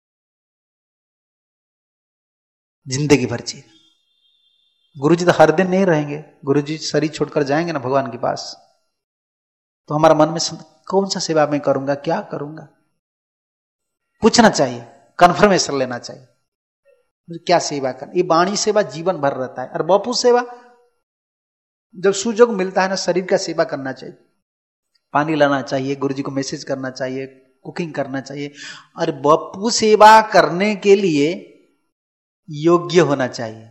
A: जिंदगी भर जिएगा। गुरु जी तो हर दिन नहीं रहेंगे, गुरु जी शरीर छोड़कर जाएंगे ना भगवान के पास, तो हमारा मन में कौन सा सेवा मैं करूंगा, क्या करूंगा, पूछना चाहिए, कन्फर्मेशन लेना चाहिए क्या सेवा करना। ये वाणी सेवा जीवन भर रहता है। और बपू सेवा जब सुजोग मिलता है ना, शरीर का सेवा करना चाहिए, पानी लाना चाहिए, गुरु जी को मैसेज करना चाहिए, कुकिंग करना चाहिए। और बपू सेवा करने के लिए योग्य होना चाहिए।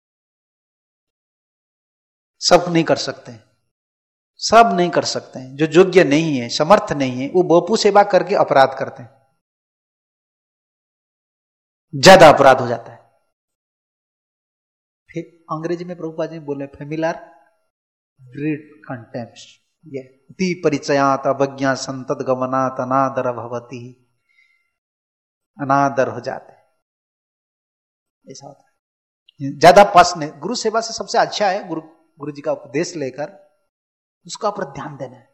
A: सब नहीं कर सकते, सब नहीं कर सकते हैं। जो योग्य नहीं है, समर्थ नहीं है, वो बपू सेवा करके अपराध करते हैं, ज्यादा अपराध हो जाता है। अंग्रेजी में प्रभुपाद जी बोले फेमिलर ब्रीड कंटेम्प्ट, ये ती परिचयात अवज्ञा संतत गमनात अनादर भवती, अनादर हो जाते, ऐसा होता है। ज्यादा पास नहीं, गुरु सेवा से सबसे अच्छा है गुरु जी का उपदेश लेकर उसका ऊपर ध्यान देना है।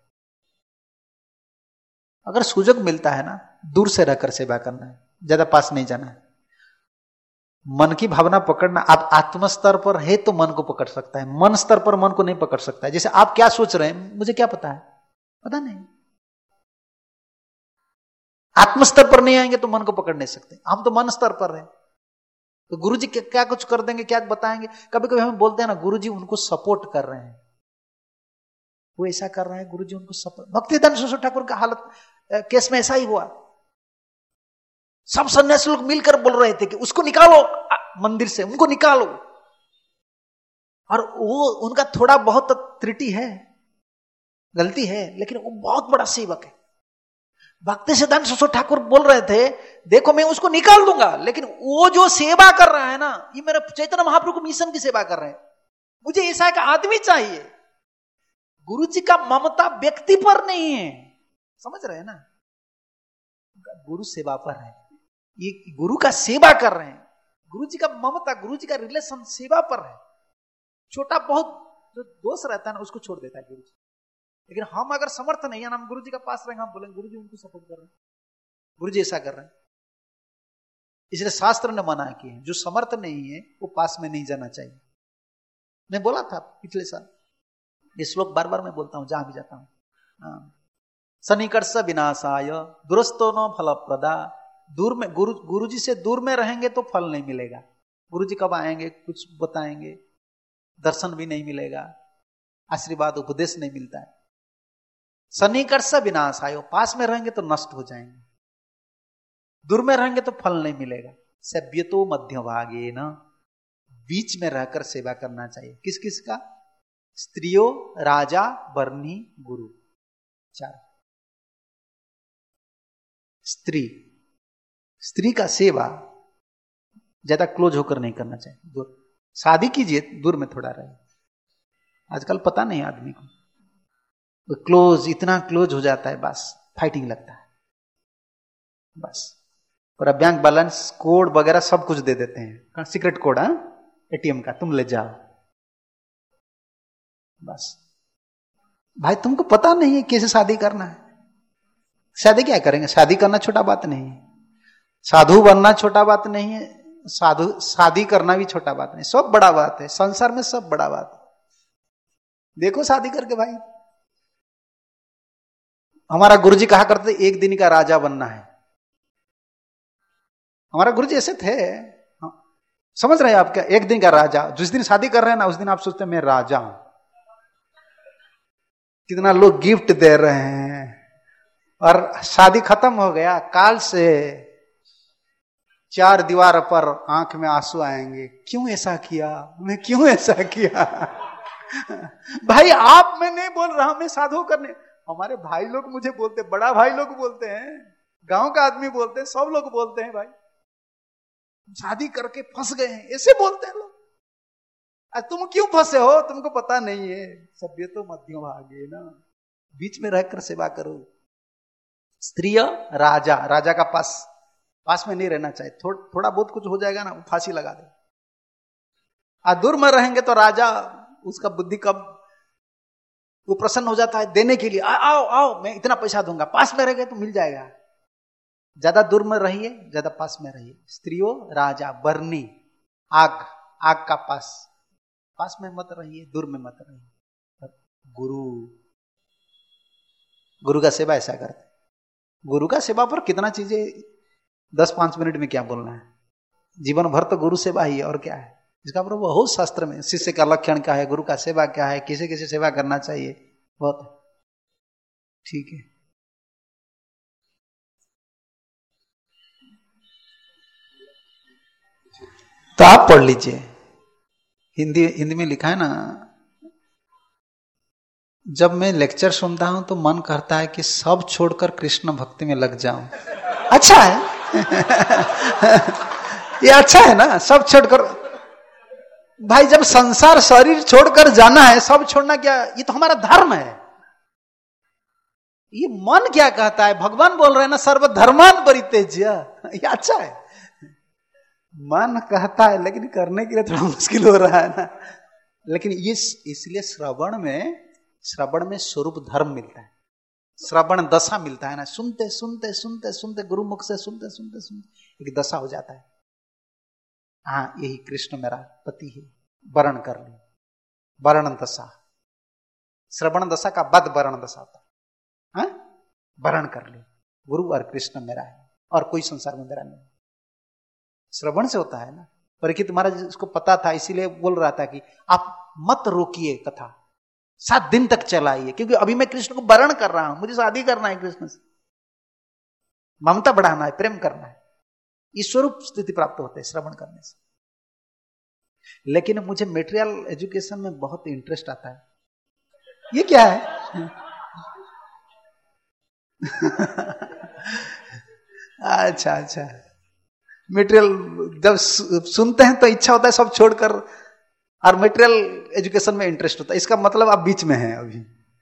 A: अगर सुजग मिलता है ना, दूर से रहकर सेवा करना है, ज्यादा पास नहीं जाना है। मन की भावना पकड़ना, आप आत्म स्तर पर है तो मन को पकड़ सकता है, मन स्तर पर मन को नहीं पकड़ सकता है। जैसे आप क्या सोच रहे हैं मुझे क्या पता है, पता नहीं। आत्म स्तर पर नहीं आएंगे तो मन को पकड़ नहीं सकते। हम तो मन स्तर पर है, तो गुरु जी क्या कुछ कर देंगे, क्या बताएंगे। कभी कभी हम बोलते हैं ना, गुरु जी उनको सपोर्ट कर रहे हैं, वो ऐसा कर रहा है, गुरु जी उनको सपोर्ट। भक्तिदान सरस्वती ठाकुर का हालत केस में ऐसा ही हुआ। सब सन्यासी लोग मिलकर बोल रहे थे कि उसको निकालो मंदिर से, उनको निकालो। और वो उनका थोड़ा बहुत त्रुटि है, गलती है, लेकिन वो बहुत बड़ा सेवक है। भक्ति सिद्धांत सरस्वती ठाकुर बोल रहे थे देखो मैं उसको निकाल दूंगा, लेकिन वो जो सेवा कर रहा है ना, ये मेरे चैतन्य महाप्रभु को मिशन की सेवा कर रहे हैं, मुझे ऐसा एक आदमी चाहिए। गुरु जी का ममता व्यक्ति पर नहीं है, समझ रहे हैं ना, गुरु सेवा पर है। ये गुरु का सेवा कर रहे हैं, गुरु जी का ममता, गुरु जी का रिलेशन सेवा पर है। छोटा बहुत जो दोष रहता है ना उसको छोड़ देता है गुरु जी। लेकिन हम अगर समर्थ नहीं है ना, हम गुरु जी का पास रहेंगे, हम बोलेंगे गुरु जी उनको सपोर्ट कर रहे हैं, गुरु जी ऐसा कर रहे हैं। इसलिए शास्त्र ने मना किया है, जो समर्थ नहीं है वो पास में नहीं जाना चाहिए। मैं बोला था पिछले साल, ये श्लोक बार बार मैं बोलता हूं जहां भी जाता हूं। सन्निकर्ष विनाशाय दुरस्तो न फलप्रदा। दूर में गुरु जी से दूर में रहेंगे तो फल नहीं मिलेगा। गुरु जी कब आएंगे, कुछ बताएंगे, दर्शन भी नहीं मिलेगा, आशीर्वाद उपदेश नहीं मिलता है। सन्निकर्ष विनाशाय, पास में रहेंगे तो नष्ट हो जाएंगे, दूर में रहेंगे तो फल नहीं मिलेगा। सभ्यतो मध्य भागे न, बीच में रहकर सेवा करना चाहिए। किस किस का? स्त्रियों, राजा, बर्नी, गुरु, चार। स्त्री का सेवा ज्यादा क्लोज होकर नहीं करना चाहिए, दूर। शादी कीजिए, दूर में थोड़ा रहे। आजकल पता नहीं आदमी को, क्लोज, इतना क्लोज हो जाता है, बस फाइटिंग लगता है बस। और बैंक बैलेंस कोड वगैरह सब कुछ दे देते हैं, सीक्रेट कोड है एटीएम का, तुम ले जाओ बस। भाई तुमको पता नहीं है कैसे शादी करना है। शादी क्या करेंगे? शादी करना छोटा बात नहीं है, साधु बनना छोटा बात नहीं है, शादी करना भी छोटा बात नहीं, सब बड़ा बात है। संसार में सब बड़ा बात है। देखो शादी करके भाई, हमारा गुरुजी कहा करते एक दिन का राजा बनना है। हमारा गुरुजी ऐसे थे, समझ रहे हैं आप क्या? एक दिन का राजा। जिस दिन शादी कर रहे हैं ना, उस दिन आप सोचते हैं मैं राजा हूं। कितना लोग गिफ्ट दे रहे हैं, और शादी खत्म हो गया, काल से चार दीवार पर आंख में आंसू आएंगे। क्यों ऐसा किया, मैं क्यों ऐसा किया? भाई आप, मैं नहीं बोल रहा, मैं साधु करने, हमारे भाई लोग मुझे बोलते, बड़ा भाई लोग बोलते हैं, गांव का आदमी बोलते हैं, सब लोग बोलते हैं भाई शादी करके फंस गए हैं, ऐसे बोलते हैं लोग। तुम क्यों फंसे हो, तुमको पता नहीं है। सभ्य तो मध्य भागे ना, बीच में रहकर सेवा करो। स्त्रिय, राजा, राजा का पास में नहीं रहना चाहिए। थोड़ा बहुत कुछ हो जाएगा ना, वो फांसी लगा दे। दूर में रहेंगे तो राजा, उसका बुद्धि कब वो प्रसन्न हो जाता है देने के लिए, आओ आओ मैं इतना पैसा दूंगा। पास में रहेंगे तो मिल जाएगा। ज्यादा दूर में रहिए, ज्यादा पास में रहिए। स्त्रियों, राजा, बरनी, आग का पास में मत रहिए, दूर में मत रहिए। गुरु का सेवा ऐसा करते। गुरु का सेवा पर कितना चीजें 10-5 मिनट में क्या बोलना है, जीवन भर तो गुरु सेवा ही है, और क्या है इसका प्रभु बहुत शास्त्र में। शिष्य का लक्षण क्या है, गुरु का सेवा क्या है, किसे किसे सेवा करना चाहिए, बहुत ठीक है। तो आप पढ़ लीजिए, हिंदी में लिखा है ना, जब मैं लेक्चर सुनता हूं तो मन करता है कि सब छोड़कर कृष्ण भक्ति में लग जाऊं। अच्छा है ये अच्छा है ना, सब छोड़कर। भाई जब संसार शरीर छोड़कर जाना है, सब छोड़ना क्या, ये तो हमारा धर्म है। ये मन क्या कहता है? भगवान बोल रहे हैं ना, सर्वधर्मान परित्यज्य, ये अच्छा है। मन कहता है, लेकिन करने के लिए थोड़ा मुश्किल हो रहा है ना। लेकिन ये इसलिए श्रवण में स्वरूप धर्म मिलता है, श्रवण दशा मिलता है ना। सुनते सुनते सुनते सुनते गुरुमुख से सुनते सुनते सुनते एक दशा हो जाता है, हाँ यही कृष्ण मेरा पति है, वर्ण कर ली, वर्ण दशा। श्रवण दशा का बाद वर्ण दशा होता है, हाँ वर्ण कर ली, गुरु और कृष्ण मेरा है और कोई संसार में मेरा नहीं। श्रवण से होता है ना। परीक्षित महाराज इसको पता था, इसीलिए बोल रहा था कि आप मत रोकिए कथा, 7 दिन तक चलाइए, क्योंकि अभी मैं कृष्ण को वर्ण कर रहा हूं, मुझे शादी करना है कृष्ण से, ममता बढ़ाना है, प्रेम करना है। ईश्वरूप स्थिति प्राप्त होते है श्रवण करने से। लेकिन मुझे मेटेरियल एजुकेशन में बहुत इंटरेस्ट आता है। ये क्या है? अच्छा अच्छा, मेटेरियल जब सुनते हैं तो इच्छा होता है सब छोड़कर, और मेटेरियल एजुकेशन में इंटरेस्ट होता है। इसका मतलब आप बीच में हैं, अभी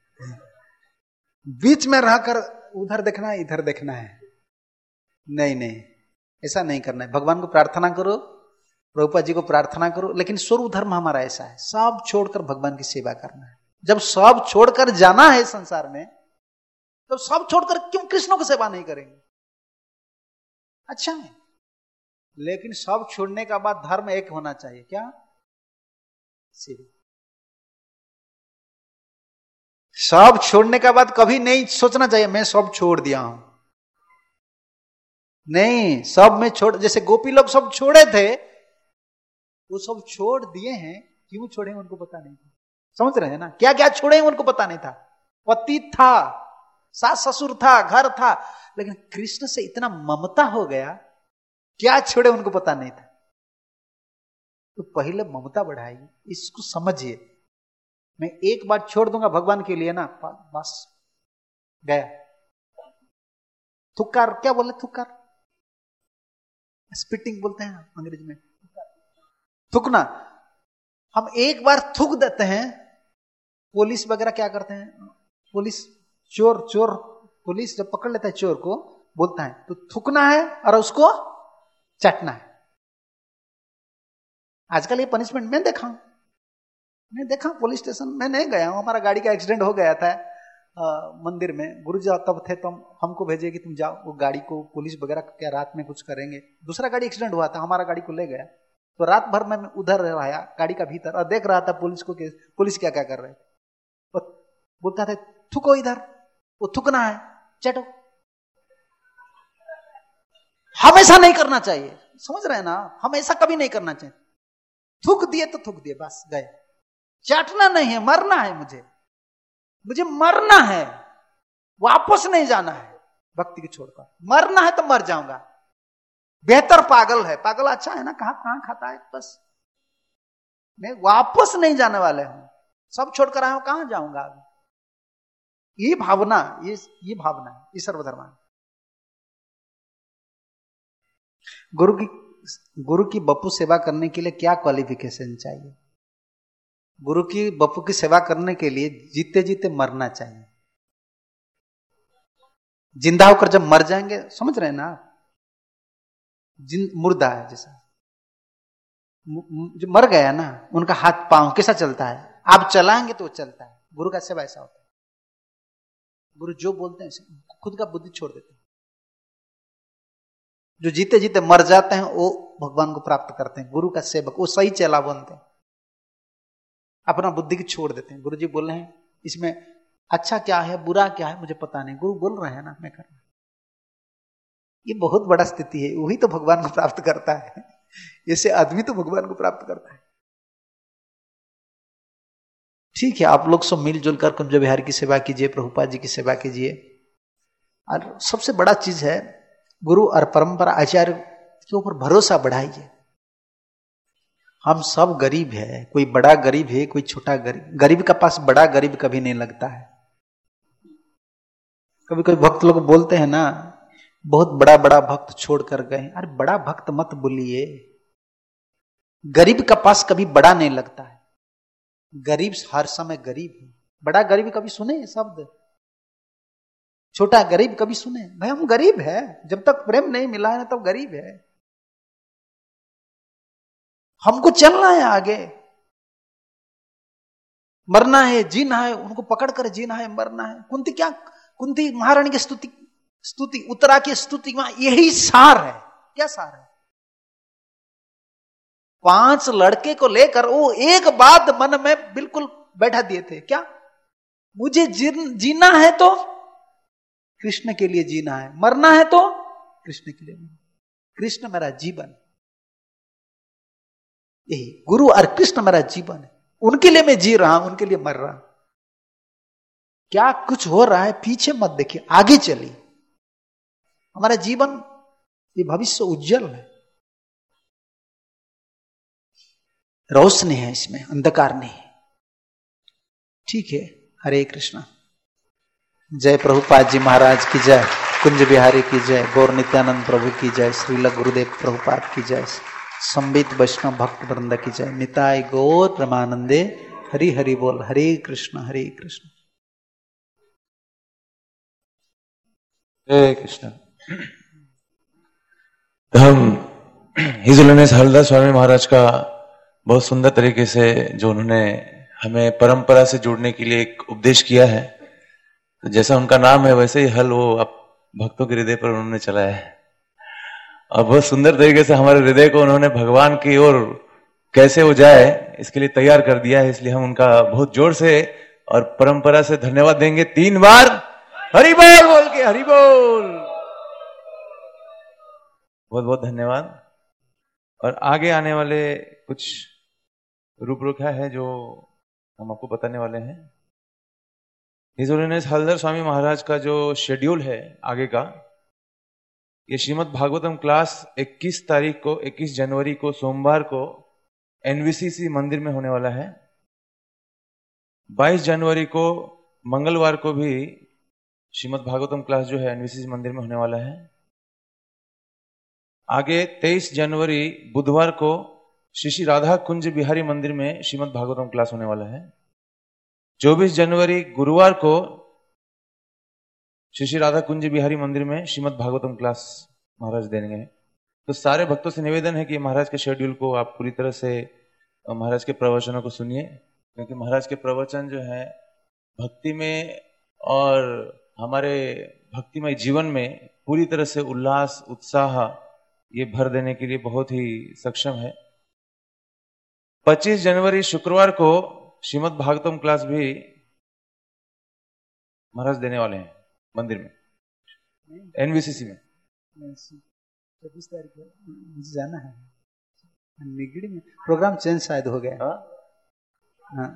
A: बीच में रहकर उधर देखना है इधर देखना है, नहीं नहीं, ऐसा नहीं करना है। भगवान को प्रार्थना करो, प्रभुपाद जी को प्रार्थना करो, लेकिन स्वरूप धर्म हमारा ऐसा है, सब छोड़कर भगवान की सेवा करना है। जब सब छोड़कर जाना है संसार में, तो सब छोड़कर क्यों कृष्ण को सेवा नहीं करेंगे? अच्छा है, लेकिन सब छोड़ने का बाद धर्म एक होना चाहिए, क्या? सेवा। सब छोड़ने का बाद कभी नहीं सोचना चाहिए मैं सब छोड़ दिया हूं, नहीं, सब में छोड़, जैसे गोपी लोग सब छोड़े थे, वो सब छोड़ दिए हैं, क्यों छोड़े उनको पता नहीं था। समझ रहे हैं ना, क्या क्या छोड़े उनको पता नहीं था। पति था, सास ससुर था, घर था, लेकिन कृष्ण से इतना ममता हो गया, क्या छोड़े उनको पता नहीं था। तो पहले ममता बढ़ाइए, इसको समझिए। मैं एक बार छोड़ दूंगा भगवान के लिए ना, बस गया। थुक्कार, क्या बोले थुक्कार? स्पिटिंग बोलते हैं अंग्रेजी में, थूकना। हम एक बार थूक देते हैं, पुलिस वगैरह क्या करते हैं, पुलिस चोर पुलिस जब पकड़ लेता है चोर को, बोलता है तो थूकना है और उसको चाटना है। आजकल ये पनिशमेंट मैं देखा पुलिस स्टेशन में नहीं गया हूं, हमारा गाड़ी का एक्सीडेंट हो गया था मंदिर में। गुरुजी तब थे, तो हमको भेजे कि तुम जाओ, वो गाड़ी को पुलिस वगैरह क्या रात में कुछ करेंगे। दूसरा गाड़ी एक्सीडेंट हुआ था, हमारा गाड़ी को ले गया, तो रात भर में उधर रहा गाड़ी का भीतर और देख रहा था पुलिस को कि पुलिस क्या क्या कर रहे। बोलता था थूको इधर, वो थूकना है, चटो। हम ऐसा नहीं करना चाहिए, समझ रहे हैं ना, हम ऐसा कभी नहीं करना चाहिए। थूक दिए तो थूक दिए, बस गए। चाटना नहीं है, मरना है, मुझे मरना है, वापस नहीं जाना है भक्ति को छोड़कर। मरना है तो मर जाऊंगा, बेहतर पागल है। पागल अच्छा है ना, कहां खाता है, बस मैं वापस नहीं जाने वाले हूं, सब छोड़कर आया हूं, कहां जाऊंगा अभी। ये भावना, ये भावना है, ये सर्वधर्म। गुरु की बपू सेवा करने के लिए क्या क्वालिफिकेशन चाहिए? गुरु की बपू की सेवा करने के लिए जीते जीते मरना चाहिए। जिंदा होकर जब मर जाएंगे, समझ रहे हैं ना, मुर्दा है जैसा, जो मर गया ना, उनका हाथ पांव कैसा चलता है, आप चलाएंगे तो चलता है। गुरु का सेवा ऐसा होता है, गुरु जो बोलते हैं खुद का बुद्धि छोड़ देते हैं। जो जीते जीते मर जाते हैं वो भगवान को प्राप्त करते हैं। गुरु का सेवक, वो सही चेला बनते हैं, अपना बुद्धि की छोड़ देते हैं। गुरु जी बोल रहे हैं इसमें अच्छा क्या है बुरा क्या है मुझे पता नहीं, गुरु बोल रहे हैं ना, मैं कर रहा हूं। ये बहुत बड़ा स्थिति है, वही तो भगवान को प्राप्त करता है। ऐसे आदमी तो भगवान को प्राप्त करता है। ठीक है, आप लोग सब मिलजुल कर कुंज बिहार की सेवा कीजिए, प्रभुपाद जी की सेवा कीजिए। और सबसे बड़ा चीज है, गुरु और परंपरा आचार्य के ऊपर भरोसा बढ़ाइए। हम सब गरीब है, कोई बड़ा गरीब है, कोई छोटा गरीब। गरीब का पास बड़ा गरीब कभी नहीं लगता है। कभी कोई भक्त लोग बोलते हैं ना, बहुत बड़ा बड़ा भक्त छोड़कर गए। अरे बड़ा भक्त मत बोलिए, गरीब का पास कभी बड़ा नहीं लगता है, गरीब हर समय गरीब है। बड़ा गरीब कभी सुने ये शब्द? छोटा गरीब कभी सुने? भाई हम गरीब है, जब तक प्रेम नहीं मिला है ना तब गरीब है। हमको चलना है आगे, मरना है जीना है, उनको पकड़कर जीना है मरना है। कुंती महारानी की स्तुति उत्तरा की स्तुति में यही सार है। क्या सार है? 5 लड़के को लेकर वो एक बात मन में बिल्कुल बैठा दिए थे, क्या? मुझे जीना है तो कृष्ण के लिए जीना है, मरना है तो कृष्ण के लिए। कृष्ण मेरा जीवन, यही गुरु और कृष्ण मेरा जीवन है, उनके लिए मैं जी रहा हूं, उनके लिए मर रहा हूं। क्या कुछ हो रहा है पीछे मत देखिए, आगे चलिए। हमारा जीवन ये भविष्य उज्जवल है, रोशनी है इसमें, अंधकार नहीं है। ठीक है, हरे कृष्णा। जय प्रभुपाद जी महाराज की जय, कुंज बिहारी की जय, गौर नित्यानंद प्रभु की जय, श्रील गुरुदेव प्रभुपाद की जय, संबित वैष्णव भक्त वृंद की जय। निताय गौर ब्रह्मानंदे, हरि हरि बोल। हरे कृष्ण हरे कृष्ण।
D: हरे कृष्ण। तो हम हिज होलिनेस हरिदास स्वामी महाराज का बहुत सुंदर तरीके से जो उन्होंने हमें परंपरा से जुड़ने के लिए एक उपदेश किया है, तो जैसा उनका नाम है वैसे ही हल वो अब भक्तों के हृदय पर उन्होंने चलाया है। और बहुत सुंदर तरीके से हमारे हृदय को उन्होंने भगवान की ओर कैसे वो जाए इसके लिए तैयार कर दिया है। इसलिए हम उनका बहुत जोर से और परंपरा से धन्यवाद देंगे। 3 बार हरि बोल बोल के, हरि बोल। बहुत बहुत धन्यवाद। और आगे आने वाले कुछ रूपरेखा है जो हम आपको बताने वाले हैं। हिज होलिनेस हरिदास स्वामी महाराज का जो शेड्यूल है आगे का, ये श्रीमद् भागवतम क्लास 21 जनवरी को सोमवार को एनवीसीसी मंदिर में होने वाला है। 22 जनवरी को मंगलवार को भी श्रीमद् भागवतम क्लास जो है एनवीसीसी मंदिर में होने वाला है। आगे 23 जनवरी बुधवार को श्री श्री राधा कुंज बिहारी मंदिर में श्रीमद् भागवतम क्लास होने वाला है। 24 जनवरी गुरुवार को श्री श्री राधा कुंज बिहारी मंदिर में श्रीमद् भागवतम क्लास महाराज देंगे। तो सारे भक्तों से निवेदन है कि महाराज के शेड्यूल को आप पूरी तरह से महाराज के प्रवचनों को सुनिए, क्योंकि महाराज के प्रवचन जो है भक्ति में और हमारे भक्तिमय जीवन में पूरी तरह से उल्लास उत्साह ये भर देने के लिए बहुत ही सक्षम है। 25 जनवरी शुक्रवार को श्रीमद् भागवतम क्लास भी महाराज देने वाले हैं मंदिर में, एनवीसीसी में।
A: 24 तारीख को मुझे जाना है निगड़ी में, प्रोग्राम चेंज शायद हो गया। हाँ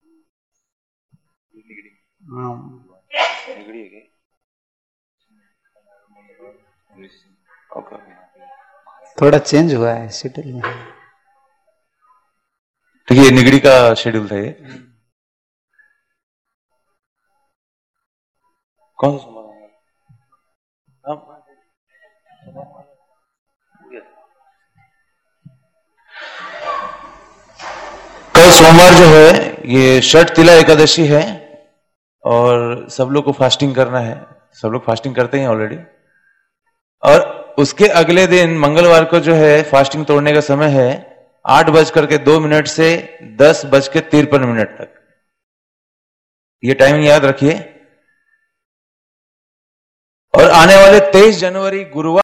A: थोड़ा चेंज हुआ है शेड्यूल में।
D: तो ये निगड़ी का शेड्यूल था ये। कौन सा सोमवार? कल सोमवार जो है ये षठ तिला एकादशी है और सब लोग को फास्टिंग करना है। सब लोग फास्टिंग करते हैं ऑलरेडी। और उसके अगले दिन मंगलवार को जो है फास्टिंग तोड़ने का समय है 8:02 से 10:53 तक। ये टाइमिंग याद रखिए। और आने वाले 23 जनवरी गुरुवार